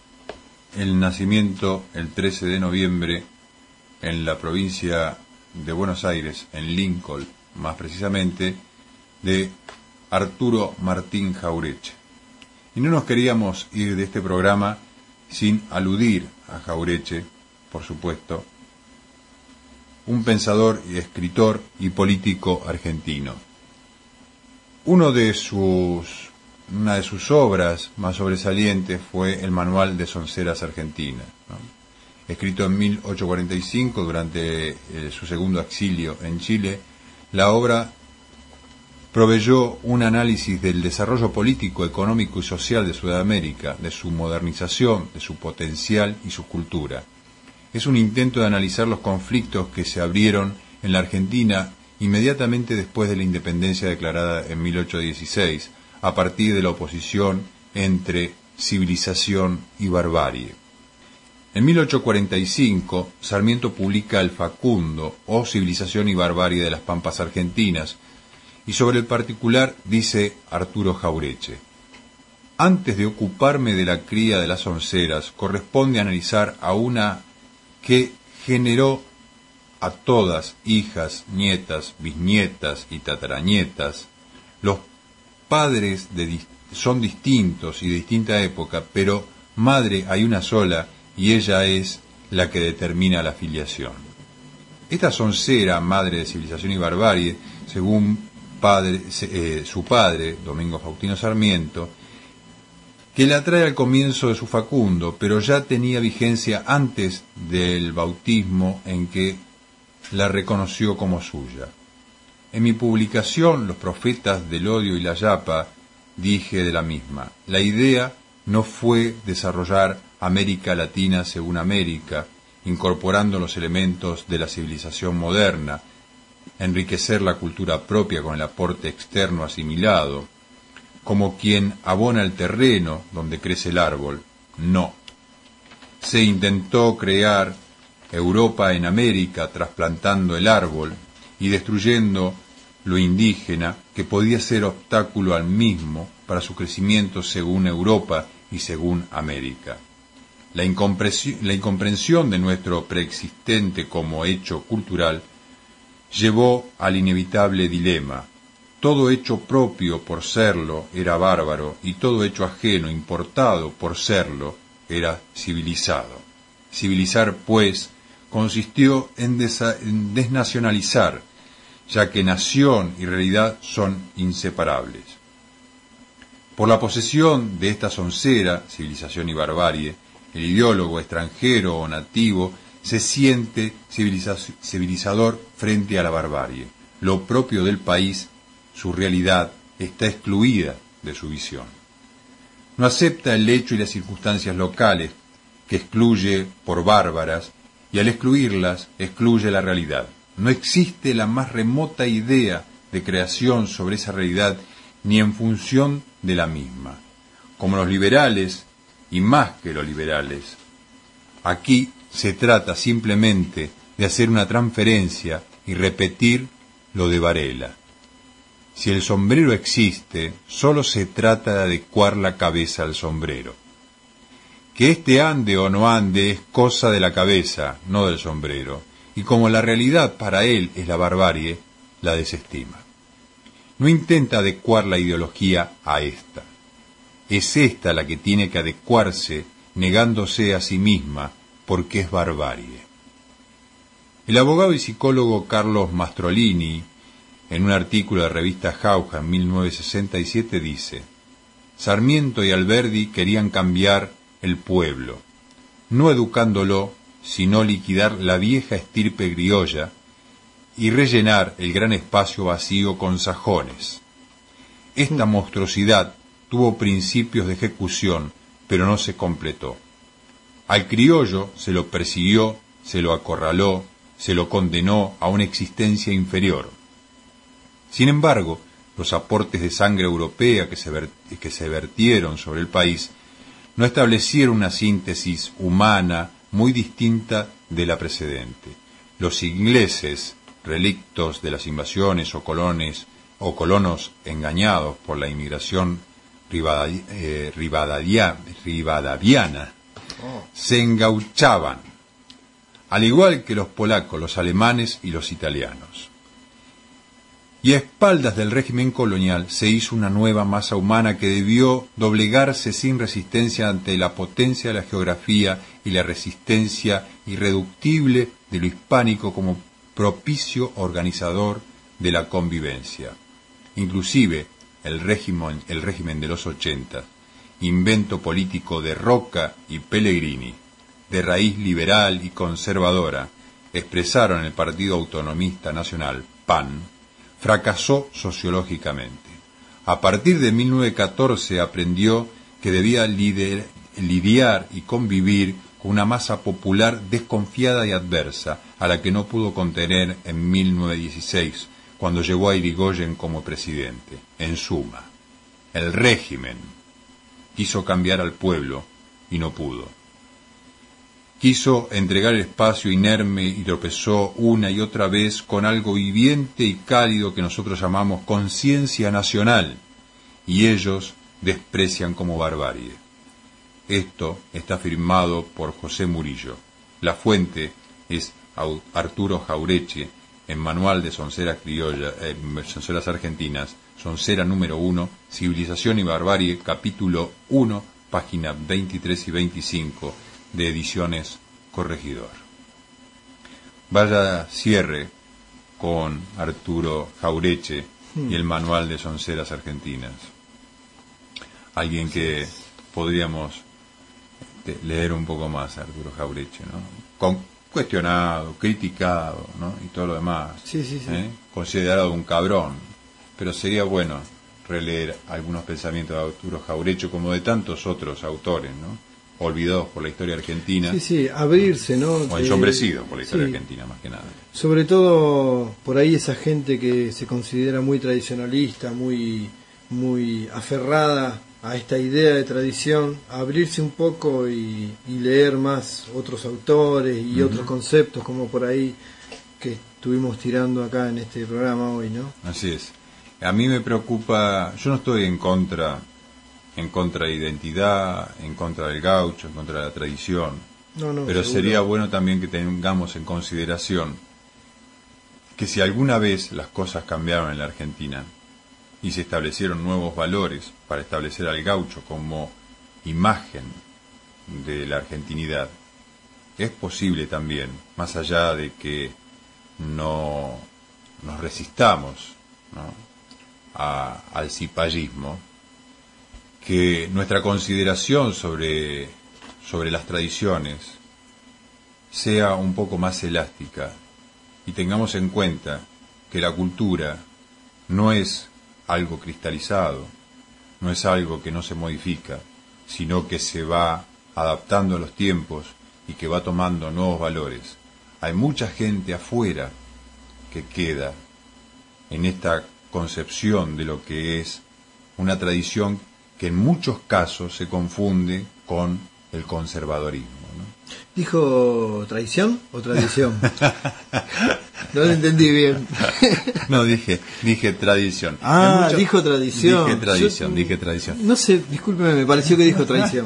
el nacimiento el trece de noviembre en la provincia de Buenos Aires, en Lincoln más precisamente, de Arturo Martín Jauretche. Y no nos queríamos ir de este programa sin aludir a Jauretche, por supuesto, un pensador y escritor y político argentino. Uno de sus, una de sus obras más sobresalientes fue el Manual de Sonceras Argentinas, ¿no? Escrito en mil ochocientos cuarenta y cinco durante eh, su segundo exilio en Chile. La obra proveyó un análisis del desarrollo político, económico y social de Sudamérica, de su modernización, de su potencial y su cultura. Es un intento de analizar los conflictos que se abrieron en la Argentina inmediatamente después de la independencia declarada en mil ochocientos dieciséis, a partir de la oposición entre civilización y barbarie. En mil ochocientos cuarenta y cinco, Sarmiento publica El Facundo, o Civilización y Barbarie de las Pampas Argentinas, y sobre el particular dice Arturo Jauretche: antes de ocuparme de la cría de las onceras, corresponde analizar a una que generó a todas, hijas, nietas, bisnietas y tataranietas. Los padres de, son distintos y de distinta época, pero madre hay una sola y ella es la que determina la filiación. Esta soncera, madre de civilización y barbarie, según padre, eh, su padre, Domingo Faustino Sarmiento, que la trae al comienzo de su Facundo, pero ya tenía vigencia antes del bautismo en que la reconoció como suya. En mi publicación, Los profetas del odio y la yapa, dije de la misma: la idea no fue desarrollar América Latina según América, incorporando los elementos de la civilización moderna, enriquecer la cultura propia con el aporte externo asimilado, como quien abona el terreno donde crece el árbol. No. Se intentó crear Europa en América trasplantando el árbol y destruyendo lo indígena que podía ser obstáculo al mismo para su crecimiento según Europa y según América. La incomprensión, la incomprensión de nuestro preexistente como hecho cultural llevó al inevitable dilema. Todo hecho propio por serlo era bárbaro y todo hecho ajeno, importado por serlo, era civilizado. Civilizar, pues, consistió en, desa- en desnacionalizar, ya que nación y realidad son inseparables. Por la posesión de esta soncera, civilización y barbarie, el ideólogo extranjero o nativo se siente civiliza- civilizador frente a la barbarie. Lo propio del país, su realidad, está excluida de su visión. No acepta el hecho y las circunstancias locales, que excluye por bárbaras, y al excluirlas, excluye la realidad. No existe la más remota idea de creación sobre esa realidad, ni en función de la misma. Como los liberales, y más que los liberales, aquí se trata simplemente de hacer una transferencia y repetir lo de Varela. Si el sombrero existe, solo se trata de adecuar la cabeza al sombrero. Que éste ande o no ande es cosa de la cabeza, no del sombrero, y como la realidad para él es la barbarie, la desestima. No intenta adecuar la ideología a esta. Es esta la que tiene que adecuarse, negándose a sí misma, porque es barbarie. El abogado y psicólogo Carlos Mastrolini, en un artículo de revista Jauja en mil novecientos sesenta y siete, dice: Sarmiento y Alberdi querían cambiar el pueblo, no educándolo, sino liquidar la vieja estirpe criolla y rellenar el gran espacio vacío con sajones. Esta monstruosidad tuvo principios de ejecución, pero no se completó. Al criollo se lo persiguió, se lo acorraló, se lo condenó a una existencia inferior. Sin embargo, los aportes de sangre europea que se, ver, que se vertieron sobre el país no establecieron una síntesis humana muy distinta de la precedente. Los ingleses, relictos de las invasiones o colones o colonos engañados por la inmigración rivadavi, eh, rivadadia, rivadaviana, se engauchaban, al igual que los polacos, los alemanes y los italianos. Y a espaldas del régimen colonial se hizo una nueva masa humana que debió doblegarse sin resistencia ante la potencia de la geografía y la resistencia irreductible de lo hispánico como propicio organizador de la convivencia. Inclusive el régimen, el régimen de los ochenta, invento político de Roca y Pellegrini, de raíz liberal y conservadora, expresaron en el Partido Autonomista Nacional, P A N, fracasó sociológicamente. A partir de mil novecientos catorce aprendió que debía lider, lidiar y convivir con una masa popular desconfiada y adversa, a la que no pudo contener en mil novecientos dieciséis, cuando llegó a Irigoyen como presidente. En suma, el régimen quiso cambiar al pueblo y no pudo. Quiso entregar el espacio inerme y tropezó una y otra vez con algo viviente y cálido que nosotros llamamos conciencia nacional, y ellos desprecian como barbarie. Esto está firmado por José Murillo. La fuente es Arturo Jaureche, en Manual de Sonceras Criollas, eh, Sonceras Argentinas, Soncera número uno, Civilización y Barbarie, capítulo uno, páginas veintitrés y veinticinco, de Ediciones Corregidor. Vaya cierre con Arturo Jaureche y el Manual de Sonceras Argentinas. Alguien que podríamos este, leer un poco más, Arturo Jaureche, ¿no? Con, cuestionado, criticado, ¿no? Y todo lo demás. Sí, sí, sí. ¿eh? Considerado un cabrón. Pero sería bueno releer algunos pensamientos de Arturo Jaureche, como de tantos otros autores, ¿no? Olvidados por la historia argentina. Sí, sí, abrirse, ¿no? O ensombrecidos por la historia sí. argentina, más que nada. Sobre todo, por ahí esa gente que se considera muy tradicionalista, muy, muy aferrada a esta idea de tradición, abrirse un poco y, y leer más otros autores y uh-huh. otros conceptos, como por ahí que estuvimos tirando acá en este programa hoy, ¿no? Así es. A mí me preocupa, yo no estoy en contra, en contra de identidad, en contra del gaucho, en contra de la tradición, no, no, pero seguro. Sería bueno también que tengamos en consideración que si alguna vez las cosas cambiaron en la Argentina y se establecieron nuevos valores para establecer al gaucho como imagen de la argentinidad, es posible también, más allá de que no nos resistamos, ¿no?, a, al cipallismo, que nuestra consideración sobre, sobre las tradiciones sea un poco más elástica y tengamos en cuenta que la cultura no es algo cristalizado, no es algo que no se modifica, sino que se va adaptando a los tiempos y que va tomando nuevos valores. Hay mucha gente afuera que queda en esta concepción de lo que es una tradición que en muchos casos se confunde con el conservadorismo, ¿no? ¿Dijo tradición o tradición? No lo entendí bien. No, dije dije tradición. Ah, muchos, dijo tradición. Dije tradición, Yo, dije tradición. No sé, discúlpeme, me pareció que dijo tradición.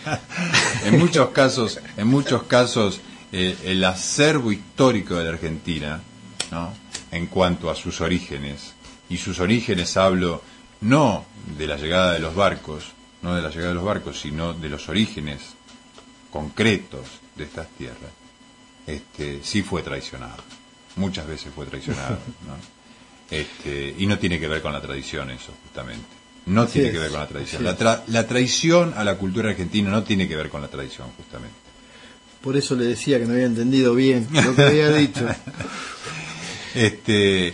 En muchos casos, en muchos casos, eh, el acervo histórico de la Argentina, ¿no?, en cuanto a sus orígenes, y sus orígenes hablo no de la llegada de los barcos, no de la llegada de los barcos, sino de los orígenes concretos de estas tierras, este, sí fue traicionado. Muchas veces fue traicionado, ¿no? Este, y no tiene que ver con la tradición eso, justamente. No Así tiene es, que ver con la tradición. La, tra la traición a la cultura argentina no tiene que ver con la tradición, justamente. Por eso le decía que no había entendido bien lo que había dicho. Este,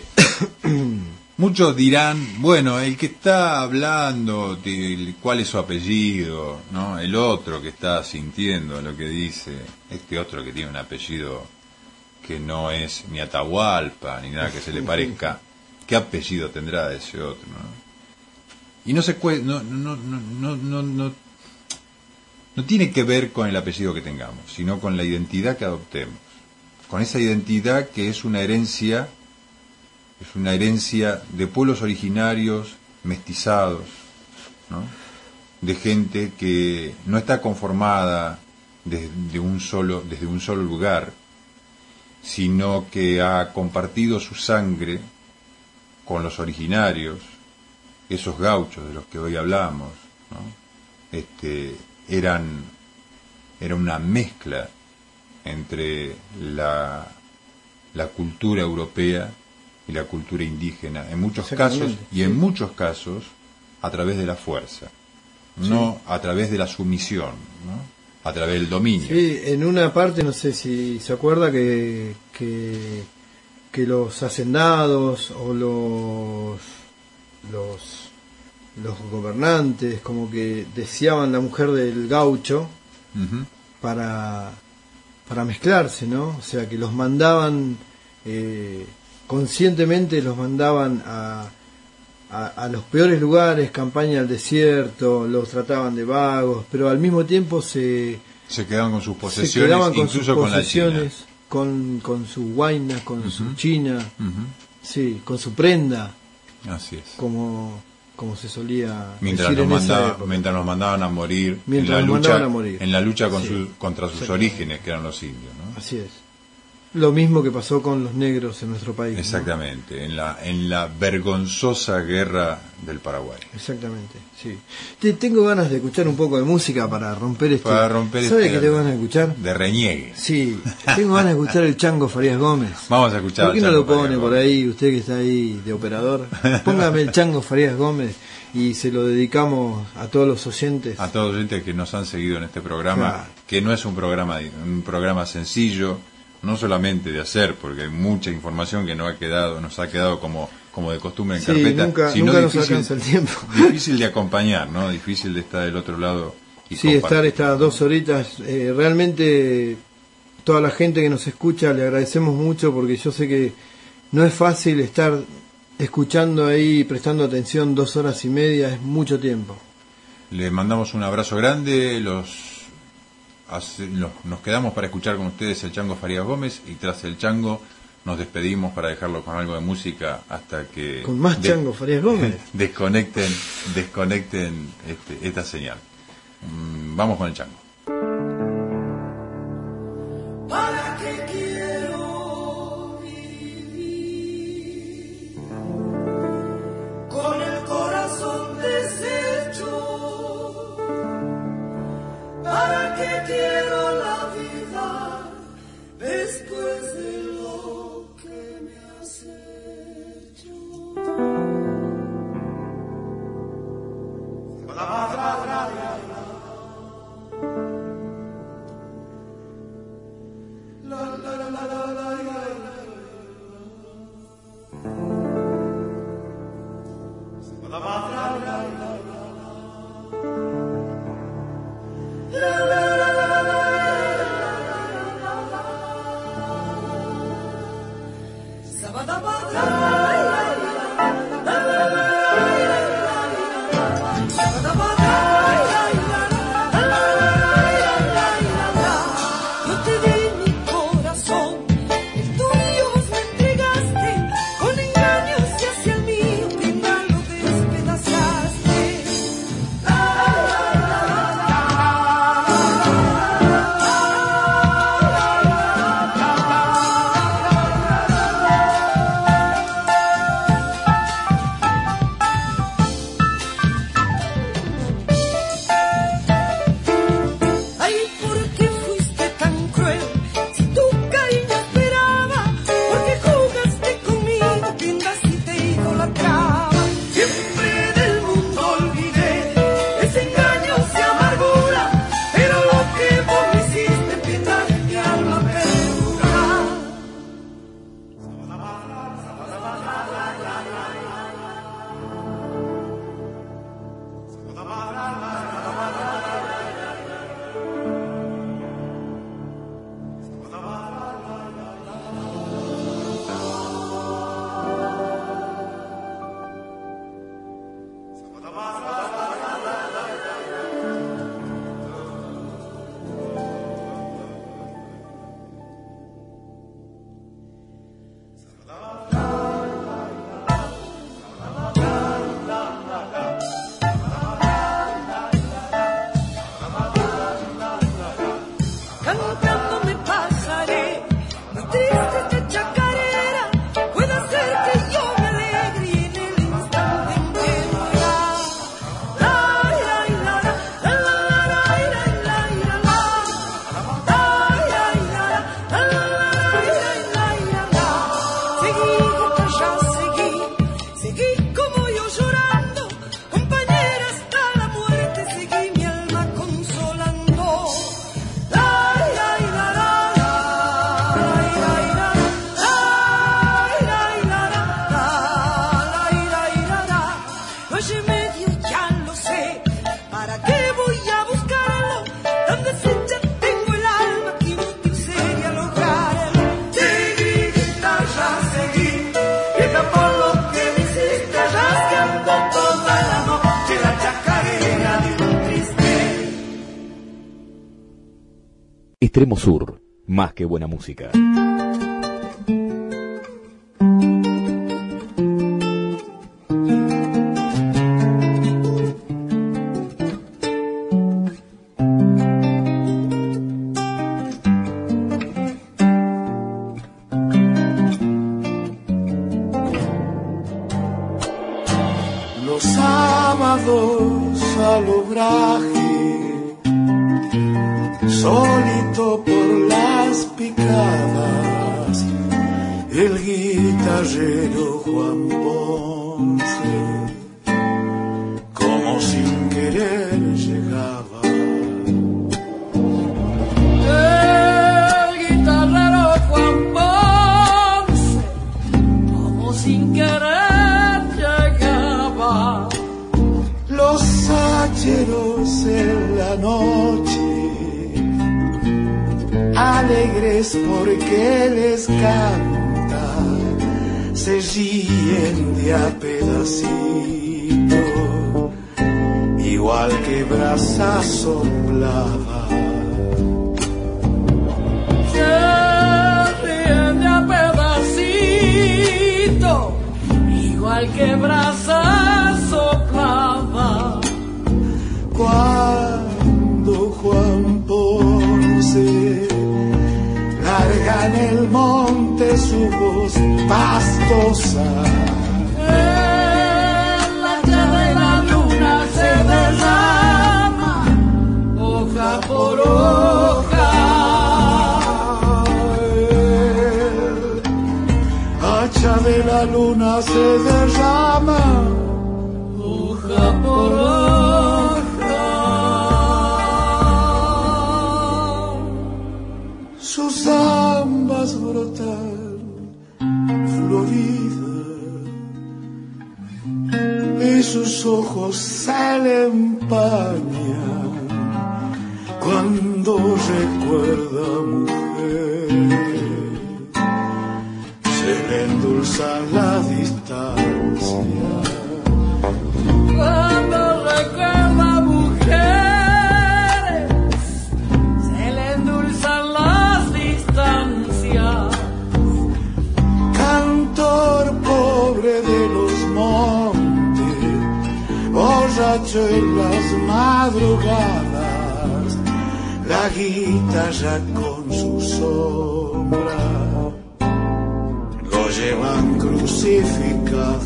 muchos dirán, bueno, el que está hablando, de cuál es su apellido, ¿no? El otro que está sintiendo lo que dice, este otro que tiene un apellido que no es ni Atahualpa ni nada que se le parezca, ¿qué apellido tendrá ese otro, ¿no? Y no se cue no, no, no, no, no, no, no tiene que ver con el apellido que tengamos, sino con la identidad que adoptemos, con esa identidad que es una herencia, es una herencia de pueblos originarios mestizados, ¿no?, de gente que no está conformada desde un solo, desde un solo lugar, sino que ha compartido su sangre con los originarios, esos gauchos de los que hoy hablamos, ¿no? Este, eran, era una mezcla entre la, la cultura europea y la cultura indígena, en muchos casos, y en sí. muchos casos, a través de la fuerza, no sí. a través de la sumisión, ¿no?, a través del dominio. Sí, en una parte, no sé si se acuerda que, que, que los hacendados o los, los, los gobernantes como que deseaban la mujer del gaucho uh-huh. para, para mezclarse, ¿no? O sea, que los mandaban, eh, conscientemente los mandaban a, a, a los peores lugares, campaña al desierto, los trataban de vagos, pero al mismo tiempo se se quedaban con sus posesiones, con incluso sus posesiones, con, con sus guainas, con uh-huh. su china, uh-huh. sí, con su prenda. Así es. Como como se solía mientras decir nos en mandaba, esa época. Mientras nos mandaban a morir mientras en la nos lucha mandaban a morir. en la lucha con sí. su, contra sus orígenes, que eran los indios, ¿no? Así es. Lo mismo que pasó con los negros en nuestro país. Exactamente, ¿no? en la en la vergonzosa guerra del Paraguay. Exactamente, sí. Te, tengo ganas de escuchar un poco de música para romper este... Para romper ¿Sabe este... qué tengo ganas de escuchar? De reniegue. Sí, tengo ganas de escuchar el Chango Farías Gómez. Vamos a escuchar ¿Por qué no lo pone por ahí, usted que está ahí de operador? Póngame el Chango Farías Gómez y se lo dedicamos a todos los oyentes. A todos los oyentes que nos han seguido en este programa, claro. que no es un programa un programa sencillo, no solamente de hacer, porque hay mucha información que no ha quedado, nos ha quedado como, como de costumbre en sí, carpeta, nunca, sino nunca difícil, nos alcanza el tiempo. Difícil de acompañar, ¿no? Difícil de estar del otro lado y sí, compartir. Estar estas dos horitas, eh, realmente toda la gente que nos escucha le agradecemos mucho, porque yo sé que no es fácil estar escuchando ahí, prestando atención dos horas y media, es mucho tiempo. Le mandamos un abrazo grande, los, hace, los nos quedamos para escuchar con ustedes el Chango Farías Gómez y tras el Chango nos despedimos para dejarlo con algo de música hasta que... Con más de, Chango Farías Gómez. Desconecten, desconecten este, esta señal. Mm, vamos con el Chango. ¿Para qué quiero vivir con el corazón deshecho? ¿Para qué quiero la vida después de lo que me has hecho? La la la la la la Extremo Sur, más que buena música. Los sábados al obraje, solito por las picadas, el guitarrero Juan Ponce, como sin querer llegaba. El guitarrero Juan Ponce, como sin querer llegaba. Los hacheros en la noche, alegres porque les canta, se ríen de a pedacito, igual igual que brasa soplaba. Se ríen de a pedacito, igual que brasa soplaba. Cuando Juan Ponce larga en el monte su voz pastosa, en la llave de la luna se derrama, hoja por hoja. El hacha de la luna se derrama, hoja por hoja. Sus ambas brotan floridas y sus ojos se le empañan cuando recuerda mujer. Se le endulza la distancia cuando recuerda mujeres, se le endulzan las distancias. Cantor pobre de los montes, borracho en las madrugadas, la guitarra con su sombra lo llevan crucificado.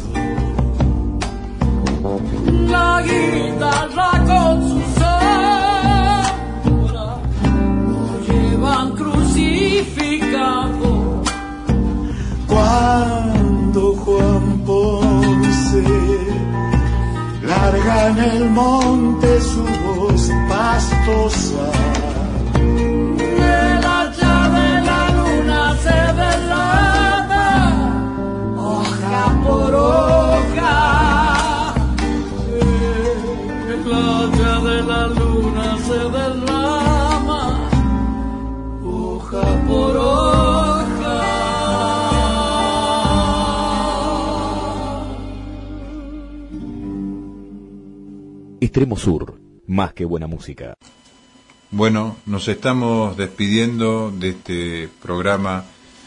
La guitarra con su sombra lo llevan crucificado. Cuando Juan Ponce larga en el monte su voz pastosa, el hacha de la luna se derrama, hoja por hoja. El hacha de la luna se derrama, hoja por hoja. Extremo Sur, más que buena música. Bueno, nos estamos despidiendo de este programa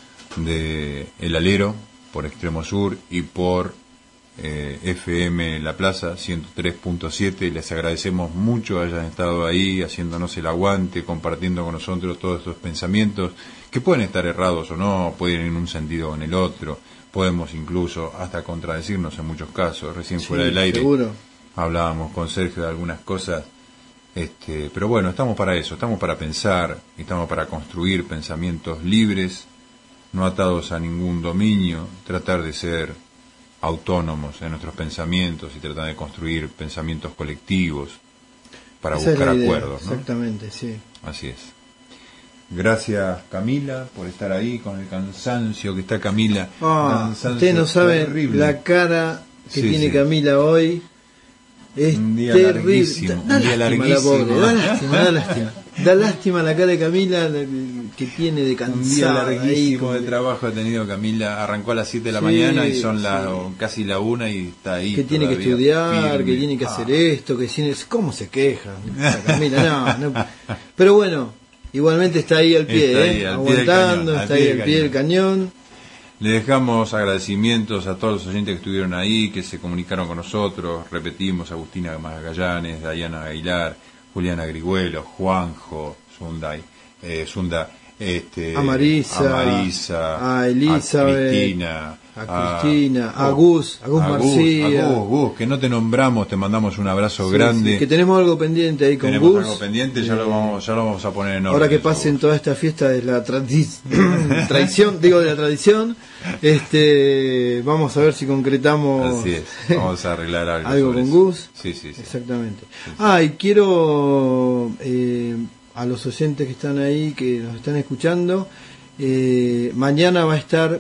de El Alero por Extremo Sur y por eh, F M La Plaza ciento tres punto siete. Les agradecemos mucho hayan estado ahí haciéndonos el aguante, compartiendo con nosotros todos estos pensamientos que pueden estar errados o no, pueden ir en un sentido o en el otro, podemos incluso hasta contradecirnos en muchos casos. Recién Sí, fuera del aire seguro. hablábamos con Sergio de algunas cosas, este, pero bueno, estamos para eso, estamos para pensar, estamos para construir pensamientos libres, no atados a ningún dominio, tratar de ser autónomos en nuestros pensamientos y tratar de construir pensamientos colectivos para Esa buscar es la idea, acuerdos, ¿no? Exactamente, sí. Así es. Gracias, Camila, por estar ahí con el cansancio que está Camila. Ah, Cansancio usted no sabe terrible. la cara que Sí, tiene sí. Camila hoy. Es Un día terrible. larguísimo, Da, un día da lástima larguísimo. la pobre, da lástima, da lástima. Da lástima la cara de Camila la- que tiene de Un día cansada. ahí, larguísimo como de que- trabajo ha tenido Camila. Arrancó a las siete de la Sí, mañana y son las sí. casi la una y está ahí. que tiene que todavía estudiar, firme. que tiene que Ah. hacer esto, que tiene... ¿Cómo se queja? Camila, no, no. Pero bueno, igualmente está ahí al pie, Está ¿eh? ahí, al pie del aguantando, cañón, está ahí al pie del cañón. Le dejamos agradecimientos a todos los oyentes que estuvieron ahí, que se comunicaron con nosotros. Repetimos, Agustina Magallanes, Dayana Aguilar, Juliana Grigüelo, Juanjo, Sunday, eh, Sunda, este, A Marisa, a, Marisa, a Elizabeth, a Cristina, a Cristina, a oh, Gus, a Gus a Marcía. a Gus, Gus, que no te nombramos, te mandamos un abrazo Sí, grande. sí, que tenemos algo pendiente ahí con Tenemos Gus. algo pendiente, ya Eh, lo vamos, ya lo vamos a poner en orden. Ahora que pasen toda esta fiesta de la tradi- tradición, digo de la tradición, este, vamos a ver si concretamos Así es, vamos a arreglar algo. algo sobre con eso. Gus. Sí, sí, sí. Exactamente. Ah, y quiero eh, a los oyentes que están ahí, que nos están escuchando, eh, mañana va a estar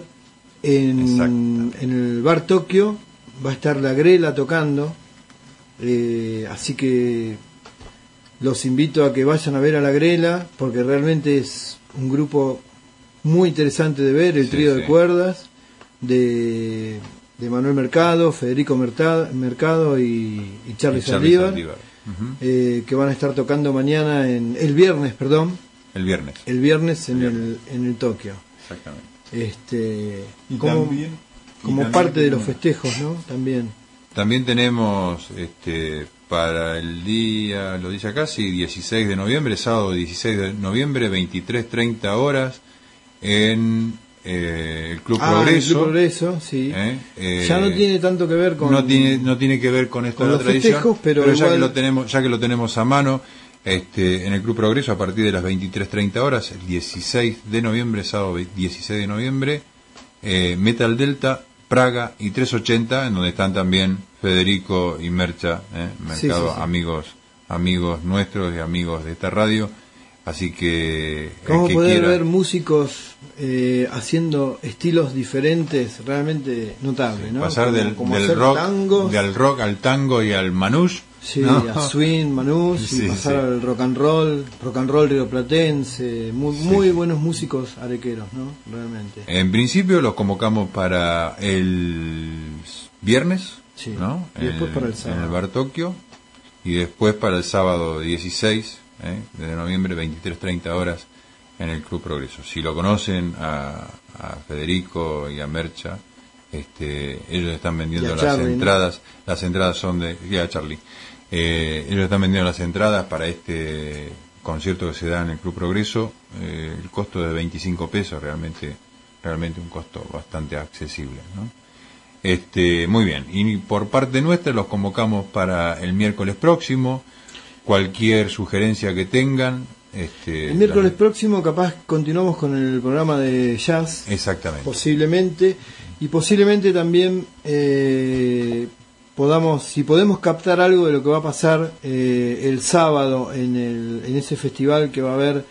en, en el Bar Tokio, va a estar la Grela tocando, eh, así que los invito a que vayan a ver a la Grela, porque realmente es un grupo muy interesante de ver, el Sí, trío sí. de cuerdas de, de Manuel Mercado, Federico Merta- Mercado y, y Charlie Y Charlie Saldívar. Saldívar. uh-huh. eh, que van a estar tocando mañana, en el viernes, perdón. El viernes. El viernes en el, el, en el Tokio. Exactamente. Este, y como también, como y también parte tenemos, de los festejos, ¿no? También. También tenemos este, para el día, lo dice acá, sí, dieciséis de noviembre, sábado dieciséis de noviembre, veintitrés treinta horas, en eh, el Club ah, Progreso. El Club Progreso, sí. ¿Eh? Eh, ya no tiene tanto que ver con... No tiene, no tiene que ver con esta tradición, festejos, pero, pero igual... ya, que lo tenemos, ya que lo tenemos a mano, este, en el Club Progreso, a partir de las veintitrés treinta horas, el dieciséis de noviembre, sábado dieciséis de noviembre, eh, Metal Delta, Praga y trescientos ochenta, en donde están también Federico y Mercha, eh, Mercado, sí, sí, sí. amigos amigos nuestros y amigos de esta radio. Así que... Como que poder quiera... ver músicos eh, haciendo estilos diferentes, realmente notable, sí, ¿no? Pasar como, del, como del rock, tangos, del rock al tango y al manouche. Sí, ¿no? a swing, manouche, sí, y pasar sí. al rock and roll, rock and roll rioplatense, muy, sí. muy buenos músicos arequeros, ¿no? Realmente. En principio los convocamos para el viernes, sí. ¿no? Y después el, para el sábado. En el Bar Tokio, y después para el sábado dieciséis ¿eh? de noviembre, veintitrés treinta horas, en el Club Progreso. Si lo conocen a, a Federico y a Mercha, este, ellos están vendiendo las Charlie, entradas, ¿no? Las entradas son de... Y a Charlie. Eh, ellos están vendiendo las entradas para este concierto que se da en el Club Progreso. Eh, el costo de veinticinco pesos, realmente realmente un costo bastante accesible, ¿no? Este, muy bien. Y por parte nuestra los convocamos para el miércoles próximo. Cualquier sugerencia que tengan. Este, el miércoles la... próximo capaz continuamos con el programa de jazz. Exactamente. Posiblemente. Y posiblemente también eh, podamos, si podemos captar algo de lo que va a pasar eh, el sábado en, el, en ese festival que va a haber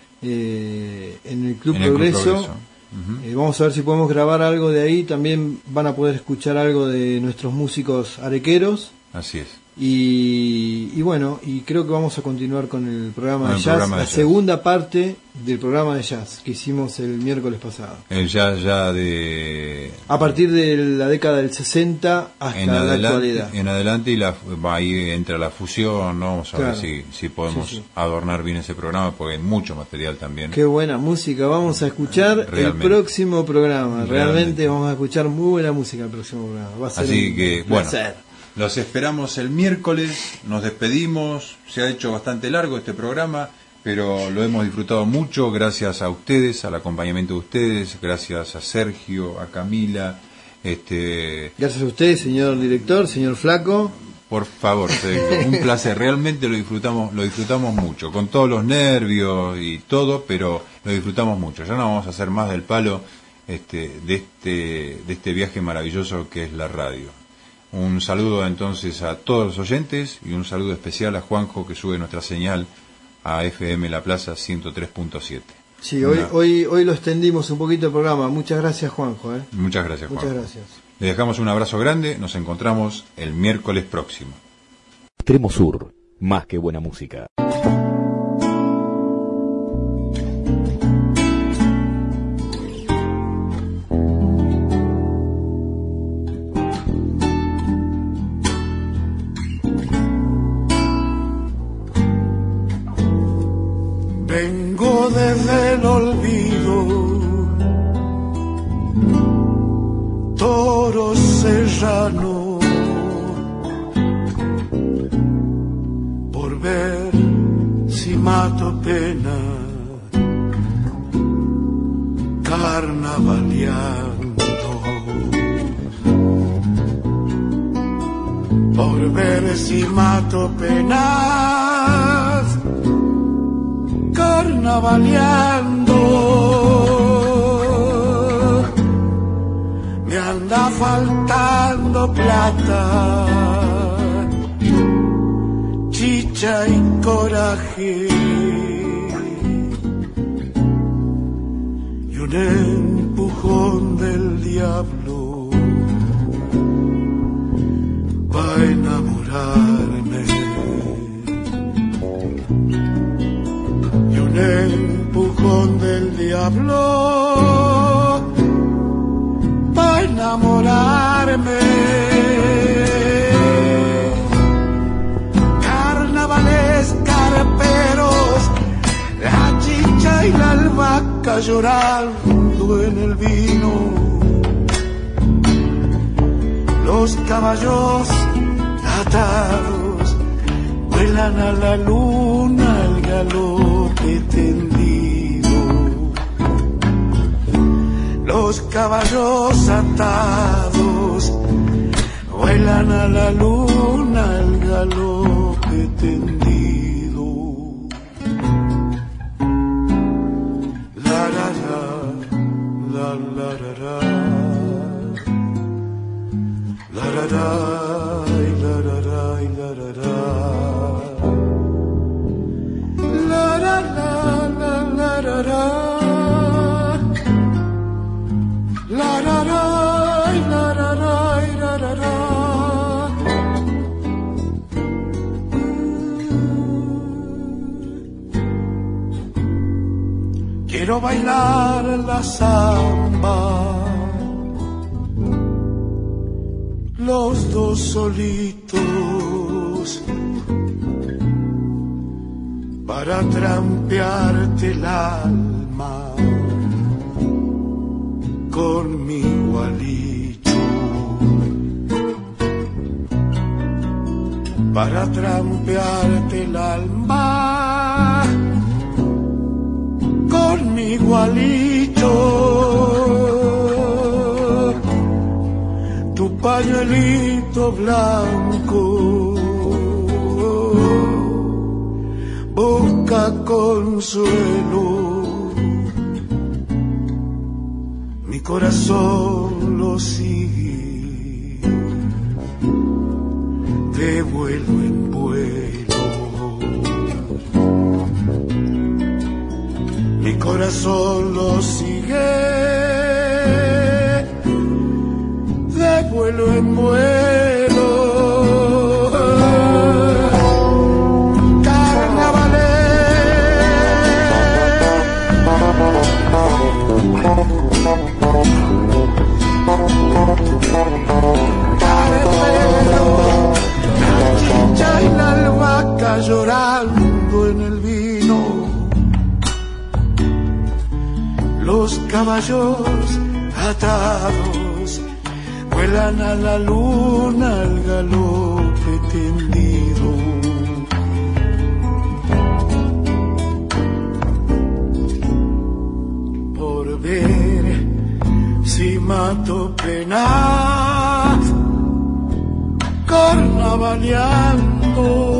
eh, en el Club en el Progreso. Club Progreso. Uh-huh. Eh, vamos a ver si podemos grabar algo de ahí. También van a poder escuchar algo de nuestros músicos arequeros. Así es. Y, y bueno, y creo que vamos a continuar con el programa con de el jazz, programa de la jazz. segunda parte del programa de jazz que hicimos el miércoles pasado. El jazz ya de... A partir de la década del sesenta hasta en la adelante, actualidad. En adelante, y la, ahí entra la fusión, ¿no? Vamos a claro. ver si, si podemos sí, sí. adornar bien ese programa, porque hay mucho material también. Qué buena música vamos a escuchar realmente. El próximo programa. Realmente. Realmente vamos a escuchar muy buena música el próximo programa. Va a ser Así un que, placer. Bueno. Los esperamos el miércoles, nos despedimos, se ha hecho bastante largo este programa, pero lo hemos disfrutado mucho gracias a ustedes, al acompañamiento de ustedes, gracias a Sergio, a Camila. Este... Gracias a usted, señor director, señor Flaco. Por favor, Sergio, un placer, realmente lo disfrutamos, lo disfrutamos mucho, con todos los nervios y todo, pero lo disfrutamos mucho. Ya no vamos a hacer más del palo este, de, este, de este viaje maravilloso que es la radio. Un saludo entonces a todos los oyentes y un saludo especial a Juanjo, que sube nuestra señal a F M La Plaza ciento tres punto siete. Sí, hoy, hoy, hoy lo extendimos un poquito el programa. Muchas gracias, Juanjo. ¿eh? Muchas gracias, Juanjo. Muchas gracias. Le dejamos un abrazo grande, nos encontramos el miércoles próximo. Extremo Sur, más que buena música. Vengo desde el olvido, toro serrano, por ver si mato pena, carnavaleando, por ver si mato penas, carnavaleando. Me anda faltando plata, chicha y coraje, y un empujón del diablo va a enamorarme. Un empujón del diablo para enamorarme. vaca llorando en el vino, los caballos atados vuelan a la luna al galope tendido. Los caballos atados vuelan a la luna al galope tendido. La la la la la la la la la la la la la la la la. La la la la la la la la. Quiero bailar la samba, los dos solitos, para trampearte el alma con mi gualicho, para trampearte el alma con mi gualicho. Tu pañuelito blanco busca consuelo, mi corazón lo sigue de vuelo en vuelo. Mi corazón lo sigue de vuelo en vuelo. Carnero, la chicha y la albahaca llorando en el vino, los caballos atados vuelan a la luna al galope tendido. Por ver si mato penas carnavaleando